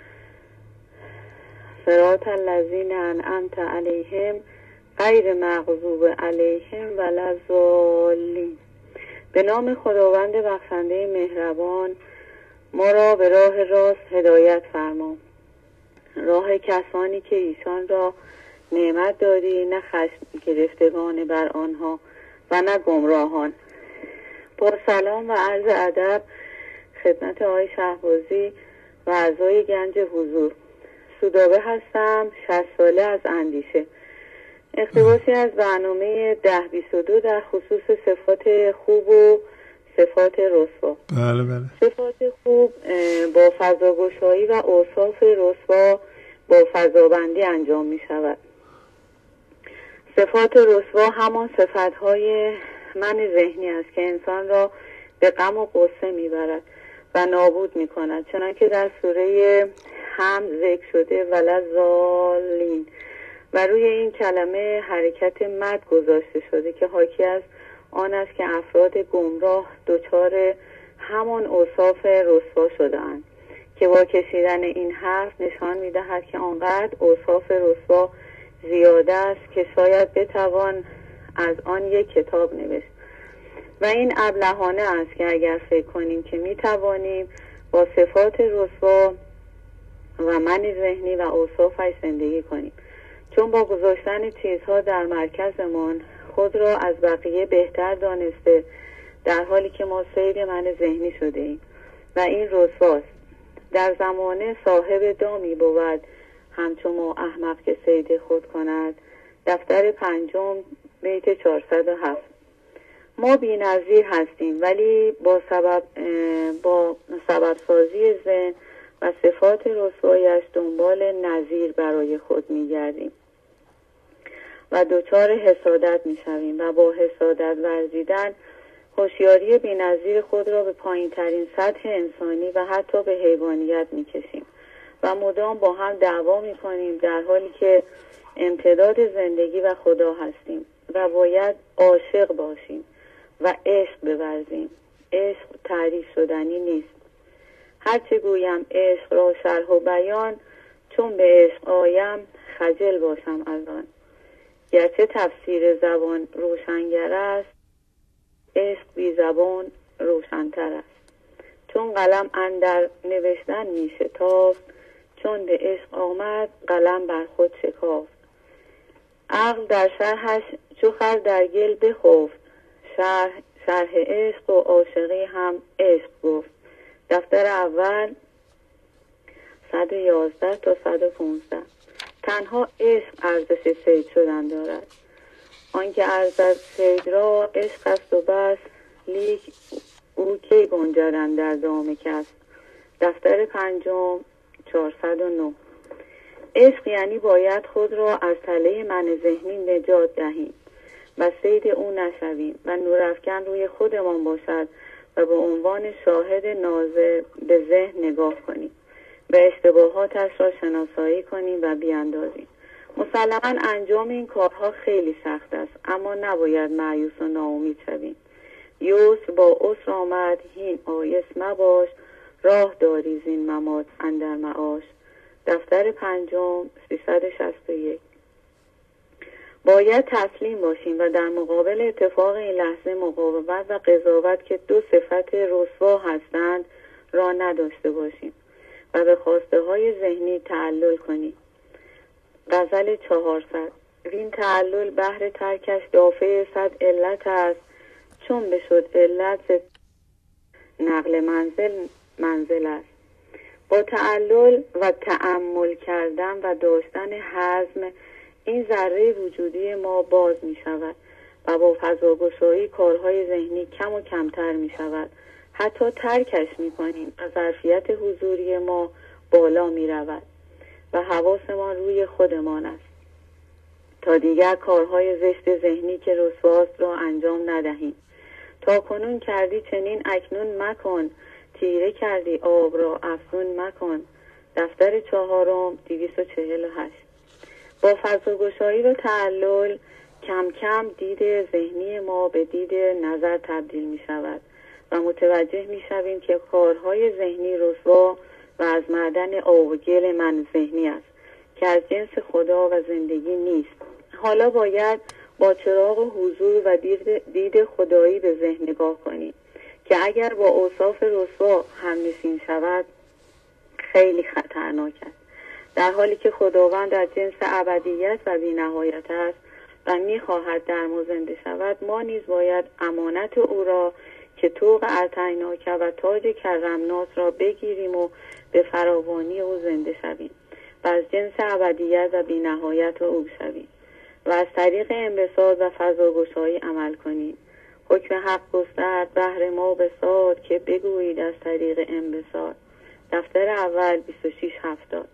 صراط الذین انعمت علیهم غیر مغضوب علیهم ولا الضالین. به نام خداوند بخشنده مهربان، ما را به راه راست هدایت فرما، راه کسانی که ایشان را نعمت دادی، نه خشم گرفتگان بر آنها و نه گمراهان. با سلام و عرض ادب خدمت آقای شهبازی و اعضای گنج حضور. سودابه هستم، 60 ساله، از اندیشه. اقتباسی از برنامه 1022 در خصوص صفات خوب و صفات رسوا. بله. صفات خوب با فضاگشایی و اوصاف رسوا با فضابندی انجام می شود. صفات رسوا همان صفتهای من ذهنی است که انسان را به غم و غصه می برد و نابود می کند، چنانکه در سوره حمد ذکر شده ولضالین، و روی این کلمه حرکت مد گذاشته شده که حاکی از آن است که افراد گمراه دچار همان اوصاف رسوا شده‌اند که با کشیدن این حرف نشان می‌دهد که آنقدر اوصاف رسوا زیاده است که شاید بتوان از آن یک کتاب نوشت. و این ابلهانه است که اگر فکر کنیم که می‌توانیم با صفات رسوا و من ذهنی و اوصافش زندگی کنیم، چون با گذاشتن چیزها در مرکزمان خود را از بقیه بهتر دانسته، در حالی که ما سید من ذهنی شده ایم و این رسواست. در زمانه صاحب دامی بود همچون ما احمق که سید خود کند. دفتر 5 بیت 407. ما بی نظیر هستیم، ولی با سبب سازی ذهن و صفات رسوایش دنبال نظیر برای خود می گردیم و دچار حسادت می شویم و با حسادت ورزیدن هوشیاری بی نظیر خود را به پایین ترین سطح انسانی و حتی به حیوانیت می کشیم و مدام با هم دعوا می کنیم، در حالی که امتداد زندگی و خدا هستیم و باید عاشق باشیم و عشق بورزیم. عشق تعریف شدنی نیست. هرچه گویم عشق را شرح و بیان، چون به عشق آیم خجل باشم از آن. گرچه تفسیر زبان روشنگر است، عشق بی زبان روشنتر است. چون قلم اندر نوشتن می شتافت، چون به عشق آمد قلم بر خود شکافت. عقل در شرحش چو خر در گل بخفت، شرح عشق و عاشقی هم عشق گفت. دفتر اول 111 تا 115. تنها عشق ارزش صید شدن دارد. آنکه ارزش صید را عشق است و بس، لیک او کی گنجدن در دام کس. دفتر 5 409. عشق یعنی باید خود را از تله من ذهنی نجات دهیم و صید او نشویم و نورافکن روی خودمان باشد و به عنوان شاهد ناظر به ذهن نگاه کنیم و اشتباهاتش را شناسایی کنیم و بیاندازیم. مسلماً انجام این کارها خیلی سخت است، اما نباید مایوس و ناامید شویم. یسر با عسر آمد، هین آیس مباش، راه داری زین ممات اندر معاش. دفتر 5 361. باید تسلیم باشیم و در مقابل اتفاق این لحظه مقاومت و قضاوت که دو صفت رسوا هستند را نداشته باشیم و به خواسته های ذهنی تعلل کنیم. غزل 400. وین تعلل بهر ترکش دافع 100 علت است، چون بشد علت نقل منزل است. با تعلل و تأمل کردن و داشتن حزم، این ذره وجودی ما باز می شود و با فضاگشایی کارهای ذهنی کم و کمتر می شود. حتی ترکش می کنیم و ظرفیت حضوری ما بالا می رود و حواسمان روی خودمان است تا دیگر کارهای زشت ذهنی که رسواست را انجام ندهیم. تا کنون کردی چنین اکنون مکن، تیره کردی آب را افزون مکن. دفتر 4 248. با فضاگشایی و تعلل کم کم دید ذهنی ما به دید نظر تبدیل می شود و متوجه می شویم که کارهای ذهنی رسوا و از معدن آب و گل من ذهنی است که از جنس خدا و زندگی نیست. حالا باید با چراغ حضور و دید خدایی به ذهن نگاه کنیم که اگر با اوصاف رسوا همنشین شود خیلی خطرناک است، در حالی که خداوند از جنس ابدیت و بی‌نهایت است و می‌خواهد در ما زنده شود. ما نیز باید امانت او را که طوق اعطیناک و تاج کرمناس را بگیریم و به فراوانی او زنده شویم و از جنس ابدیت و بی‌نهایت او شویم و از طریق انبساط و فضاگشایی عمل کنیم. حکم حق گسترد بهر ما بساط که بگویید از طریق انبساط. دفتر اول 2670.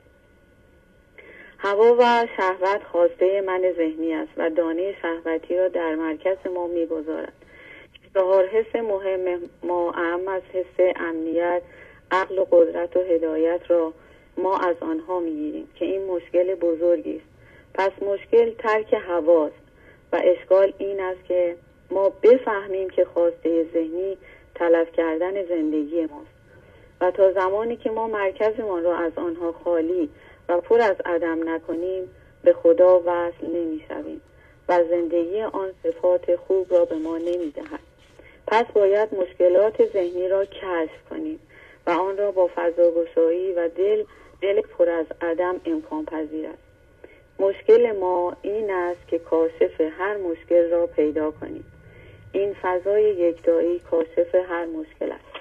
هوا و شهوت خواسته من ذهنی است و دانه شهوتی را در مرکز ما می‌گذارد. 4 حس مهم ما اهم از حس امنیت، عقل و قدرت و هدایت را ما از آنها می‌گیریم که این مشکل بزرگی است. پس مشکل ترک هواست و اشکال این است که ما بفهمیم که خواسته ذهنی تلف کردن زندگی ماست و تا زمانی که ما مرکزمان را از آنها خالی و پر از عدم نکنیم به خدا وصل نمی‌شویم و زندگی آن صفات خوب را به ما نمی‌دهد. پس باید مشکلات ذهنی را کشف کنیم و آن را با فضاگشایی و دل پر از عدم امکان پذیر است. مشکل ما این است که کاشف هر مشکل را پیدا کنیم. این فضای یکتایی کاشف هر مشکل است.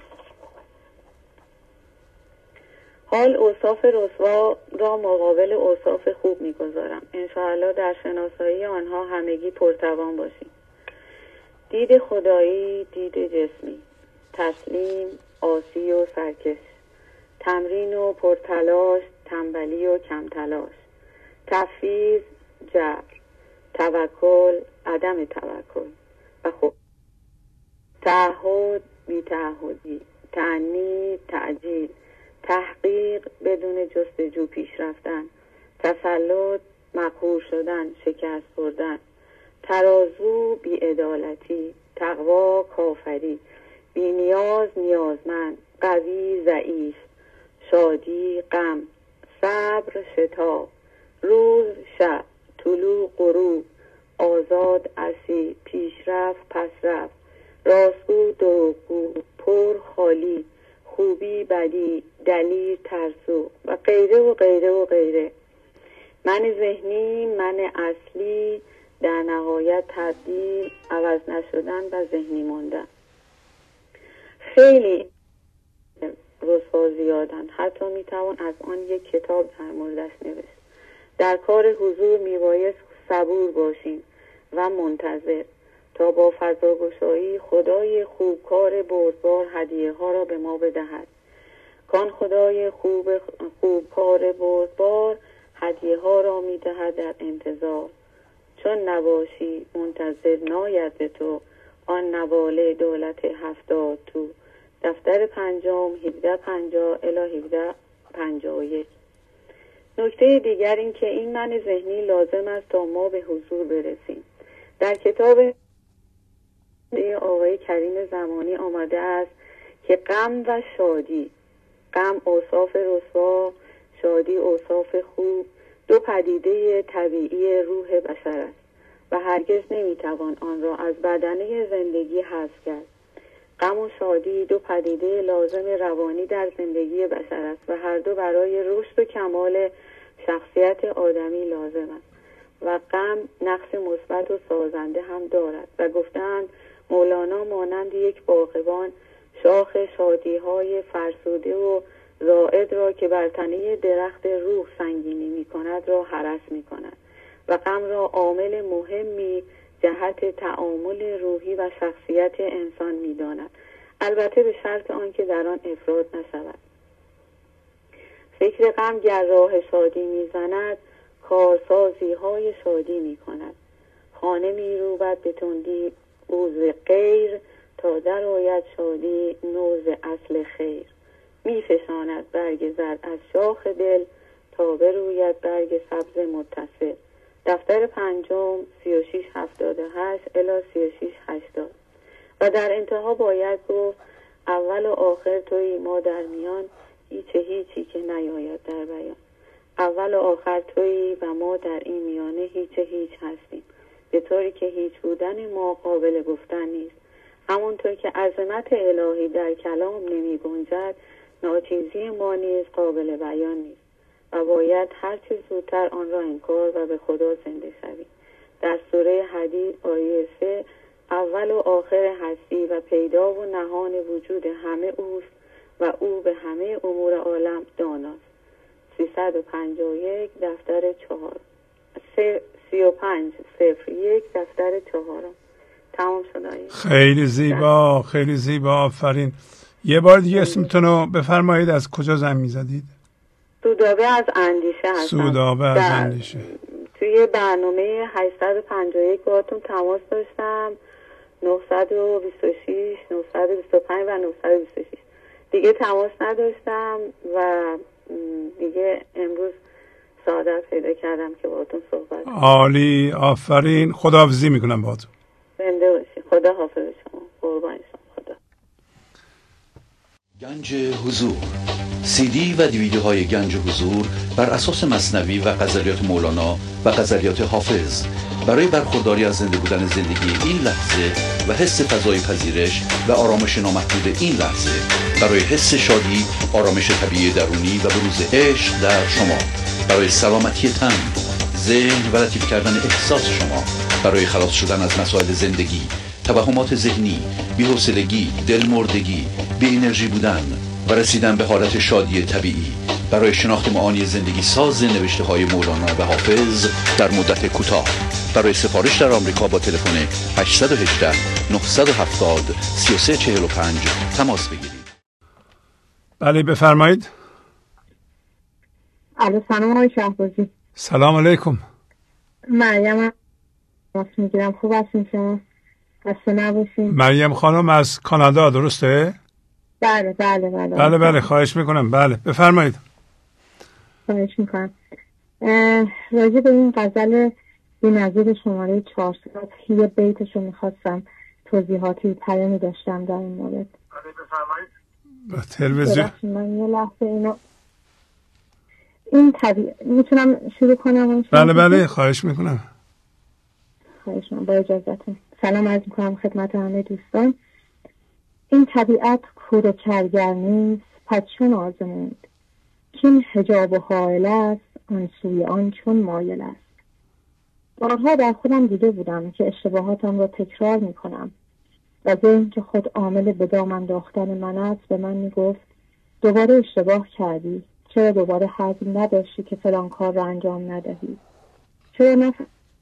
حال اوصاف رسوا را مقابل اوصاف خوب می‌گذارم. انشاءالله در شناسایی آنها همگی پرتوان باشیم. دید خدایی، دید جسمی، تسلیم، عاصی و سرکش، تمرین و پرتلاش، تنبلی و کم تلاش، تفویض، جبر، توکل، عدم توکل و خود، تعهد، بی‌تعهدی، تأنی، تعجیل، تحقیق، بدون جستجو پیش رفتن، تسلط، مقهور شدن، شکست خوردن، ترازو، بی‌عدالتی، تقوا، کافری، بی‌نیاز، نیازمند، قوی، ضعیف، شادی، غم، صبر، شتاب، روز، شب، طلوع، غروب، آزاد، اسیر، پیشرفت، پسرفت، راستگو، دروغگو، پر، خالی، خوبی، بدی، دلیر، ترسو و غیره و غیره و غیره. من ذهنی، من اصلی، در نهایت تبدیل، عوض نشدن و ذهنی موندن. خیلی رسوا زیادن، حتی میتوان از آن یک کتاب در موردش نوشت. در کار حضور میبایست صبور باشیم و منتظر تا با فضاگشایی خدای خوب کار بردبار هدیه ها را به ما بدهد. کان خدای خوب کار بردبار هدیه ها را میدهد در انتظار. چون نباشی منتظر ناید به تو آن نواله دولت 70 تو. دفتر 5 1750 الی 1751. نکته دیگر این که این من ذهنی لازم است تا ما به حضور برسیم. در کتاب آقای کریم زمانی آمده است که غم و شادی، غم اوصاف رسوا، شادی اوصاف خوب، 2 پدیده طبیعی روح بشر است و هرگز نمیتوان آن را از بدنه زندگی حذف کرد. غم و شادی 2 پدیده لازم روانی در زندگی بشر است و هر دو برای رشد و کمال شخصیت آدمی لازم است و غم نقش مثبت و سازنده هم دارد و گفتند مولانا مانند یک باغبان شاخ شادی‌های فرسوده و زائد را که بر تنه درخت روح سنگینی می کند را هرس می کند و غم را عامل مهمی جهت تعامل روحی و شخصیت انسان می‌داند، البته به شرط آنکه در آن افراط نشود. فکر غم گر راه شادی میزند، کارسازی های شادی میکند. خانه میروبد به تندی اوز غیر، تا در آید شادی نوز اصل خیر. میفشاند برگ زرد از شاخ دل، تا بروید برگ سبز متصل. دفتر پنجم 3678 الی 3680. و در انتها باید گفت اول و آخر تویی ما در میان، هیچی که نیاید در بیان. اول و آخر تویی و ما در این میانه هیچ هستیم، به طوری که هیچ بودن ما قابل گفتن نیست. همونطور که عظمت الهی در کلام نمی گنجد، ناچیزی ما نیز قابل بیان نیست و باید هر چه زودتر آن را انکار و به خدا زنده شویم. در سوره حدید آیه 3 اول و آخر هستی و پیدا و نهان وجود همه اوست و او به همه امور عالم داناست. 351 دفتر 4 3501 دفتر 4. تمام شد. خیلی زیبا، خیلی زیبا، آفرین. یه بار دیگه اسمتون رو بفرمایید، از کجا زنگ میزدید؟ سودابه از اندیشه هستم. سودابه از اندیشه. توی برنامه 851 باهاتون تماس داشتم، 926 925 و 926. دیگه تماس نداشتم و دیگه امروز سعادت پیدا کردم که باهاتون صحبت کنم. عالی، آفرین. خداحافظی میکنم باهاتون. زنده باشی. خدا حافظ شما. قربان شما. خدا. گنج حضور، CD و دیویدیوهای گنج حضور بر اساس مثنوی و غزلیات مولانا و غزلیات حافظ برای برخورداری از زنده بودن زندگی این لحظه و حس فضای پذیرش و آرامش نامحدود این لحظه، برای حس شادی، آرامش طبیعی درونی و بروز عشق در شما، برای سلامتی تن، ذهن و لطیف کردن احساس شما، برای خلاص شدن از مسائل زندگی، توهمات ذهنی، بی‌حوصلگی، دلمردگی، بی انرژی بودن و رسیدن به حالت شادی طبیعی، برای شناخت معانی زندگی ساز نوشته های مولانا و حافظ در مدت کوتاه. برای سفارش در آمریکا با تلفن 818 970 3345 تماس بگیرید. بله بفرمایید. سلام آقای شهبازی. سلام علیکم. مریم تماس میگیرم. خوب هستین شما؟ خسته نباشین. مریم خانم از کانادا درسته؟ بله. بله خواهش میکنم. بله بفرمایید. خواهش میکنم. راجع به این غزل بی‌نظیر شماره 400 یه بیتشو میخواستم توضیحاتی پیامی داشتم در این مورد. بله تلویزیون. من یه لحظه این طبیعت میتونم شروع کنم؟ بله خواهش میکنم. خواهش میکنم با اجازهتون. سلام عرض میکنم خدمت همه دوستان. این طبیعت کور کرگر نیست، پس چون آزمود کین حجاب و حائل است، آن سوی آن چون مایل است. بارها در خودم دیده بودم که اشتباهاتم را تکرار میکنم و ذهن که خود عامل به دام انداختن من است به من میگفت دوباره اشتباه کردی، چرا دوباره حزم نداشتی که فلان کار را انجام ندهی، چرا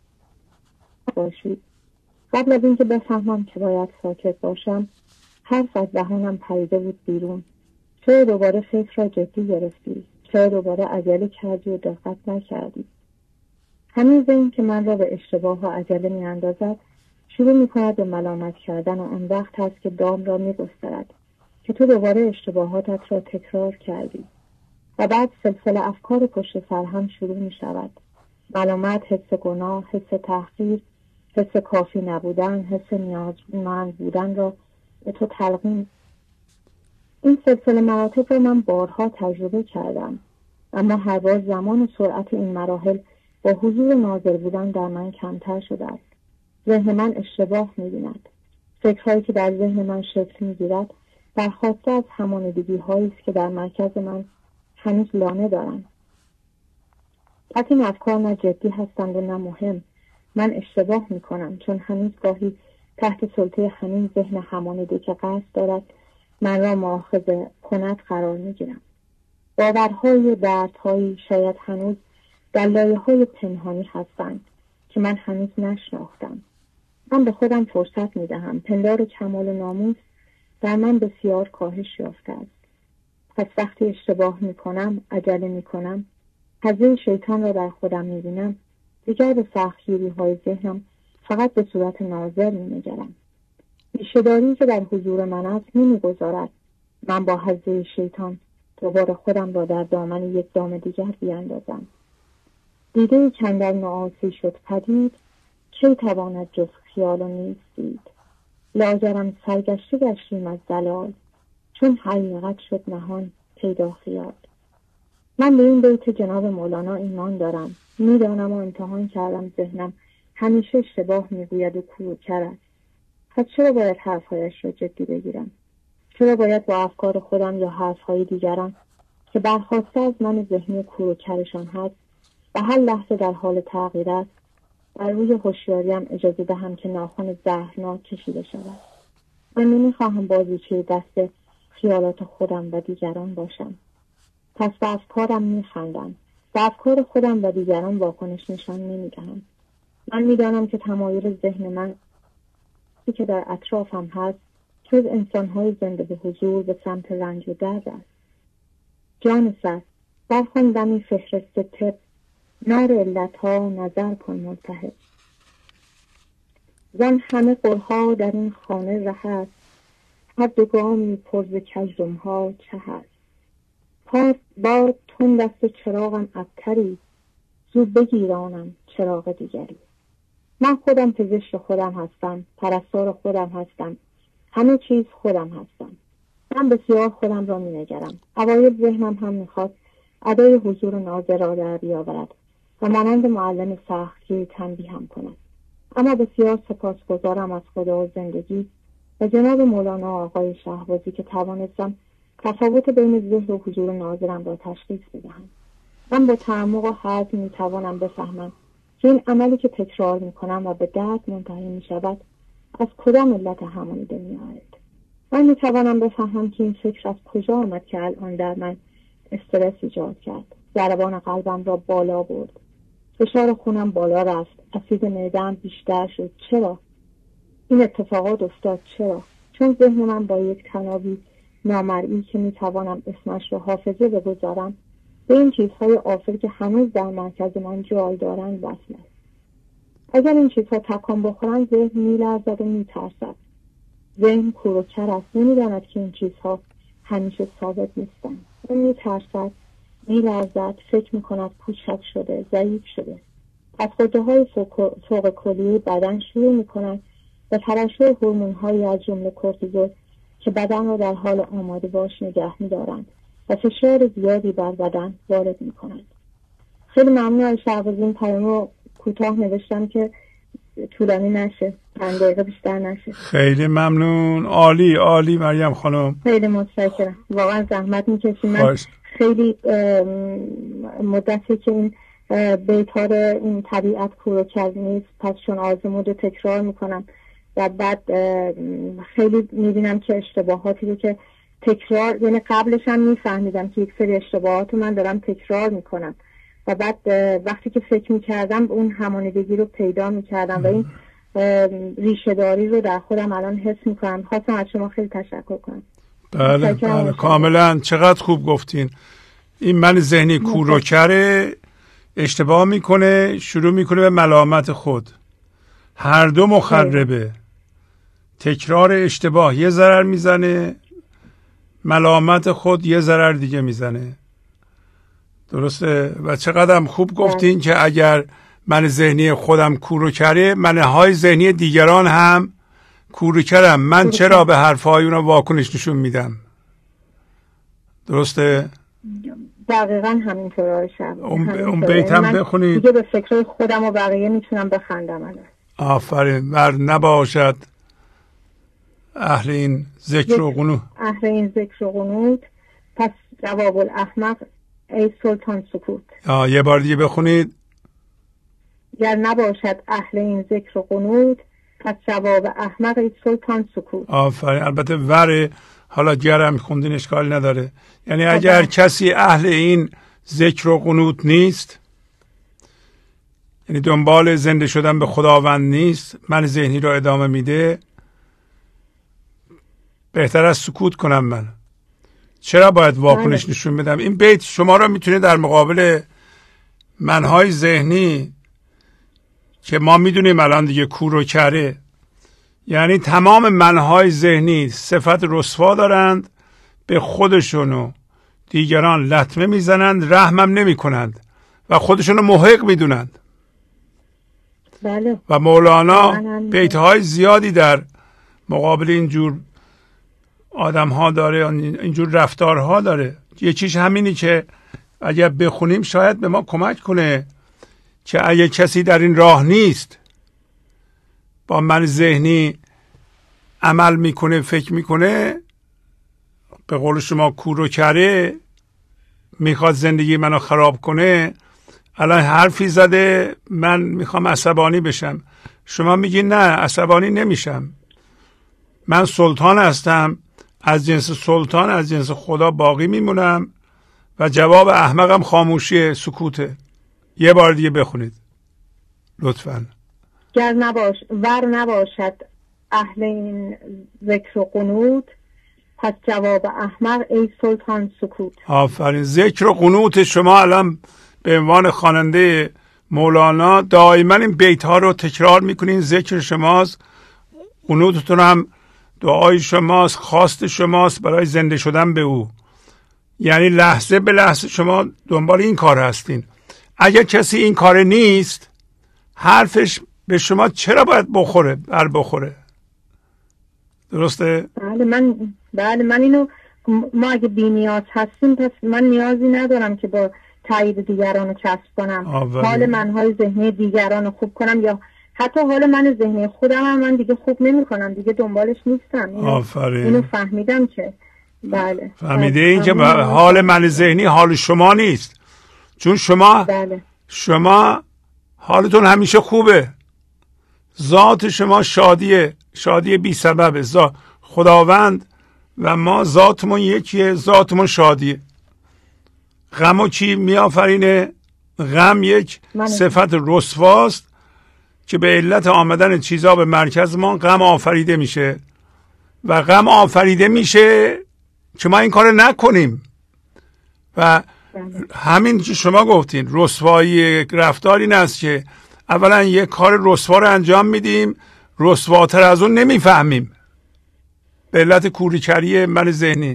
نباشی. قبل از اینکه بفهمم که باید ساکت باشم حرف از دهانم پریده بود بیرون. چرا دوباره فکر را جدی گرفتی؟ چرا دوباره عجله کردی و دقت نکردی؟ همین ذهن که من را به اشتباه و عجله می اندازد شروع می کند به ملامت کردن و آن وقت هست که دام را می گسترد که تو دوباره اشتباهاتت را تکرار کردی و بعد سلسله افکار پشت سر هم شروع می شود. ملامت، حس گناه، حس تحقیر، حس کافی نبودن، حس نیازمند بودن را به تو تلقین. این سلسله مراتب را من بارها تجربه کردم، اما هر بار زمان و سرعت این مراحل با حضور ناظر بودن در من کمتر شده است. ذهن من اشتباه می‌بیند. فکرهایی که در ذهن من شکل می‌گیرد برخواسته از همانندگی هایی است که در مرکز من هنوز لانه دارند. پس این افکار نه جدی هستند و نه مهم. من اشتباه می‌کنم چون هنوز گاهی تحت سلطه همین ذهن همانندی که قصد دارد من را مؤاخذه کند قرار می‌گیرم. باورهای دردهایی شاید هنوز در لایه‌های پنهانی هستند که من هنوز نشناختم. من به خودم فرصت میدهم. پندار کمال و ناموس در من بسیار کاهش یافته است. پس وقتی اشتباه میکنم، عجله میکنم، حضور شیطان را در خودم میبینم، دیگر به سختگیری های ذهنم فقط به صورت ناظر مینگرم. ریشه‌داری که در حضور من است نمیگذارد من با حضور شیطان دوباره خودم را در دامن یک دام دیگر بیاندازم. دیده کندر نعاسی شد پدید، کی تواند جز خیال و نیست دید. لاجرم سرگشته گشتیم از دلال، چون حقیقت شد نهان پیدا خیال. من به این بیت جناب مولانا ایمان دارم. میدانم و امتحان کردم ذهنم همیشه اشتباه میگوید و کوروکر است. پس چرا باید حرفهایش را جدی بگیرم؟ چرا باید با افکار خودم یا حرفهای دیگران که برخواسته از من ذهنی کوروکرشان هست و هر لحظه در حال تغییر است بر روی هوشیاریم اجازه دهم که ناخن زهرناک کشیده شود؟ من نمیخواهم بازیچه دست خیالات خودم و دیگران باشم. پس به افکارم میخندم. به افکار خودم و دیگران واکنش نشان نمیدهم. من میدانم که تمایل ذهن من که در اطرافم هست جز انسانهای زنده به حضور به سمت رنج و درد است. جان سر برخوان دمی فهرست طب، نار علتها نظر کن ملتهب. زن همه قرها در این خانه ره است، هر دو گامی پر ز کژدمها چه هست. پاس باد تون دست چراغم ابتری، زود بگیرانم چراغ دیگری. من خودم پزشک خودم هستم، پرستار خودم هستم، همه چیز خودم هستم. من بسیار خودم را می نگرم. اوایل ذهنم هم میخواد ادای حضور ناظر را در بیاورد و مانند معلم سختگیر تنبیه هم کند. اما بسیار سپاسگزارم از خدا و زندگی و جناب مولانا آقای شهبازی که توانستم تفاوت بین ذهن و حضور ناظرم را تشخیص بدهم. من با تعمق و حزم میتوانم بفهمم که این عملی که تکرار میکنم و به درد منتهی میشود از کدام علت همانیده میآید. من میتوانم بفهمم که این فکر از کجا آمد که الان در من استرس ایجاد کرد. ضربان قلبم را بالا برد، فشار خونم بالا رفت، اسید معده‌ام بیشتر شد. چرا این اتفاقات افتاد؟ چرا؟ چون ذهن من با یک تنابی نامرئی که میتوانم اسمش را حافظه بگذارم به این چیزهای آفر که هنوز در مرکز من جای دارند وصل است. اگر این چیزها تکان بخورند ذهن میلرزد و میترسد. ذهن کوروکر است، نمیداند که این چیزها همیشه ثابت نیستند. اون میترسد، میلرزد، فکر میکند کوچک شده، ضعیف شده. از غده‌های فوق کلیه بدن شروع میکنند و ترشح هورمون‌هایی از جمله کورتیزول که بدن را در حال آماده باش نگه می‌دارند و فشار زیادی بر بدن وارد می‌کنند. خیلی ممنون از شهبازی. این پیام رو کوتاه نوشتم که طولانی نشه، 5 دقیقه بیشتر نشه. خیلی ممنون. عالی عالی مریم خانم، خیلی متشکرم. واقعا زحمت می‌کشید. من خیلی مدتی که این بیتار این طبیعت کوروکر نیست، پس چون آزمود رو تکرار میکنم و بعد خیلی میبینم که اشتباهاتی رو که تکرار، یعنی قبلش هم میفهمیدم که یک سری اشتباهات رو من دارم تکرار میکنم و بعد وقتی که فکر میکردم اون همانیدگی رو پیدا میکردم و این ریشه داری رو در خودم الان حس میکنم. خواستم از شما خیلی تشکر کنم. بله کاملا. چقدر خوب گفتین. این من ذهنی کوروکره اشتباه میکنه، شروع میکنه به ملامت خود. هر دو مخربه. تکرار اشتباه یه ضرر میزنه، ملامت خود یه ضرر دیگه میزنه. درسته؟ و چقدر خوب گفتین که اگر من ذهنی خودم کوروکره، منهای ذهنی دیگران هم کوروکرم. من چرا به حرفهای اونا واکنش نشون میدم؟ درسته؟ دقیقا همینطور شد. اون بیت هم بخونید. دیگه به فکر خودم و بقیه میتونم بخندم الان. آفرین. ور نباشد اهل این ذکر و قنوت. اهل این ذکر و قنوت. پس جواب الاحمق ای سلطان سکوت. یه بار دیگه بخونید. گر نباشد اهل این ذکر و قنوت، پس جواب احمق ای سلطان سکوت. آفرین. البته ور حالا گرم خوندین اشکال نداره. یعنی اگر کسی اهل این ذکر و قنوت نیست، یعنی دنبال زنده شدن به خداوند نیست، من ذهنی رو ادامه میده، بهتر از سکوت کنم. من چرا باید واکنش نشون بدم؟ این بیت شما رو میتونه در مقابل منهای ذهنی که ما میدونیم الان دیگه کور و کره، یعنی تمام منهای ذهنی صفت رسوا دارند، به خودشون و دیگران لطمه میزنند، رحمم نمی کنند و خودشون محق میدونند. بله. و مولانا بیتهای زیادی در مقابل اینجور آدم ها داره، اینجور رفتارها داره. یکیش همینی که اگر بخونیم شاید به ما کمک کنه که اگه کسی در این راه نیست، با من ذهنی عمل میکنه، فکر میکنه، به قول شما کور و کره، میخواد زندگی منو خراب کنه، الان حرفی زده من میخوام عصبانی بشم، شما میگی نه عصبانی نمیشم، من سلطان هستم، از جنس سلطان، از جنس خدا باقی میمونم و جواب احمقم خاموشی، سکوته. یه بار دیگه بخونید لطفاً. گر نباشد اهل این ذکر و قنوت، پس جواب احمق ای سلطان سکوت. آفرین. ذکر و قنوت شما الان به عنوان خواننده مولانا دائما این بیت ها رو تکرار میکنین. ذکر شماست، قنوتتون هم دعای شماست، خواست شماست برای زنده شدن به او. یعنی لحظه به لحظه شما دنبال این کار هستین. اگر کسی این کار نیست، حرفش به شما چرا باید بخوره؟ درسته؟ بله من اینو، ما اگه بی نیاز هستیم پس من نیازی ندارم که با تایید دیگران رو کسب کنم، حال منهای ذهنی دیگران رو خوب کنم، یا حتی حال من ذهنی خودم هم من دیگه خوب نمی کنم، دیگه دنبالش نیستم. اینو فهمیدم که بله. فهمیده این که حال من ذهنی حال شما نیست، چون شما حالتون همیشه خوبه، ذات شما شادی بی سببه، خداوند و ما ذاتمون یکیه، ذاتمون شادیه. غم و چی می آفرینه؟ غم یک صفت رسواست که به علت آمدن چیزا به مرکز ما غم آفریده میشه و غم آفریده میشه که ما این کار نکنیم. و همین که شما گفتین رسوایی رفتار این است که اولا یک کار رسوا رو انجام میدیم، رسواتر از اون نمیفهمیم به علت کوریکری من ذهنی.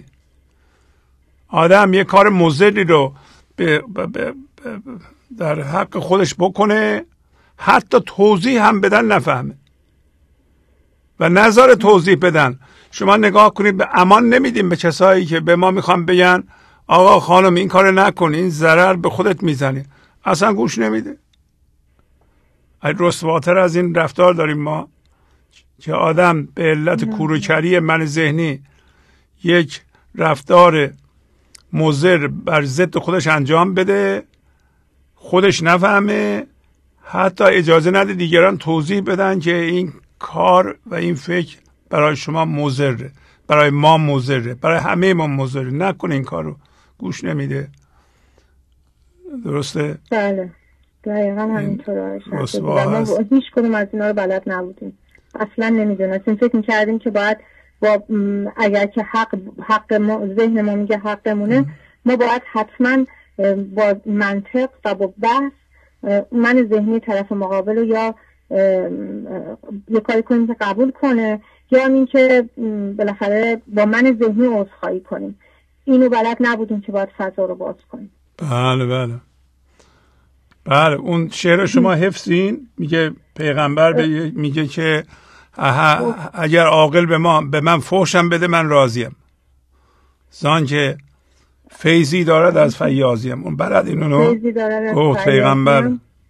آدم یک کار مضری رو در حق خودش بکنه، حتی توضیح هم بدن نفهمه و نظر توضیح بدن. شما نگاه کنید، به امان نمیدیم به کسایی که به ما میخوان بگن آقا خانم این کار نکن، این ضرر به خودت میزنی، اصلا گوش نمیده. رسواتر از این رفتار داریم ما که آدم به علت کوروکری من ذهنی یک رفتار مضر بر ضد خودش انجام بده، خودش نفهمه، حتی اجازه نده دیگران توضیح بدن که این کار و این فکر برای شما مضره، برای ما مضره، برای همه ما مضره. نکنه این کارو، گوش نمیده. درسته؟ بله دقیقا همینطور. ما هیچ کدوم از اینا رو بلد نبودیم، اصلا نمیدونستیم. فکر میکردیم که باید اگر که حق ذهن ما میگه حقمونه، ما باید حتما با منطق و با بحث من ذهنی طرف مقابل رو یا یه کاری کنیم که قبول کنه، یا این که بالاخره با من ذهنی عذرخواهی کنیم. اینو بلد نبودیم که باید فضا رو باز کنیم. بله اون شعر شما حفظین، میگه پیغمبر میگه که اگر عاقل به من فحشم بده من راضیم، زان که فیضی دارد از فیاضیم. اون بلد اینو گفت پیغمبر.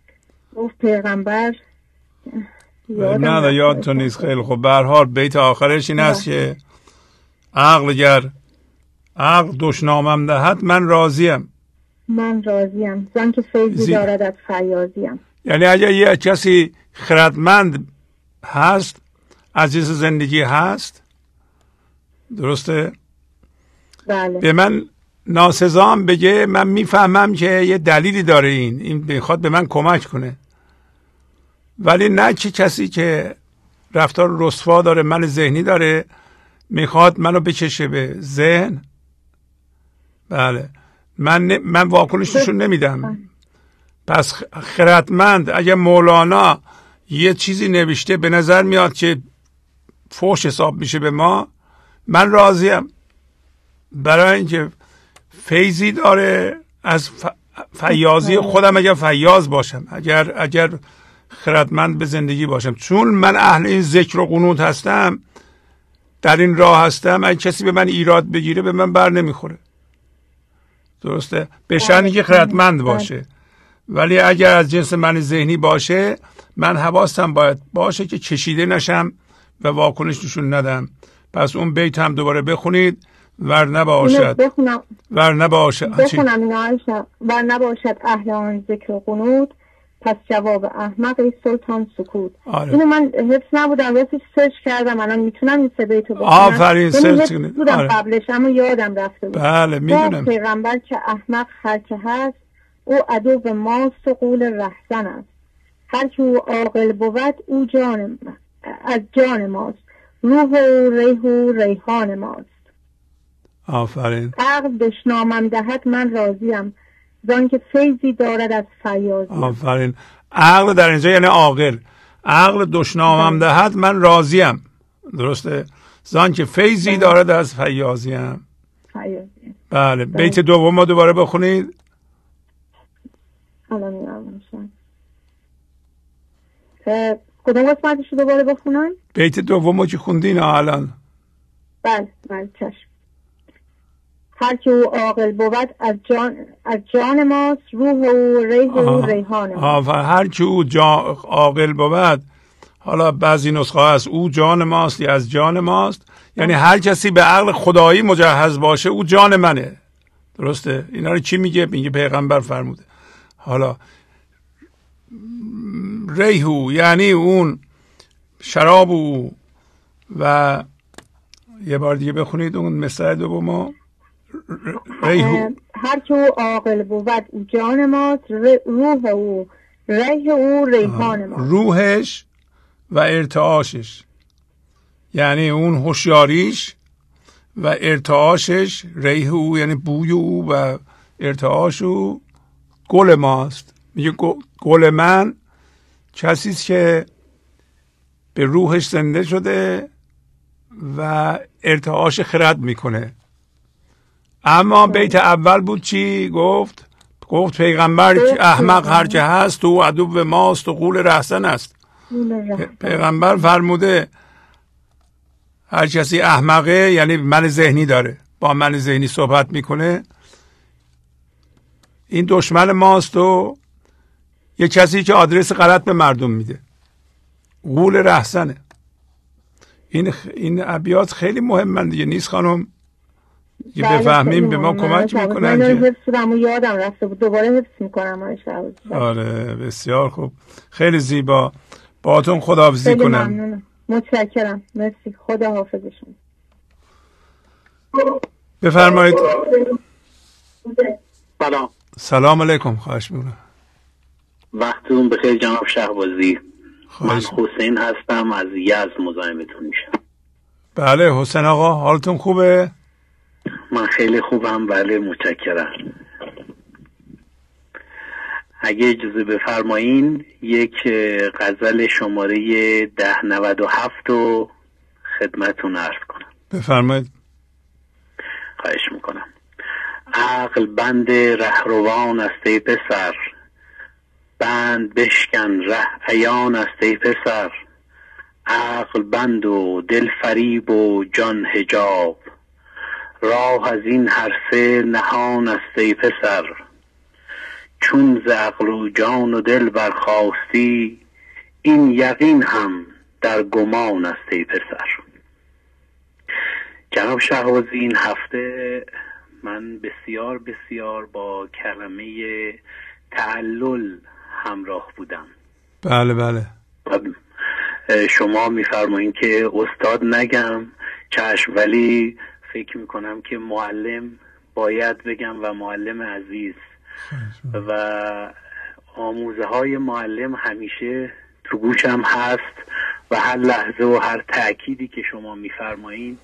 نه یادتون نیست. خیلی خب. به هر حال بیت آخرش این است که عقل دشنامم دهد من راضیم، زان که فیضی دارد از فیاضیم. یعنی اگر یه کسی خردمند هست، عزیز زندگی هست، درسته؟ بله. به من ناسزام بگه، من میفهمم که یه دلیلی داره، این بخواد به من کمک کنه. ولی نه که کسی که رفتار رسوا داره، من ذهنی داره، میخواد منو بکشه به ذهن. بله، من واکنش نشون نمیدم. پس خردمند، اگه مولانا یه چیزی نوشته به نظر میاد که فحش حساب میشه به ما، من راضیم، برای اینکه فیضی داره از فیاضی خودم. اگر فیاض باشم، اگر خردمند به زندگی باشم، چون من اهل این ذکر و قنوت هستم، در این راه هستم، اگه کسی به من ایراد بگیره به من بر نمیخوره. درسته؟ به شأنی که خردمند باشه. ولی اگر از جنس من ذهنی باشه، من حواسم باید باشه که کشیده نشم و واکنش نشون ندم. پس اون بیت هم دوباره بخونید. ور نباشد ور نباشد اهل آن ذکر و قنوت، پس جواب احمق ای سلطان سکوت. اینو من حفظ نبودم، راستش سرچ کردم، الان میتونم این سه بیتو بخونم. آفرین، سرچ کنید. بودم قبلش اما یادم رفته بود. بله میدونم. پیغمبر که احمق هر که هست، او عدو ماست و غول رهزن است. هر که او عاقل بود، او از جان ماست. روح و ریح و ریحان ماست. آفرین. عقل دشنامم دهد من راضیم، زان که فیضی دارد از فیاضی. آفرین. عقل در اینجا یعنی عاقل. عقل دشنامم دهد من راضیم. درسته؟ زان که فیضی دارد از فیاضیم. بله. بیت دوم ما دوباره بخونید. الان میام. کدوم قسمتش رو دوباره بخونم؟ بیت دوم که خوندین الان. بله چشم. هر که او عاقل بود از جان ماست، روح و ریح و ریحان ماست. هر که او عاقل بود، حالا بعضی نسخه هست او جان ماست یا از جان ماست، یعنی هر کسی به عقل خدایی مجهز باشه او جان منه. درسته؟ اینا رو کی میگه؟ میگه پیغمبر فرموده. حالا ریحو یعنی اون شراب او. و یه بار دیگه بخونید اون مصرع دومو. هر که او عاقل بود او جان ماست، روح او ریح او ریحان ماست. روحش و ارتعاشش، یعنی اون هوشیاریش و ارتعاشش. ریح او یعنی بوی او و ارتعاش او گل ماست. میگه گل من کسیست که به روحش زنده شده و ارتعاش خرد میکنه. اما بیت اول بود چی گفت پیغمبر که احمق هر که هست او عدو ماست و غول رهزن است. پیغمبر فرموده هر کسی احمقه، یعنی من ذهنی داره، با من ذهنی صحبت میکنه، این دشمن ماست و یه کسی که آدرس غلط به مردم میده، غول رهزنه. این ابیات خیلی مهمه دیگه، نیست خانم؟ که بفهمیم به ما کمک میکنن. من حفظ شدم و یادم رفته بود، دوباره حفظ میکنم. آره بسیار خوب، خیلی زیبا. باهاتون خداحافظی کنم. ممنونم، متشکرم، مرسی، خدا حافظشون. بفرمایید. سلام علیکم. خواهش میکنم. وقتتون بخیر جناب شهبازی. من حسین هستم، از یزد مزاحمتون میشم. بله حسین آقا، حالتون خوبه؟ من خیلی خوبم، بله متشکرم. اگه اجازه بفرمایین یک غزل شماره 1097 رو خدمتتون عرض کنم. بفرمایید. خواهش میکنم. عقل بند رهروان است ای پسر، بند بشکن ره عیان است ای پسر. عقل بند و دل فریب و جان حجاب، راه از این هر سه نهان است ای پسر. چون ز عقل و جان و دل برخاستی، این یقین هم در گمان است ای پسر. جناب شهبازی، این هفته من بسیار بسیار با کلمه تعلل همراه بودم. بله. شما میفرمایین که استاد نگم، چشم، ولی فکر میکنم که معلم باید بگم و معلم عزیز. و آموزه های معلم همیشه تو گوشم هست و هر لحظه و هر تأکیدی که شما میفرمایین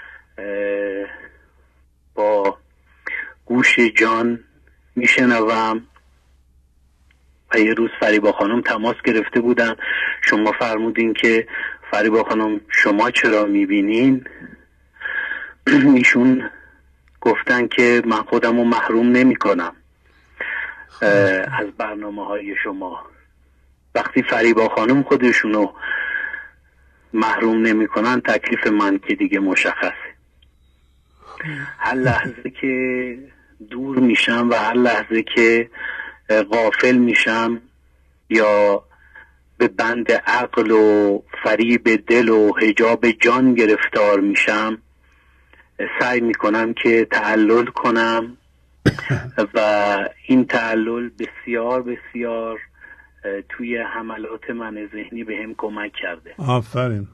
با گوش جان میشنوم. و یه روز فریبا خانم تماس گرفته بودن، شما فرمودین که فریبا خانم شما چرا میبینین؟ ایشون گفتن که من خودم رو محروم نمی کنم از برنامه های شما. وقتی فریبا خانم خودشونو محروم نمی کنن تکلیف من که دیگه مشخصه. هر لحظه که دور میشم و هر لحظه که غافل میشم یا به بند عقل و فریب دل و حجاب جان گرفتار میشم، سعی میکنم که تعلل کنم و این تعلل بسیار بسیار توی حملات من ذهنی به هم کمک کرده. آفرین.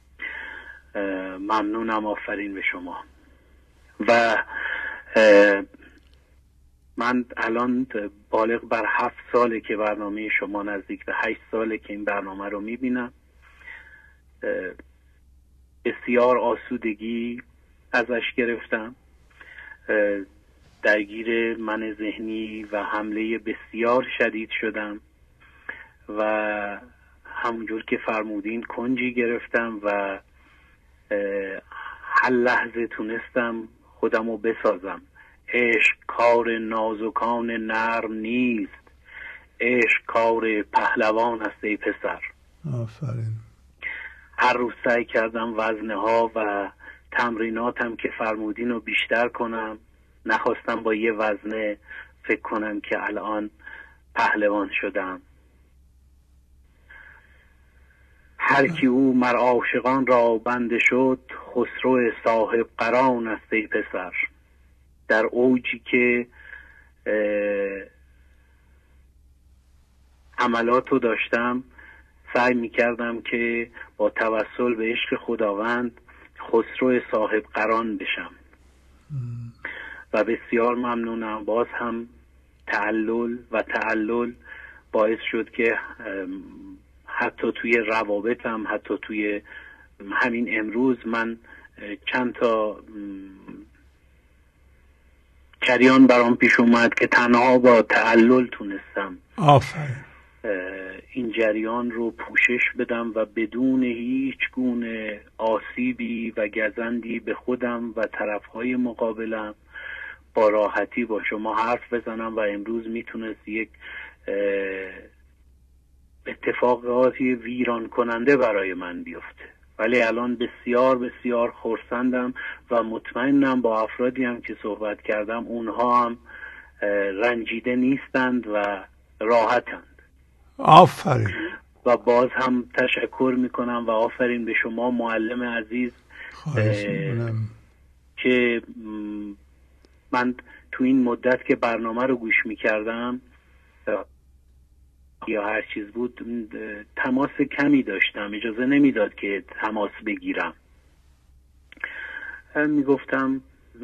ممنونم، آفرین به شما. و من الان بالغ بر 7 ساله که برنامه شما، نزدیک به 8 ساله که این برنامه رو میبینم. بسیار آسودگی ازش گرفتم، درگیر من ذهنی و حمله بسیار شدید شدم و همونجور که فرمودین کنجی گرفتم و هر لحظه تونستم خودم رو بسازم. عشق کار نازکان نرم نیست، عشق کار پهلوان است ای پسر. آفرین. هر روز سعی کردم وزنه ها و تمریناتم که فرمودین رو بیشتر کنم. نخواستم با یه وزنه فکر کنم که الان پهلوان شدم. هر کی او مر عاشقان را بنده شد، خسرو صاحب قران است ای پسر. در اوجی که عملاتو داشتم سعی میکردم که با توسل به عشق خداوند خسرو صاحب قران بشم و بسیار ممنونم. باز هم تعلل باعث شد که حتی توی روابطم، حتی توی همین امروز من چند تا جریان برام پیش اومد که تنها با تعلل تونستم این جریان رو پوشش بدم و بدون هیچ گونه آسیبی و گزندی به خودم و طرفهای مقابلم با راحتی با شما حرف بزنم و امروز میتونست یک اتفاقاتی ویران کننده برای من بیفته. ولی الان بسیار بسیار خرسندم و مطمئنم با افرادی هم که صحبت کردم اونها هم رنجیده نیستند و راحتند. آفرین. و باز هم تشکر میکنم و آفرین به شما معلم عزیز که من تو این مدت که برنامه رو گوش میکردم یا هر چیز بود تماس کمی داشتم، اجازه نمیداد که تماس بگیرم. میگفتم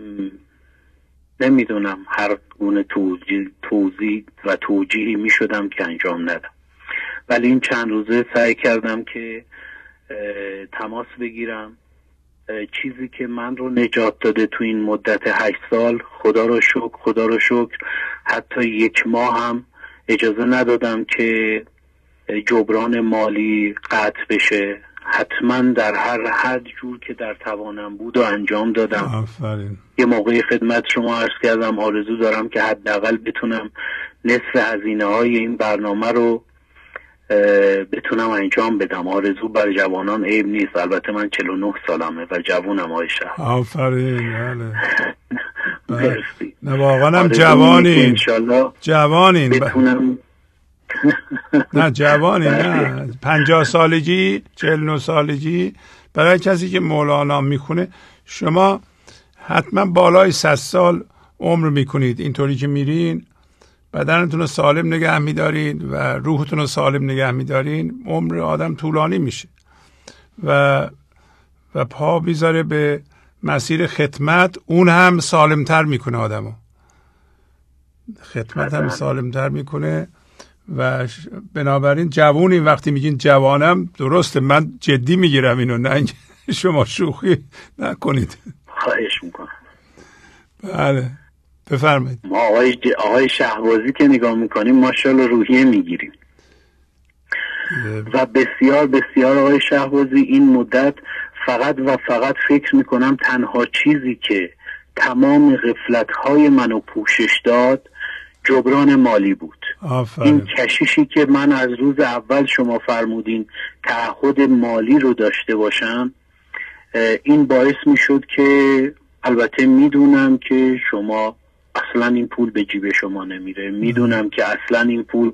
نمیدونم، هر گونه توضیح و توجیهی میشدم که انجام ندم. ولی این چند روزه سعی کردم که تماس بگیرم. چیزی که من رو نجات داده تو این مدت 8 سال، خدا رو شکر حتی 1 ماه هم اجازه ندادم که جبران مالی قطع بشه. حتما در هر جور که در توانم بود و انجام دادم. آفرین. یه موقعی خدمت شما عرض کردم آرزو دارم که حداقل بتونم نصف هزینه های این برنامه رو بتونم انجام بدم. آرزو برای جوانان عیب نیست. البته من 49 سالمه و جوونم آیشه. آفرین. بله. نه واقعا هم جوانین. جوانین. بتونم نه جوانی، نه 50 سالگی 49 سالگی. برای کسی که مولانا میخونه شما حتما بالای 100 سال عمر میکنید. اینطوری که میرین بدنتون رو سالم نگه میدارین و روحتون رو سالم نگه میدارین، عمر آدم طولانی میشه و پا بیذاره به مسیر خدمت. اون هم سالمتر میکنه آدمو. خدمت هم سالمتر میکنه و بنابراین جوونی وقتی میگین جوانم درسته، من جدی میگیرم اینو، نه شما شوخی نکنید. خواهش میکنم. بله بفرمایید. ما آقای شهبازی که نگاه میکنیم ماشاءالله روحیه میگیریم و بسیار بسیار آقای شهبازی این مدت فقط و فقط فکر میکنم تنها چیزی که تمام غفلت‌های منو پوشش داد جبران مالی بود. این کشیشی که من از روز اول شما فرمودین تعهد مالی رو داشته باشم، این باعث میشد که البته میدونم که شما اصلا این پول به جیب شما نمیره، میدونم که اصلا این پول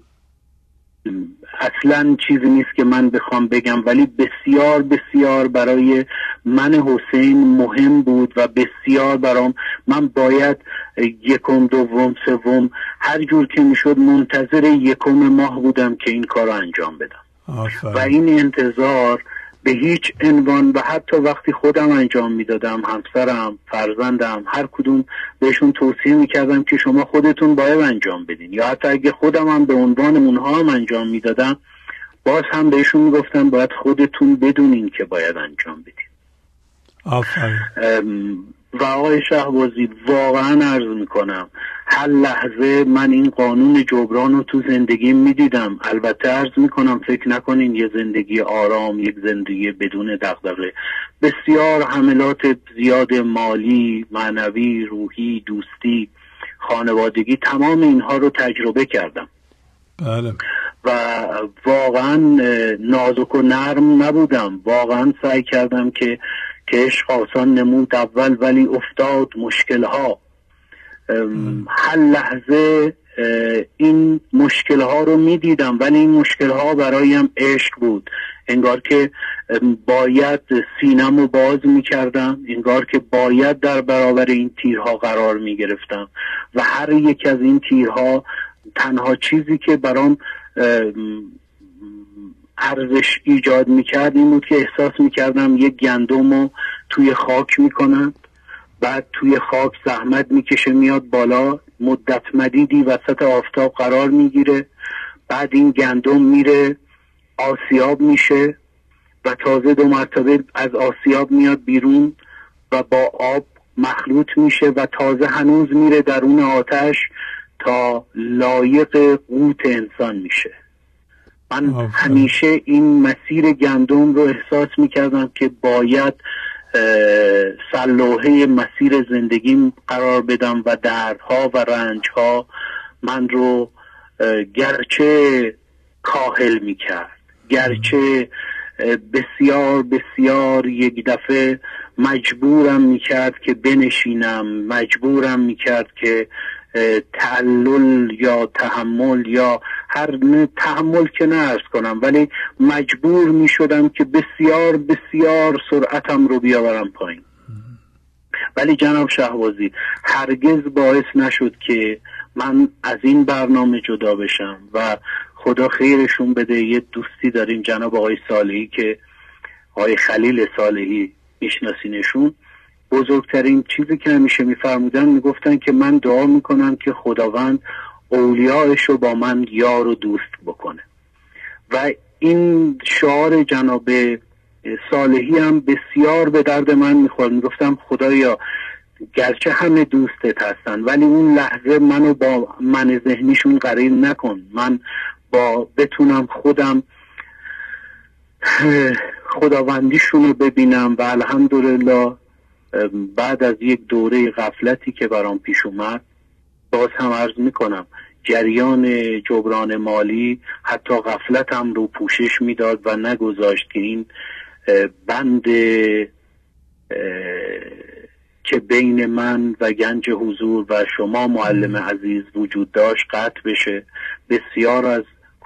اصلا چیزی نیست که من بخوام بگم، ولی بسیار بسیار برای من حسین مهم بود و بسیار برام، من باید یکم دوم سوم هر جور که میشد منتظر یکم ماه بودم که این کار رو انجام بدم. و این انتظار به هیچ عنوان و حتی وقتی خودم انجام میدادم، همسرم، فرزندم، هر کدوم بهشون توصیه میکردم که شما خودتون باید انجام بدین، یا حتی اگه خودم هم به عنوان اونها هم انجام میدادم باز هم بهشون میگفتم باید خودتون بدونین که باید انجام بدین. و آقای شهبازی واقعا عرض میکنم هر لحظه من این قانون جبران رو تو زندگی میدیدم. البته عرض میکنم فکر نکنین یه زندگی آرام، یک زندگی بدون دغدغه، بسیار حملات زیاد مالی، معنوی، روحی، دوستی، خانوادگی، تمام اینها رو تجربه کردم. بله. و واقعا نازک و نرم نبودم، واقعا سعی کردم که عشق آسان نمود اول ولی افتاد مشکلها. هر لحظه این مشکلها رو میدیدم ولی این مشکلها برایم عشق بود. انگار که باید سینم رو باز میکردم، انگار که باید در برابر این تیرها قرار میگرفتم و هر یک از این تیرها تنها چیزی که برام ارزش ایجاد میکرد این بود که احساس میکردم یک گندم رو توی خاک میکنم، بعد توی خاک زحمت میکشه میاد بالا، مدت مدیدی وسط آفتاب قرار میگیره، بعد این گندم میره آسیاب میشه و تازه 2 مرتبه از آسیاب میاد بیرون و با آب مخلوط میشه و تازه هنوز میره درون آتش تا لایق قوت انسان میشه. من همیشه این مسیر گندم رو احساس میکردم که باید سلوحه مسیر زندگیم قرار بدم و دردها و رنجها من رو گرچه کاهل میکرد، گرچه بسیار بسیار یک دفعه مجبورم میکرد که بنشینم، مجبورم میکرد که تعلل یا تحمل یا هر تحمل که نه عرض کنم، ولی مجبور می شدم که بسیار بسیار سرعتم رو بیاورم پایین. ولی جناب شهبازی هرگز باعث نشد که من از این برنامه جدا بشم و خدا خیرشون بده. یه دوستی داریم جناب آقای صالحی که آقای خلیل صالحی میشناسینشون، بزرگترین چیزی که همیشه میفرمودن میگفتن که من دعا میکنم که خداوند اولیاءش رو با من یار و دوست بکنه و این شعار جناب صالحی هم بسیار به درد من میخورد. میگفتم خدایا گرچه همه دوستت هستن ولی اون لحظه منو با من ذهنیشون قرین نکن، من با بتونم خودم خداوندیشون رو ببینم. و الحمدلله بعد از یک دوره غفلتی که برام پیش اومد، باز هم عرض میکنم جریان جبران مالی حتی غفلتم رو پوشش میداد و نگذاشت که این بند که بین من و گنج حضور و شما معلم عزیز وجود داشت قطع بشه. بسیار از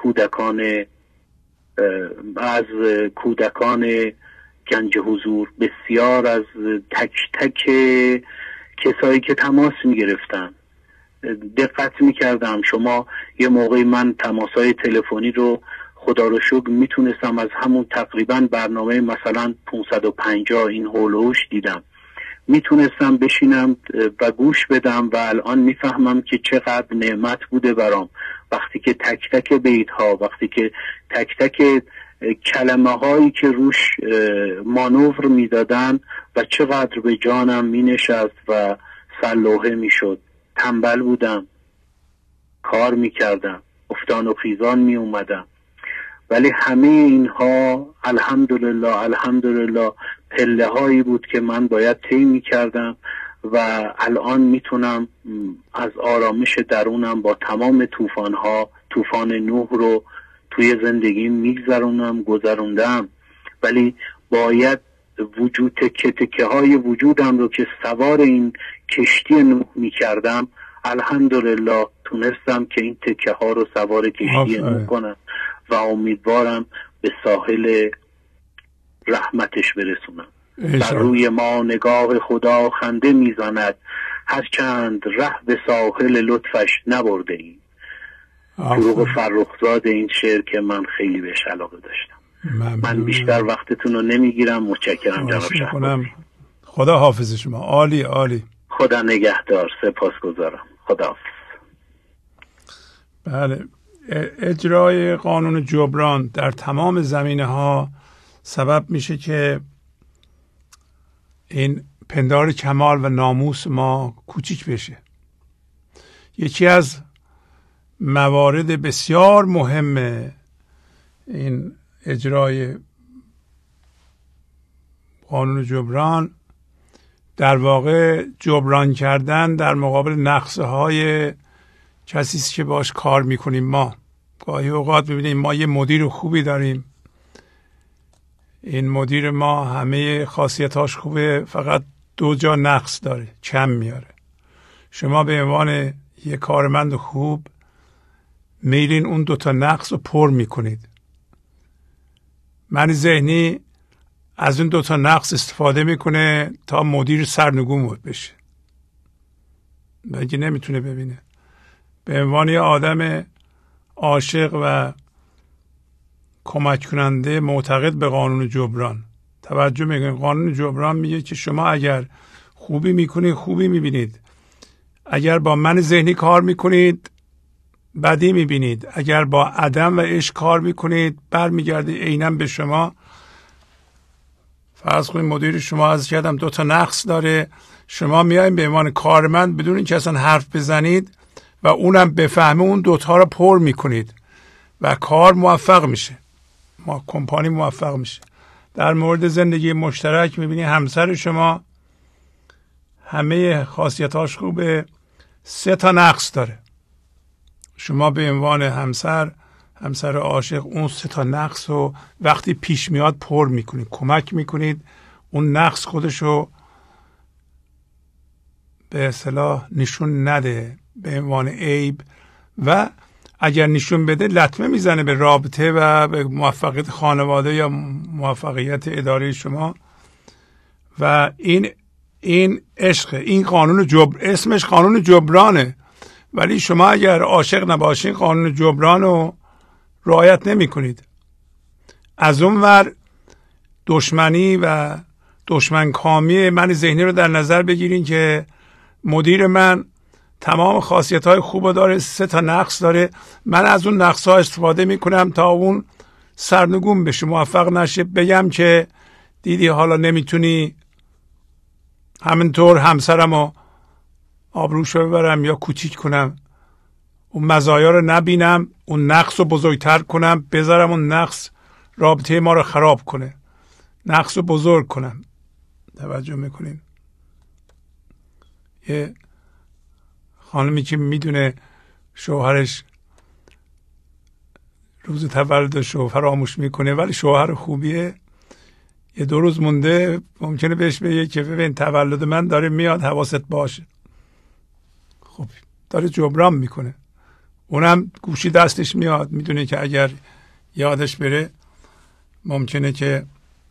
کودکان گنج حضور، بسیار از تک تک کسایی که تماس میگرفتن دقت میکردم. شما یه موقعی من تماسای تلفنی رو خدا رو شکر میتونستم از همون تقریبا برنامه مثلا 550 این هولوش دیدم میتونستم بشینم و گوش بدم و الان میفهمم که چقدر نعمت بوده برام وقتی که تک تک بیت ها، وقتی که تک تک کلمه هایی که روش مانور میدادن و چقدر به جانم مینشست و سلوحه میشد. تنبل بودم، کار میکردم، افتان و خیزان میومدم، ولی همه اینها الحمدلله پله هایی بود که من باید طی میکردم و الان میتونم از آرامش درونم با تمام طوفان نوح رو توی زندگیم گذروندم، ولی باید تکه های وجودم رو که سوار این کشتی نوح میکردم، الحمدلله تونستم که این تکه ها رو سوار کشتی نوح کنم و امیدوارم به ساحل رحمتش برسونم. بر روی ما نگاه خدا خنده میزند، هرچند ره به ساحل لطفش نبرده ایم. فروغ فرخزاد این شعر که من خیلی بهش علاقه داشتم. من بیشتر وقتتون رو نمیگیرم. متشکرم جناب شهبازی. خدا حافظ شما. عالی عالی. خدا نگهدار. سپاسگزارم. خدا حافظ. بله، اجرای قانون جبران در تمام زمینه ها سبب میشه که این پندار کمال و ناموس ما کوچیک بشه. یکی از موارد بسیار مهم این اجرای قانون جبران در واقع جبران کردن در مقابل نقصه های کسی است که باش کار میکنیم. ما گاهی اوقات ببینیم ما یه مدیر خوبی داریم، این مدیر ما همه خاصیتاش خوبه، فقط 2 جا نقص داره، کم میاره. شما به عنوان یه کارمند خوب میرین اون 2 تا نقص رو پر میکنید. من ذهنی از اون 2 تا نقص استفاده میکنه تا مدیر سرنگون بشه، بلکه نمیتونه ببینه. به عنوان یه آدم عاشق و کمک کننده معتقد به قانون جبران توجه میکنید. قانون جبران میگه که شما اگر خوبی میکنید خوبی میبینید، اگر با من ذهنی کار میکنید بدی میبینید، اگر با عدم و عشق کار میکنید برمیگرده عیناً به شما. فرض کنید مدیر شما از کردم 2 تا نقص داره، شما میایین به عنوان کارمند بدون اینکه اصلا حرف بزنید و اونم بفهمه اون 2 تا رو پر میکنید و کار موفق میشه، ما کمپانی موفق میشه. در مورد زندگی مشترک میبینی همسر شما همه خاصیتاش خوبه، 3 تا نقص داره. شما به عنوان همسر عاشق اون 3 تا نقص رو وقتی پیش میاد پر میکنید، کمک میکنید اون نقص خودشو به اصطلاح نشون نده به عنوان عیب، و اگر نشون بده لطمه میزنه به رابطه و به موفقیت خانواده یا موفقیت اداره شما. و این عشق، این قانون اسمش قانون جبرانه، ولی شما اگر عاشق نباشین قانون جبران رو رعایت نمی کنید. از اون ور دشمنی و دشمن کامی من ذهنی رو در نظر بگیرین که مدیر من تمام خاصیت‌های خوب داره، 3 تا نقص داره، من از اون نقص‌ها استفاده میکنم تا اون سرنگون بشه، موفق نشه. بگم که دیدی حالا نمیتونی همینطور همسرمو آبروشو ببرم یا کوچیک کنم، اون مزایا رو نبینم، اون نقص رو بزرگتر کنم، بذارم اون نقص رابطه ما رو خراب کنه، نقص رو بزرگ کنم. توجه میکنین؟ یه خانمی که میدونه شوهرش روز تولدش رو فراموش میکنه ولی شوهر خوبیه، یه 2 روز مونده ممکنه بهش بگه که ببین تولد من داره میاد حواست باشه. خب داره جبران میکنه، اونم گوشی دستش میاد، میدونه که اگر یادش بره ممکنه که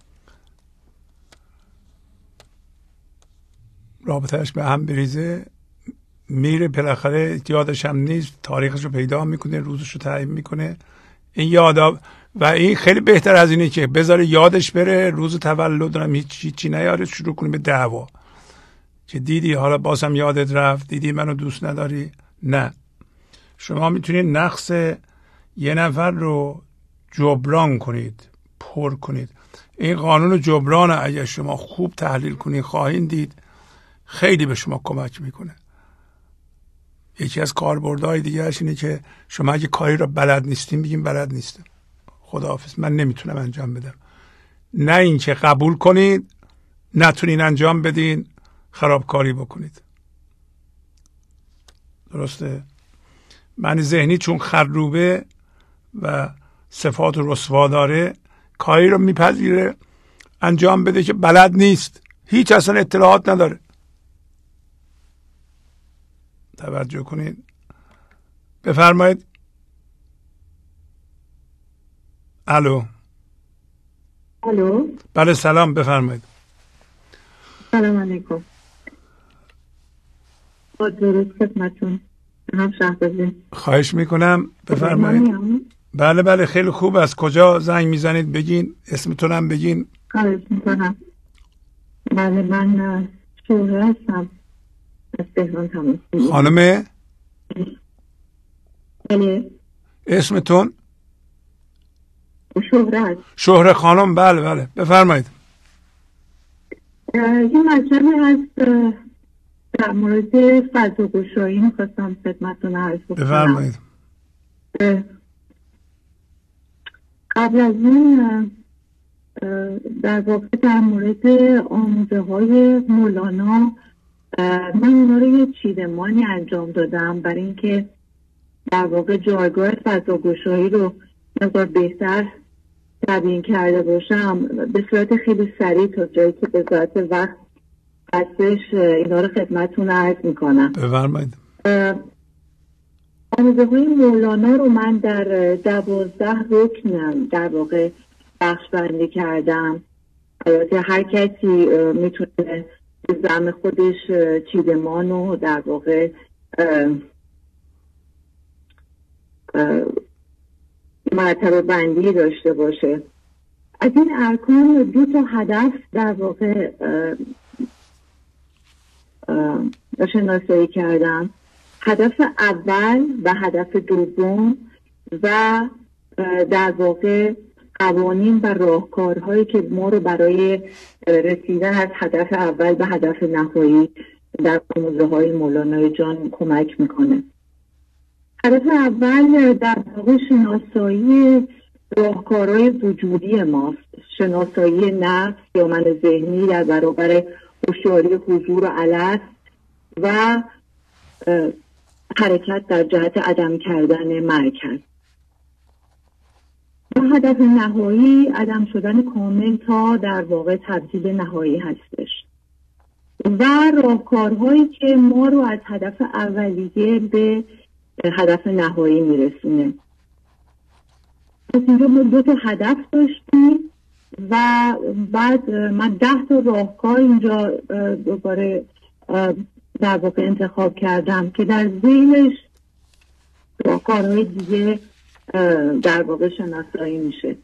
رابطهش به هم بریزه. میره بالاخره یادش هم نیست، تاریخش رو پیدا میکنه، روزش رو تعیین میکنه. این یادا و این خیلی بهتر از اینه که بذاره یادش بره، روز تولد هم هیچی نیاره، شروع کنه به دعوا. که دیدی حالا بازم یادت رفت، دیدی منو دوست نداری. نه، شما میتونید نقص یه نفر رو جبران کنید، پر کنید. این قانون جبران اگه شما خوب تحلیل کنید خواهید دید خیلی به شما کمک میکنه. یکی از کاربردهای دیگه اینه که شما اگه کاری رو بلد نیستین بگین بلد نیستم، خداحافظ، من نمیتونم انجام بدم. نه اینکه قبول کنید نتونین انجام بدین خرابکاری بکنید. درسته؟ من ذهنی چون خروبه و صفات رسوا داره، کاری رو میپذیره انجام بده که بلد نیست، هیچ اصلا اطلاعات نداره. توجه کنید. بفرمایید. الو. الو. بله سلام، بفرمایید. سلام علیکم. با درود خدمتون هم شهبازی. خواهش میکنم بفرمایید. بله بله خیلی خوب است. کجا زنگ میزنید بگین، اسمتونم بگین. خواهش میکنم. بله من شهره هستم از تهران تماس میگیرم. خانم؟ بله. اسمتون؟ شهره. شهره خانم، بله بله بفرمایید. یه مطلبی هست در مورد فضاگشایی میخواستم خدمتتون عرض کنم. بفرمایید. قبل از این در واقع در مورد آموزه های مولانا من اونا رو یه چیدمانی انجام دادم برای اینکه در واقع جایگاه فضاگشایی رو مقدار بهتر تبیین کرده باشم به صورت خیلی سریع تا جایی که به ذات وقت هستش اینا رو خدمتتون عرض میکنم. بفرمایید. آموزه های مولانا رو من در 12 رکن در واقع بخش بندی کردم. البته هر کسی میتونه به زعم خودش چیدمان رو در واقع مرتبه بندی داشته باشه. از این ارکان 2 هدف در واقع شناسایی کردم. هدف اول و هدف دوم و در واقع قوانین و راهکارهایی که ما رو برای رسیدن از هدف اول به هدف نهایی در آموزه های مولانا جان کمک میکنه. هدف اول در واقع شناسایی راهکارهای وجودی ماست، شناسایی نفس یا من ذهنی در برابر هوشیاری حضور و الست و حرکت در جهت عدم کردن مرکز. و هدف نهایی عدم شدن کامل تا در واقع تبدیل نهایی هستش و راهکارهایی که ما رو از هدف اولیه به هدف نهایی میرسونه. پس اینجا ما 2 هدف داشتیم و بعد من 10 راهکار اینجا دوباره در واقع انتخاب کردم که در ذیلش راهکارهای دیگه در واقع شناسایی میشه.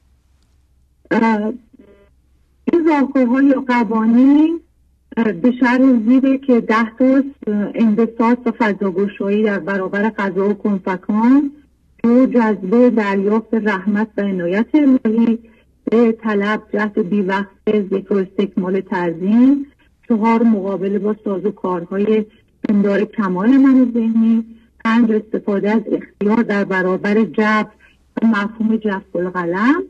این راهکارها یا قوانین به شرط زیره که 10 انبساط و فضاگشایی در برابر قضا و کنفکان، 2 جذبه دریافت رحمت و عنایت الهی، 3 طلب جهد بیوقت ذکر و استکمال تعظیم، 4 مقابله با سازوکارهای پندار کمال من ذهنی، 5 استفاده از اختیار در برابر جبر و مفهوم جبر القلم،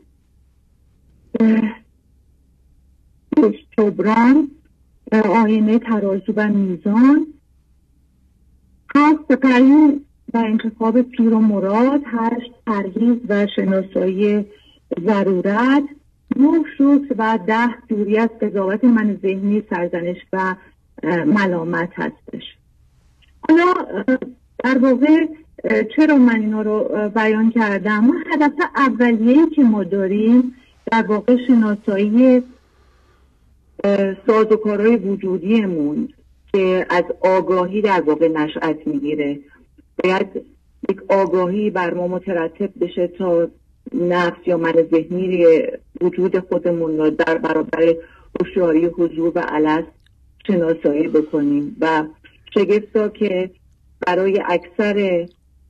6 جبران آینه ترازو و میزان، 7 تعیین و انتخاب پیر و مراد، 8 پرهیز و شناسایی ضرورت، 9 شکر و 10 دوری از قضاوت من ذهنی، سرزنش و ملامت هستش. حالا در واقع چرا من اینا رو بیان کردم؟ هدف اولیه‌ای که ما داریم در واقع شناسایی سازوکارهای وجودیمون که از آگاهی در واقع نشأت میگیره. باید یک آگاهی بر ما مترتب بشه تا نفس یا من ذهنی وجود خودمون رو در برابر هوشیاری حضور و الست شناسایی بکنیم و شگفتا که برای اکثر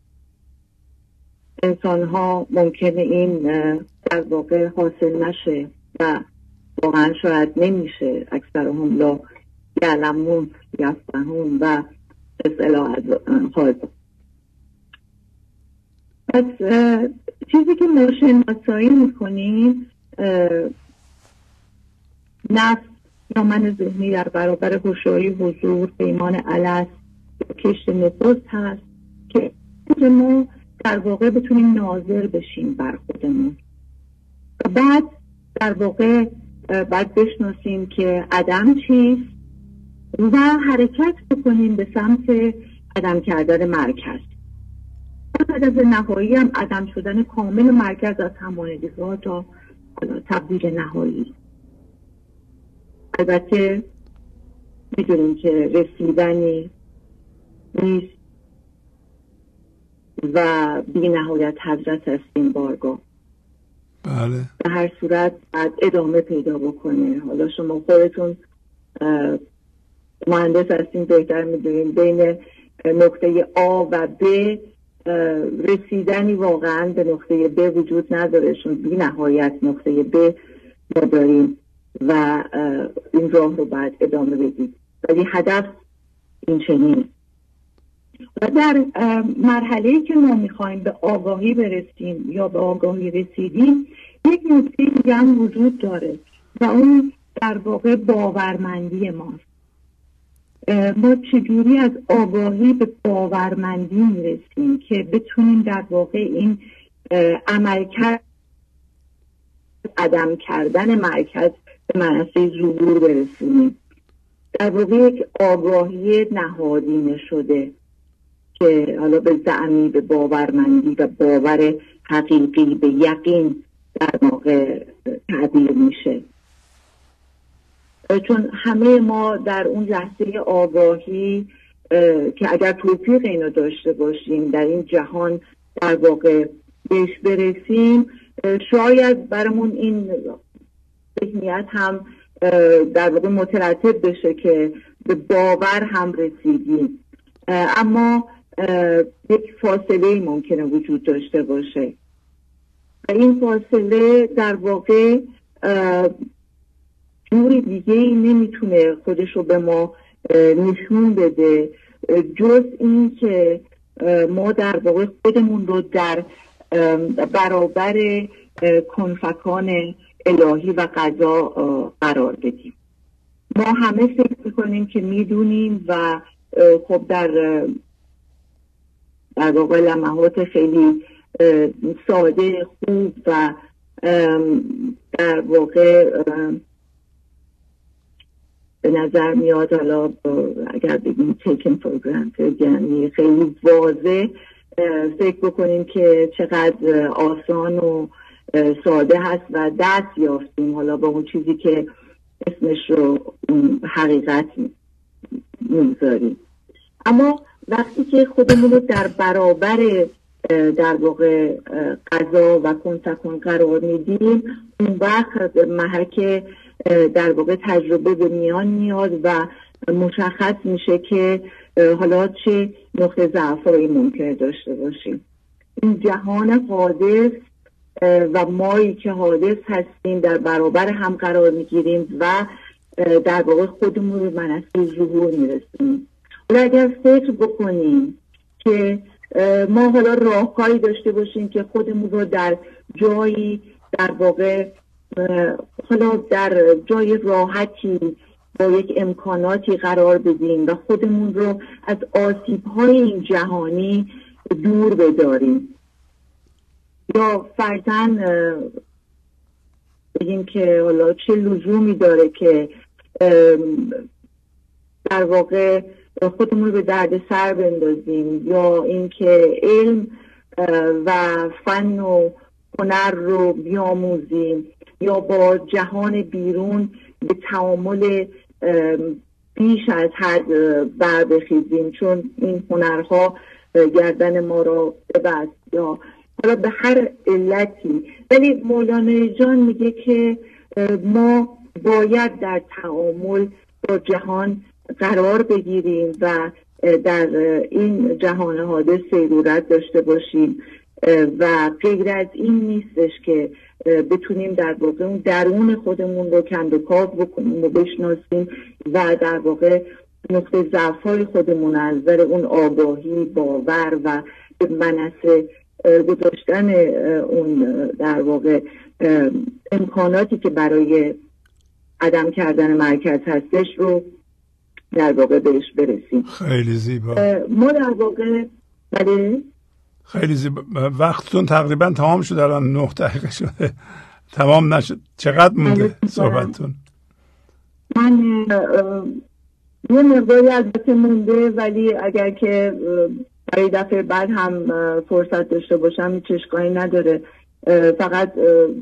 انسان ها ممکنه این در واقع حاصل نشه و واقعا شاید نمیشه. اکثرهم لا یعلمون یفقهون و اسئله حاضر. پس چیزی که ما شناسایی میکنیم نفس یا من ذهنی در برابر هوشیاری حضور، پیمان الست، کشت نخست هست که ما در واقع بتونیم ناظر بشیم بر خودمون. بعد در واقع باید بشناسیم که عدم چیست و حرکت بکنیم به سمت عدم کردن مرکز. بعد از نهایی هم عدم شدن کامل مرکز از همانیدگاه تا تبدیل نهایی. البته میدونیم که رسیدنی نیست و بی نهایت حضرت است این بارگاه. بله. به هر صورت باید ادامه پیدا بکنه. حالا شما خودتون مهندس هستین، بهتر میدونین بین نقطه آ و ب رسیدنی واقعا به نقطه ب وجود نداره، چون بی نهایت نقطه ب ما داریم و این راه رو باید ادامه بدید، ولی هدف این چنین. و در مرحله‌ای که ما میخوایم به آگاهی برسیم یا به آگاهی رسیدیم، یک نکته دیگه هم وجود داره و اون در واقع باورمندی ماست. ما چجوری از آگاهی به باورمندی میرسیم که بتونیم در واقع این عملکرد عدم کردن مرکز به منصه ظهور برسونیم. در واقع یک آگاهی نهادینه شده که حالا به زعمی به باورمندی و باور حقیقی به یقین در واقع تعبیر میشه. چون همه ما در اون لحظه آگاهی که اگر توفیق اینو داشته باشیم در این جهان در واقع بهش برسیم، شاید برامون این ذهنیت هم در واقع مترتب بشه که به باور هم رسیدیم، اما یک فاصله ممکنه وجود داشته باشه و این فاصله در واقع جوری دیگه ای نمیتونه خودش رو به ما نشون بده جز این که ما در واقع خودمون رو در برابر کنفکان الهی و قضا قرار بدیم. ما همه فکر میکنیم که میدونیم و خب در واقع لمحات خیلی ساده خوب و در واقع به نظر میاد، حالا اگر بگیم taken for granted، یعنی خیلی واضح فکر بکنیم که چقدر آسان و ساده هست و دست یافتیم حالا با اون چیزی که اسمش رو حقیقت میذاریم. اما وقتی که خودمون رو در برابر در واقع قضا و کنفکان قرار میدیم، اون وقت محک در واقع تجربه به میان میاد و مشخص میشه که حالا چه نقطه ضعفایی ممکنه داشته باشیم. این جهان حادث و مایی که حادث هستیم در برابر هم قرار میگیریم و در واقع خودمون رو منصه ظهور میرسیم. ولی اگر فکر بکنیم که ما حالا راهکاری داشته باشیم که خودمون رو در جایی در واقع حالا در جای راحتی با یک امکاناتی قرار بدیم و خودمون رو از آسیب‌های این جهانی دور بداریم، یا فرضاً بگیم که حالا چه لزومی داره که در واقع خودمون رو به درد سر بندازیم، یا اینکه علم و فن و هنر رو بیاموزیم یا با جهان بیرون به تعامل بیش از حد بر بخیزیم چون این هنرها گردن ما رو ببست یا حالا به هر علتی. ولی مولانا جان میگه که ما باید در تعامل با جهان قرار بگیریم و در این جهان حادث سیرورت داشته باشیم و غیر از این نیستش که بتونیم در واقع اون درون خودمون رو کندوکاو بکنیم و بشناسیم و در واقع نقطه ضعف‌های خودمون از نظر اون آگاهی، باور و منصه گذاشتن اون در واقع امکاناتی که برای عدم کردن مرکز هستش رو در واقع بهش برسیم. خیلی زیبا. ما در واقع خیلی زیبا. وقتتون تقریبا تمام شد، الان 9 دقیقه شده تمام نشد. چقدر مونده صحبتتون؟ من یه مقداری البته مونده، ولی اگر که برای دفعه بعد هم فرصت داشته باشم هیچ اشکالی نداره. فقط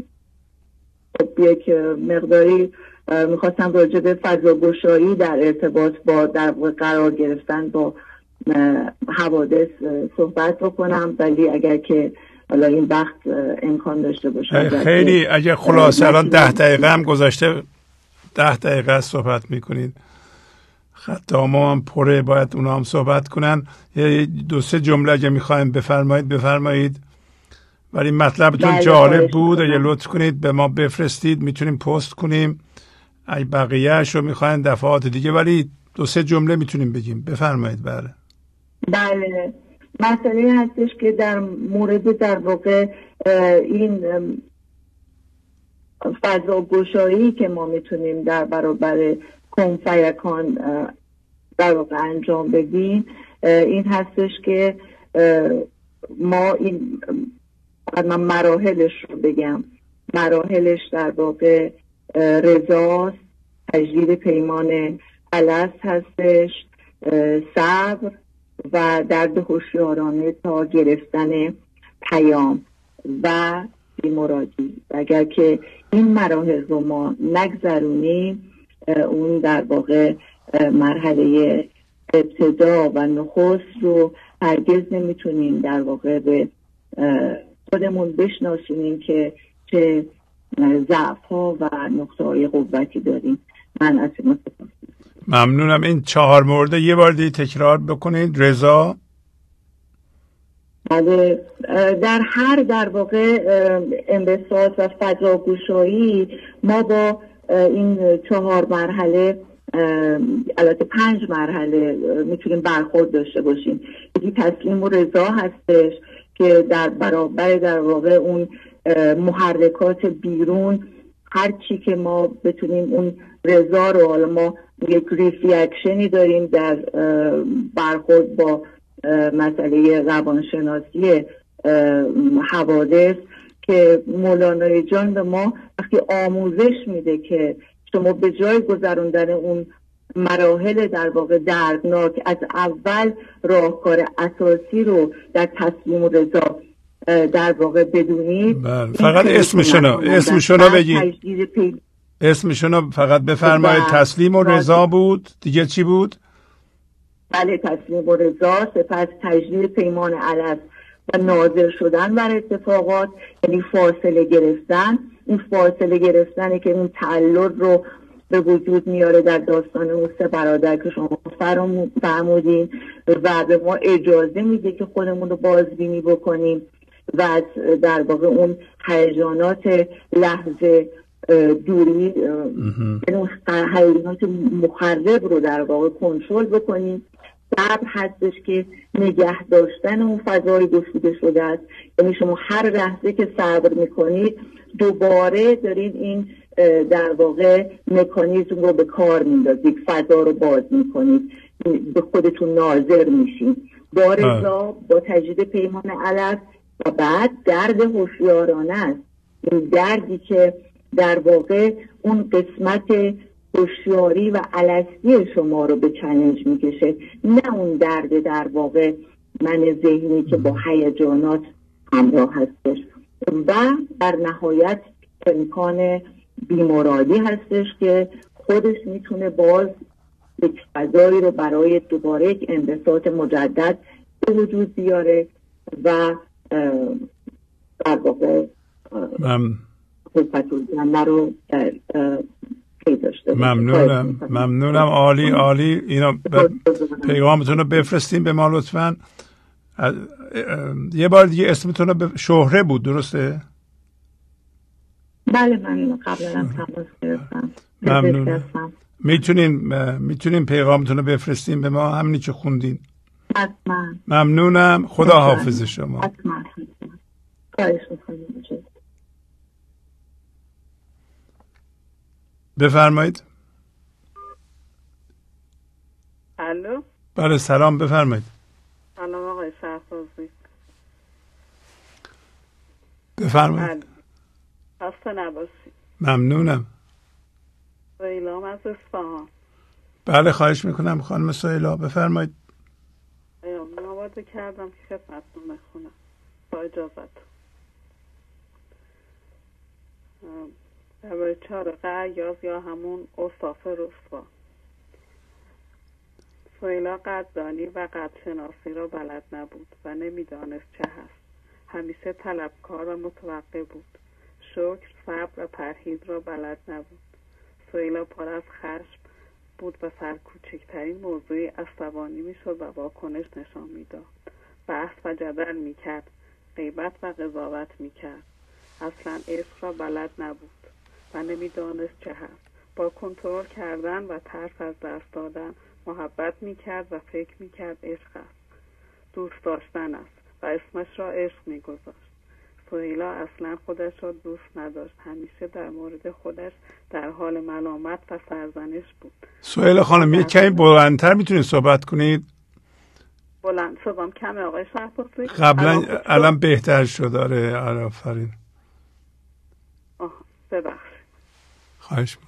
یک مقداری میخواستم راجع به فضاگشایی در ارتباط با در قرار گرفتن با حوادث صحبت بکنم، ولی اگر که حالا این وقت امکان داشته باشه. خیلی اگر خلاصه الان 10 دقیقه هم گذشته، 10 دقیقه صحبت میکنید، خط ما هم پره، باید اونا هم صحبت کنن. 2-3 جمله اگه میخوایم بفرمایید. ولی مطلبتون جالب بود، اگه لطف کنید به ما بفرستید، میتونیم پست کنیم. اگه بقیه‌اش رو میخواین دفعات دیگه، ولی 2-3 جمله میتونیم بگیم. بفرمایید. بله مسئله هستش که در مورد در واقع این فضاگشایی که ما میتونیم در برابر کن فیکان در واقع انجام بدیم، این هستش که ما این من مراحلش رو بگم. مراحلش در واقع رضاست، تجدید پیمان الست هستش، صبر و درد هوشیارانه تا گرفتن پیام و بیمرادی. اگر که این مراحل رو ما نگذرونیم، اون در واقع مرحله ابتدا و نخست رو هرگز نمیتونیم در واقع به خودمون بشناسونیم که چه ضعف ها و نقطه های قوتی داریم. من از شما ممنونم. این 4 مورد یه بار دیگه تکرار بکنید. رضا. بله، در هر در واقع انبساط و فضاگشایی ما با این 4 مرحله، البته 5 مرحله میتونیم برخورد داشته باشیم. یکی تسلیم و رضا هستش که در برابر در واقع اون محرکات بیرون، هر چی که ما بتونیم اون رضا رو، حالا ما یک ریفلیکشنی داریم در برخورد با مسئله روانشناسی حوادث که مولانای جان به ما وقتی آموزش میده که شما به جای گذروندن اون مراحل در واقع دردناک، از اول راهکار اساسی رو در تسلیم و رضا در واقع بدونید. فقط اسمشونو بگید. اسمشونو فقط بفرمایید. تسلیم و رضا بود، دیگه چی بود؟ بله، تسلیم و رضا، سپس تجدید پیمان الست و ناظر شدن بر اتفاقات، یعنی فاصله گرفتن. این فاصله گرفتنه که اون تعلل رو به وجود میاره در داستان اون 3 برادر که شما فرمودین و به ما اجازه میده که خودمون رو بازبینی بکنیم و در واقع اون هیجانات لحظه دوری، اون هیجانات مخرب رو در واقع کنترل بکنیم. صبر هستش که نگه داشتن اون فضای گشوده شده است، یعنی شما هر لحظه که صبر میکنید دوباره دارین این در واقع مکانیزم رو به کار میندازید، فضا رو باز میکنید، به خودتون ناظر میشین. با رضا، با تجدید پیمان الست و بعد درد هوشیارانه است. این دردی که در واقع اون قسمت هوشیاری و الستی شما رو به چالش میکشه، نه اون درد در واقع من ذهنی که با هیجانات همراه هستش. و در نهایت امکان بیمرادی هستش که خودش میتونه باز یک فضایی رو برای دوباره یک انبساط مجدد به وجود بیاره و در واقع خلقت الجنه رو داشته باشه. ممنونم. عالی. اینا پیغامتون رو بفرستین به ما لطفاً. یه بار دیگه اسمتون رو شهره بود، درسته؟ بله، من قبلا تماس گرفتم. ممنونم. میتونین پیغامتون رو بفرستین به ما، همینی که خوندین. حتما. ممنونم. خدا حافظ شما. حتما. خواهش می‌کنم. بفرمایید. الو. بله سلام، بفرمایید. سلام آقای شهبازی. بفرمایید. خسته نباشید. ممنونم. سهیلام از اصفهان. بله خواهش میکنم خانم سهیلا، بفرمایید. من آماده کردم که خدمتتون بخونم با اجازت. درباره چارق عیاض یا همون اوصاف رسوا. سهیلا قدردانی و قدرشناسی را بلد نبود و نمیدانست چه هست. همیشه طلبکار و متوقع بود. شکر، صبر و پرهیز را بلد نبود. سهیلا پر از خشم بود و سر کوچکترین موضوعی عصبانی میشد و واکنش نشان میداد. بحث و جدل میکرد، غیبت و قضاوت میکرد. اصلا عشق را بلد نبود و نمیدانست چه هست. با کنترل کردن و ترس از دست دادن محبت میکرد و فکر میکرد عشق است، دوست داشتن است و اسمش را عشق میگذاشت. سهیلا اصلا خودش را دوست نداشت. همیشه در مورد خودش در حال ملامت و سرزنش بود. سهیلا خانم یک کمی بلندتر میتونید صحبت کنید؟ بلند صدام کمه آقای شهبازی؟ قبلا الان بهتر شد. آره آفرین. ببخشید. خواهش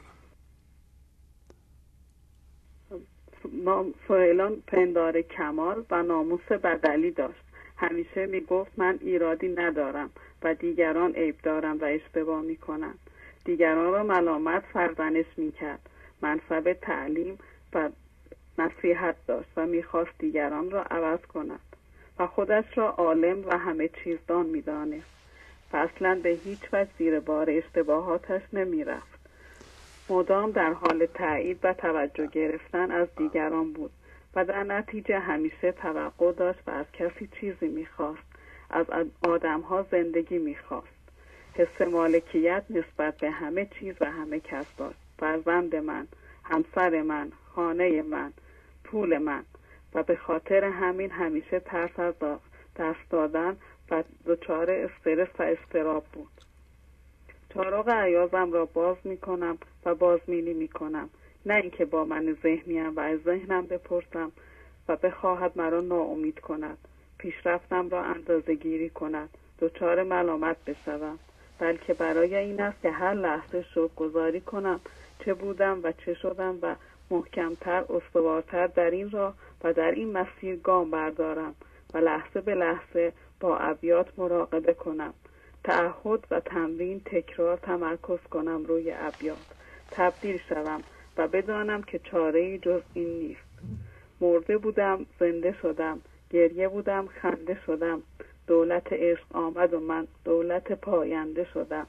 میکنم. سهیلا پندار کمال و ناموس بدلی داشت. همیشه میگفت من ایرادی ندارم و دیگران عیب دارم و اشتباه میکنن. دیگران را ملامت سرزنش میکرد. منصب تعلیم و نصیحت داشت و میخواست دیگران را عوض کند و خودش را عالم و همه چیزدان میدانست و اصلا به هیچ وجه زیر بار اشتباهاتش نمیرفت. مدام در حال تایید و توجه گرفتن از دیگران بود و در نتیجه همیشه توقع داشت و از کسی چیزی میخواست. از آدمها زندگی میخواست. حس مالکیت نسبت به همه چیز و همه کس داشت. فرزند من، همسر من، خانه من، پول من. و به خاطر همین همیشه ترس از دست دادن و دچار استرس و اضطراب بود. چارق عیاضم را باز میکنم و بازبینی میکنم، نه اینکه با من ذهنیم و از ذهنم بپرسم و بخواهد مرا ناامید کند، پیشرفتم را اندازه گیری کند، دچار ملامت بشوم، بلکه برای این است که هر لحظه شکرگزاری کنم چه بودم و چه شدم و محکمتر استوارتر در این راه و در این مسیر گام بردارم و لحظه به لحظه با ابیات مراقبه کنم. تعهد و تمرین، تکرار، تمرکز کنم روی ابیات، تبدیل شوم و بدانم که چاره‌ای جز این نیست. مرده بودم، زنده شدم، گریه بودم، خنده شدم، دولت عشق آمد و من دولت پاینده شدم.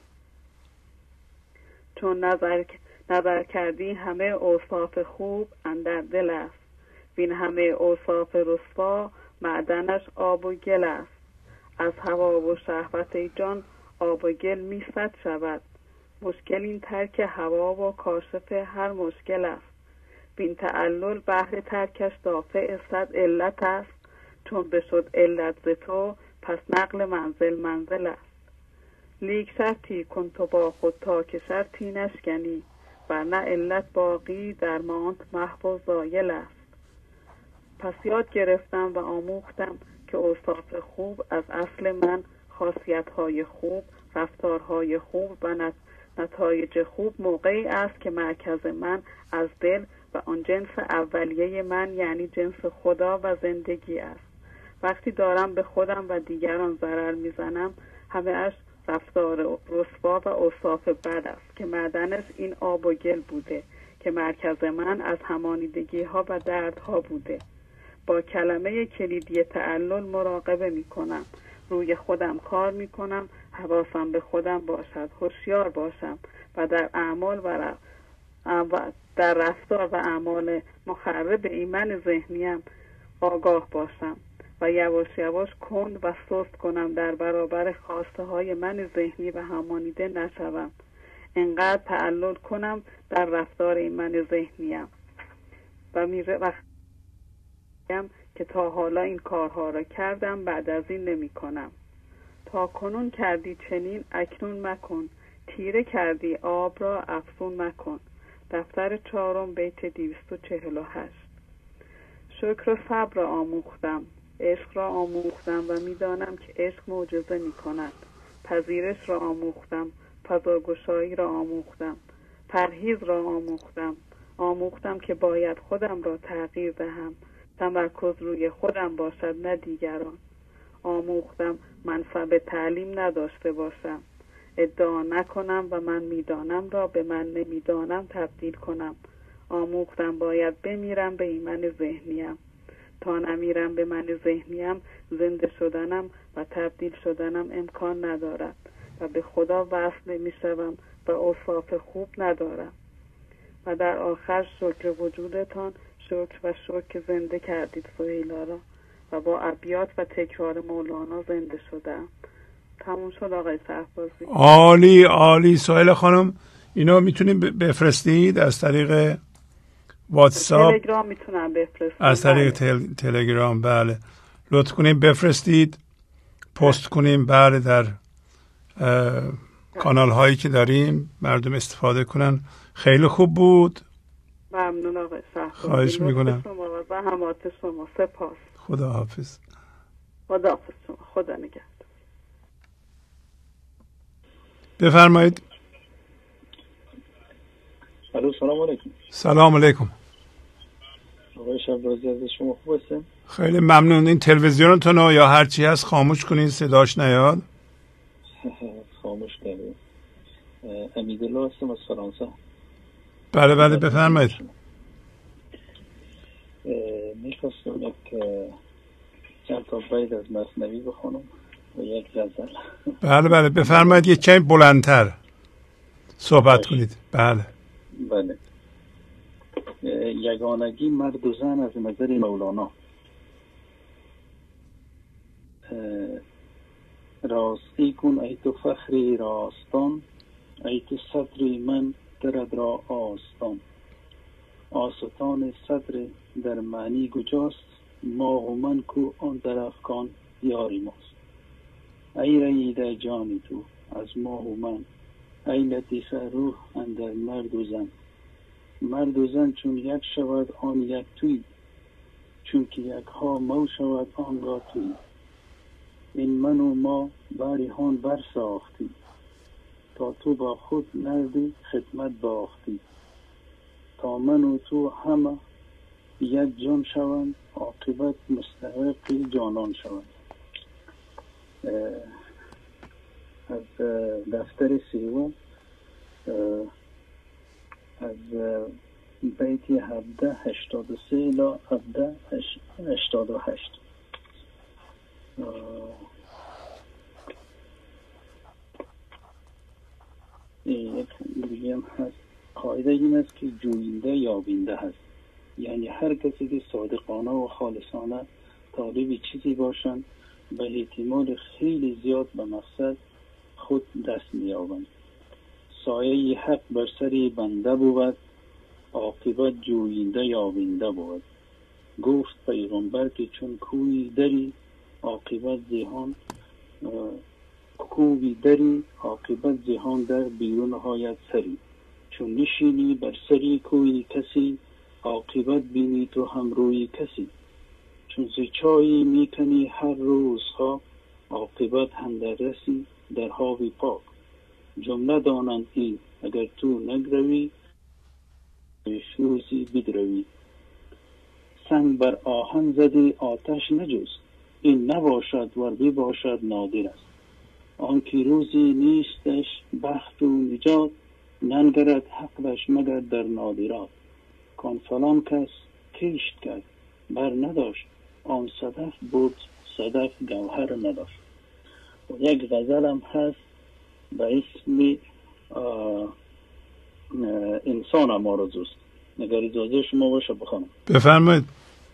چون نظر کردی همه اوصاف خوب اندر دل است، وین همه اوصاف رسوا معدنش آب و گل است. از هوا و شهوت جان آب و گل می‌صد شود، مشکل این ترک هوا و کاشف هر مشکل است. بین تعلل بهر ترکش دافع صد علت است، چون بشد علت ز تو پس نقل منزل است. لیک شرطی کن تو با خود تا که شرطی نشکنی، ورنه علت باقی در ماند محو و زایل است. پس یاد گرفتم و آموختم که اوصاف خوب از اصل من، خاصیت‌های خوب، رفتارهای خوب و نتایج خوب موقعی است که مرکز من از دل و آن جنس اولیه من یعنی جنس خدا و زندگی است. وقتی دارم به خودم و دیگران ضرر میزنم، همه اش رفتار رسوا و اوصاف بد است که معدنش این آب و گل بوده، که مرکز من از همانیدگی ها و دردها بوده. با کلمه کلیدی تعلل مراقبه می کنم، روی خودم کار می کنم، حواسم به خودم باشد، هوشیار باشم و در اعمال و و در رفتار و اعمال مخرب ایمن ذهنیم آگاه باشم و یواش یواش کند و سست کنم، در برابر خواسته های من ذهنی و همانیده نشوم. انقدر تعلل کنم در رفتار ایمن ذهنیم و که تا حالا این کارها را کردم، بعد از این نمی کنم. تا کنون کردی چنین، اکنون مکن. تیره کردی آب را، افزون مکن. دفتر 4 بیت 248. شکر و صبر را آموختم، عشق را آموختم و میدانم که عشق معجزه می کند. پذیرش را آموختم، فضاگشایی را آموختم، پرهیز را آموختم که باید خودم را تغییر دهم، تمرکز روی خودم باشد نه دیگران. آموختم منفعت تعلیم نداشته باشم، ادعا نکنم و من میدانم را به من نمیدانم تبدیل کنم. آموختم باید بمیرم به ایمن ذهنیم. تا نمیرم به من ذهنیم، زنده شدنم و تبدیل شدنم امکان ندارد و به خدا وصل نمیشوم و اوصاف خوب ندارم. و در آخر شکر وجودتان، شکر و شکر زنده کردید سهیلا را و با ابیات و تکرار مولانا زنده شدم. تموم شد آقای شهبازی. عالی عالی. سهیلا خانم اینو میتونیم بفرستید از طریق واتساپ؟ تلگرام میتونم بفرستم. از طریق تلگرام بله. لطف کنیم بفرستید، پست کنیم بله در کانال هایی که داریم مردم استفاده کنن. خیلی خوب بود. ممنون آقای شهبازی. خواهش میکنم. شما و زحمات شما سپاس. خدا حافظ. خدا حافظ شما. خدا نگهدار. بفرمایید. سلام علیکم. سلام علیکم. آقای شهبازی از شما خوب هستم؟ خیلی ممنون. این تلویزیونتون یا هر چی هست خاموش کنین، صداش نیاد. خاموش کردیم. امیدالله هستم از فرانسه. بله بله بفرمایید. میخواستم یک چند تا بیت از مثنوی بخونم و یک غزل. بله بله بفرمایید. یک کمی بلندتر صحبت کنید. بله بله. یگانگی مرد و زن از نظر مولانا. راستی کن ای تو فخری راستان، ای تو صدری من درد را آستان. آستان صدر در معنی گجاست، ما و من کو آن در افکان یاری ماست. ای رئیده جانی تو از ما و من، ای لطیفه روح اندر مرد و زن. مرد و زن چون یک شود آن یک توی، چون که یک ها مو شود آن را توی. این من و ما بریهان برساختی، تا تو با خود نردی خدمت باختی. تا من و تو همه یک جان شوند، عاقبت مستحق جانان شوند. از دفتر 3 از بیت 1783 الی 1788. یک دیگه هم هست. قاعده این است که جوینده یابنده هست، یعنی هر کسی که صادقانه و خالصانه طالب چیزی باشند به احتمال خیلی زیاد به مقصد خود دست می‌یابند. سایه حق بر سر بنده بود، عاقبت جوینده یابنده بود. گفت پیغمبر که چون کوی دری، عاقبت زهان کوی دری، عاقبت زهان در بیرون هایت سری. چون نشینی بر سری کوی کسی، عاقبت بینی تو هم روی کسی. چون زچایی میکنی هر روز ها، عاقبت هم در رسی در هاوی پاک. جمله دانند این اگر تو نگروی، روزی بدروی. سنگ بر آهن زدی آتش نجوز، این نباشد ور بباشد نادر است. آنکه روزی نیستش بخت و نجات، ننگرد حقش مگر در نادرات. کان فلان کس کشت کرد بر نداشت، آن صدف بود صدف گوهر نداشت. و یک غزل هم هست به اسم انسان هم آرزوست. اگر اجازه شما باشه بخونم. بفرمایید.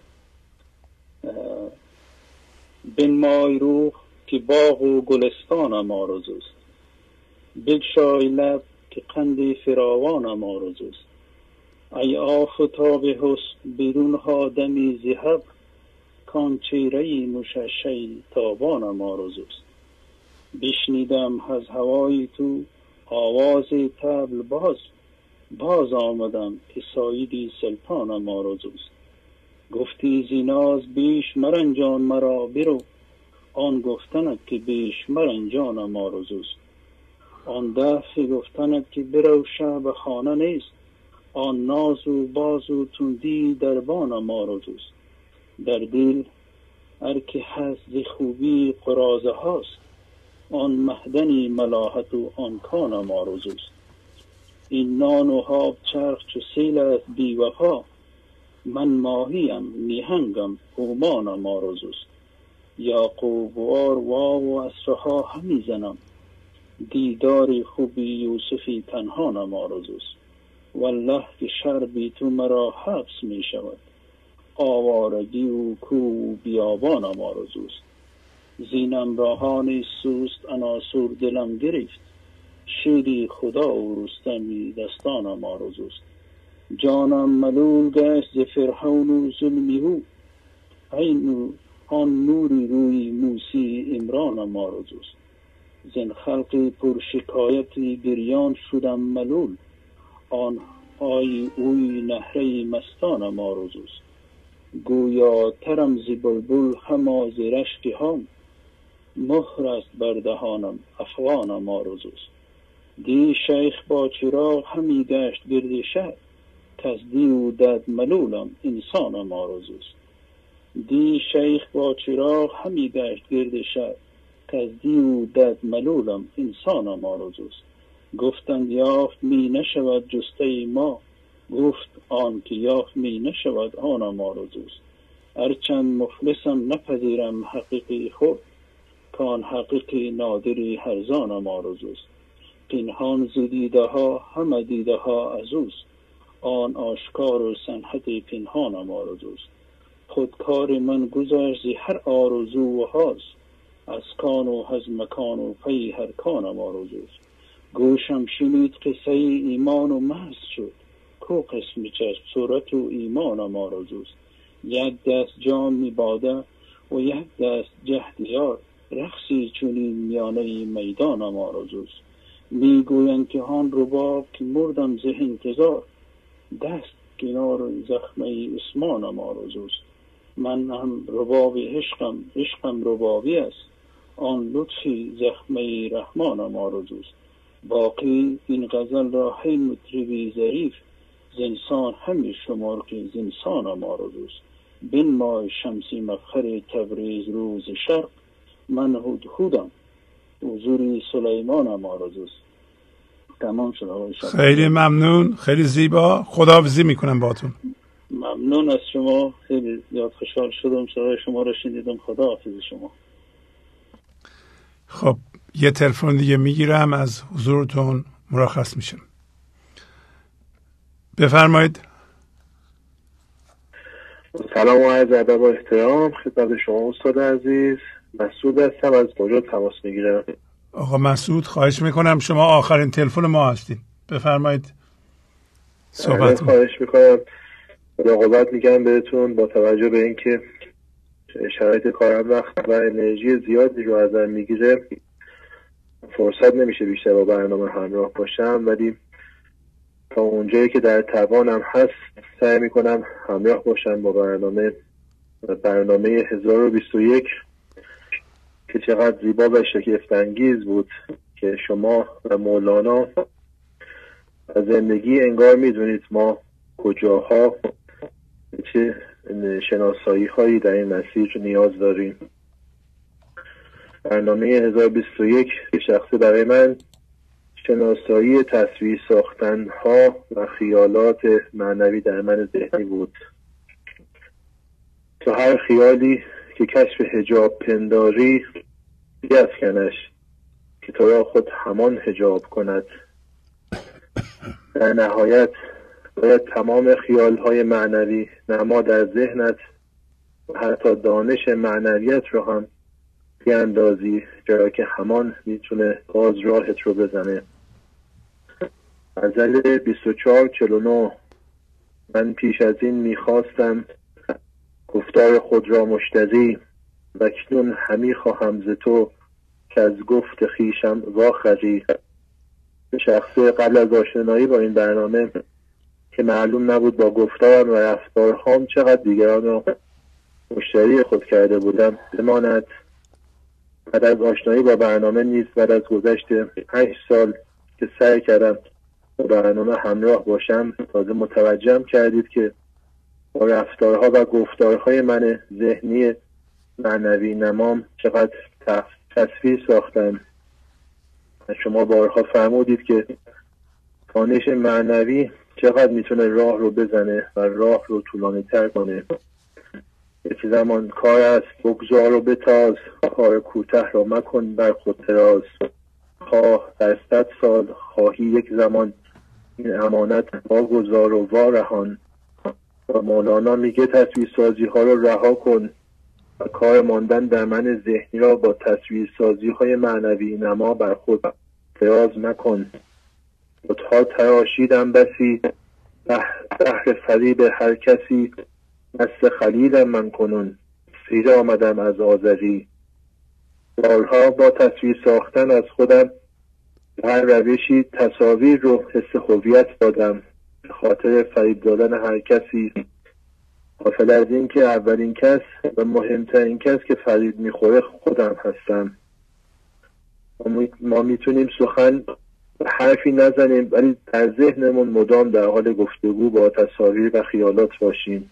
بنمای روح که باغ و گلستان هم آرزوست، بگشای لب که قند فراوان هم آرزوست. ای آفتاب حسن بیرون ها دمی ذهب، کان چهره مشعشع تابانم آرزوست. بشنیدم از هوای تو آواز طبل باز آمدم که سایدی سلطانم آرزوست. گفتی زیناز بیش مرنجان مرا برو، آن گفتنت که بیش مرنجانم آرزوست. آن دفع گفتنت که برو شب خانه نیست، آن ناز و باز و تندی دربانم آرزوست. در دل هر که هست ز خوبی قرازه هاست، آن مهدنی ملاحت و آن کانم آرزوست. این نان و آب چرخ چو سیل است بی وفا، من ماهیم میهنگم عمانم آرزوست. یعقوب وار واو و اسرها همی زنم، دیدار خوبی یوسفی پنهانم آرزوست. والله که شر بی تو مرا حبس می شود، آوارگی و کو بیابانم آرزوست. زینم راهانی سوست عناصر دلم گرفت، شیری خدا و رستمی دستانم آرزوست. جانم ملول گشت ز فرعون و ظلمی او، آن نوری روی موسی عمرانم آرزوست. زن خلق پر شکایتی گریان شدم ملول، آن آی اوی نهره مستانم آرزوست. گویا ترم ز بلبل هما ز رشک هم، مهر است بر دهانم افغانم آرزوست. دی شیخ با چراغ همی گشت گرد شهر، کز دی و دد ملولم انسانم آرزوست. دی شیخ با چراغ همی گشت گرد شهر، کز دی و دد ملولم انسانم آرزوست. گفتند یافت می نشود جسته ما، گفت آن که یافت می نشود آنم آرزوست. هرچند مفلسم نپذیرم حقیقی خود، کان حقیقی نادری هرزانم آرزوست. پنهان ز دیده ها همه دیده ها از اوست، آن آشکار و سنحت پنهانم آرزوست. خودکار من گذشت ز هر آرزو و هاست، از کان و از مکان و پی هر کانم آرزوست. گوشم شنید قصه ایمان و مست شد، کو قسم چشم صورت و ایمانم آرزوست. یک دست جام باده و یک دست جهد یار، رقصی چنین میانه میدانم آرزوست. میگویند که آن رباب که مردم ز انتظار، دست کنار زخمه عثمانم آرزوست. من هم رباب عشقم ربابی است، آن لطفی زخمه رحمانم آرزوست. باقی این غزل را هی مطربی ظریف، زنسان همی شمار که زنسانم آرزوست. بنمای شمسی مفخر تبریز روز شرق، من هدهدم حضور سلیمانم آرزوست. تمام شد آقای شرق. خیلی ممنون، خیلی زیبا. خداحافظی میکنم باهاتون. ممنون از شما، خیلی زیاد خوشحال شدم صدای شما را شنیدم. خداحافظ شما. خب یه تلفن دیگه میگیرم، از حضورتون مرخص میشم. بفرمایید. سلام و عرض ادب و احترام خدمت شما استاد عزیز. مسعود هستم، از کجا تماس میگیرم؟ آقا مسعود، خواهش میکنم، شما آخرین تلفن ما هستید. بفرمایید صحبت. خواهش میکنم. مراقبت میگم بهتون، با توجه به اینکه شرایط کارم وقت و انرژی زیادی رو ازم میگیره، فرصت نمیشه بیشتر با برنامه همراه باشم، ولی تا اونجایی که در توانم هست سعی میکنم همراه باشم با برنامه 1021 که چقدر زیبا و شگفت انگیز بود که شما و مولانا از زندگی انگار میدونید ما کجاها چه شناسایی هایی در این مسیر نیاز داریم. برنامه 1021 به شخصه برای من شناسایی تصویر ساختن ها و خیالات معنوی در من ذهنی بود، تا هر خیالی که کشف حجاب پنداری بیفکنش که تو را خود همان حجاب کند. در نهایت باید تمام خیالهای معنوی نما در ذهنت و حتی دانش معنویت رو هم بیاندازی، چرا که همان میتونه باز راهت رو بزنه. غزل 2449: من پیش از این میخواستم گفتار خود را مشتری، و اکنون همی خواهم ز تو که از گفت خویشم واخری. به شخصه قبل از آشنایی با این برنامه که معلوم نبود با گفتارم و رفتارهام چقدر دیگران را مشتری خود کرده بودم بماند، بعد از آشنایی با برنامه نیز بعد از گذشت 8 سال که سعی کردم با برنامه همراه باشم، تازه متوجهم کردید که با رفتارها و گفتارهای من ذهنی معنوی نمام چقدر تصویر ساختم. شما بارها فرمودید که دانش معنوی چقدر میتونه راه رو بزنه و راه رو طولانی تر کنه. یک زمان کار است بگذار و بتاز، کار کوته را مکن بر خود دراز. خواه در 100 سال خواهی یک زمان، این امانت واگذار و وارهان. و مولانا میگه تصویرسازی ها رو رها کن و کار ماندن در من ذهنی را با تصویرسازی های معنوی نما بر خود دراز مکن. بتها تراشیدم بسی، بهر فریب هر کسی، مست خلیلم من کنون، سیر آمدم از آذری. بارها با تصویر ساختن از خودم هر روشی تصاویر رو حس هویت دادم، به خاطر فریب دادن هر کسی، غافل از این که اولین کس و مهمترین کس که فریب میخوره خودم هستم. ما میتونیم سخن حرفی نزنیم ولی در ذهنمون مدام در حال گفتگو با تصاویر و خیالات باشیم.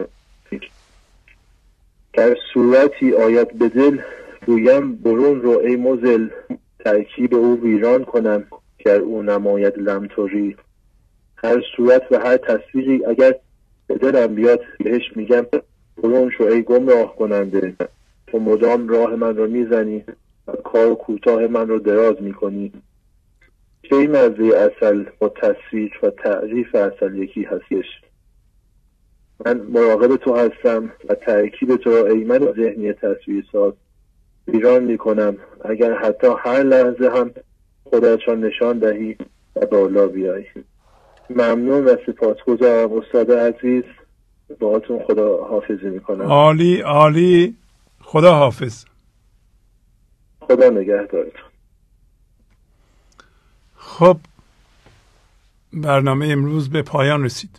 گر صورتی آید به دل، گویم برون رو ای مزل، ترکیب او ویران کنم گر او نماید لمتری. هر صورت و هر تصویری اگر به دلم بیاد بهش میگم برون شو ای گمراه کننده، تو مدام راه من رو میزنی و کار کوتاه من رو دراز میکنی. چه این مزه اصل با تصویر و تعریف اصل یکی هستش. من مراقب تو هستم و ترکیب تو را ای من ذهنی تصویر ساز ویران میکنم، اگر حتی هر لحظه هم خودت را نشان دهی و بالا بیایی. ممنون و سپاسگزارم استاد عزیز. باهاتون خدا حافظی میکنم. عالی عالی، خدا حافظ. خدا نگهدارتون. خب برنامه امروز به پایان رسید.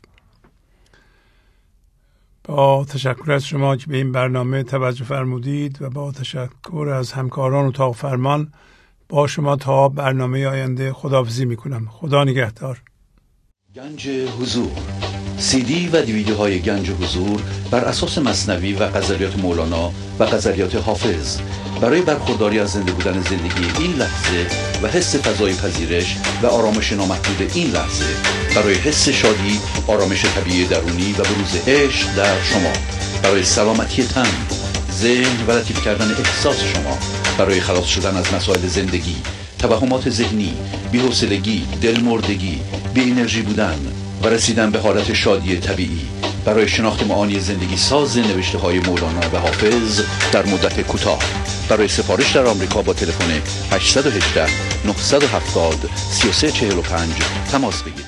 با تشکر از شما که به این برنامه توجه فرمودید و با تشکر از همکاران اتاق فرمان با شما تا برنامه آینده خداحافظی میکنم. خدا نگهدار. گنج حضور، CD و دیویدیوهای گنج حضور بر اساس مثنوی و غزلیات مولانا و غزلیات حافظ برای برخورداری از زنده بودن زندگی این لحظه و حس فضای پذیرش و آرامش نامحدود این لحظه، برای حس شادی، آرامش طبیعی درونی و بروز عشق در شما، برای سلامتی تن، ذهن و لطیف کردن احساس شما، برای خلاص شدن از مسائل زندگی، توهمات ذهنی، بی‌حوصلگی، دلمردگی، بی انرژی بودن و رسیدن به حالت شادی طبیعی، برای شناخت معانی زندگی ساز نوشته های مولانا و حافظ در مدت کوتاه. برای سفارش در آمریکا با تلفن 818 970 3345 تماس بگیرید.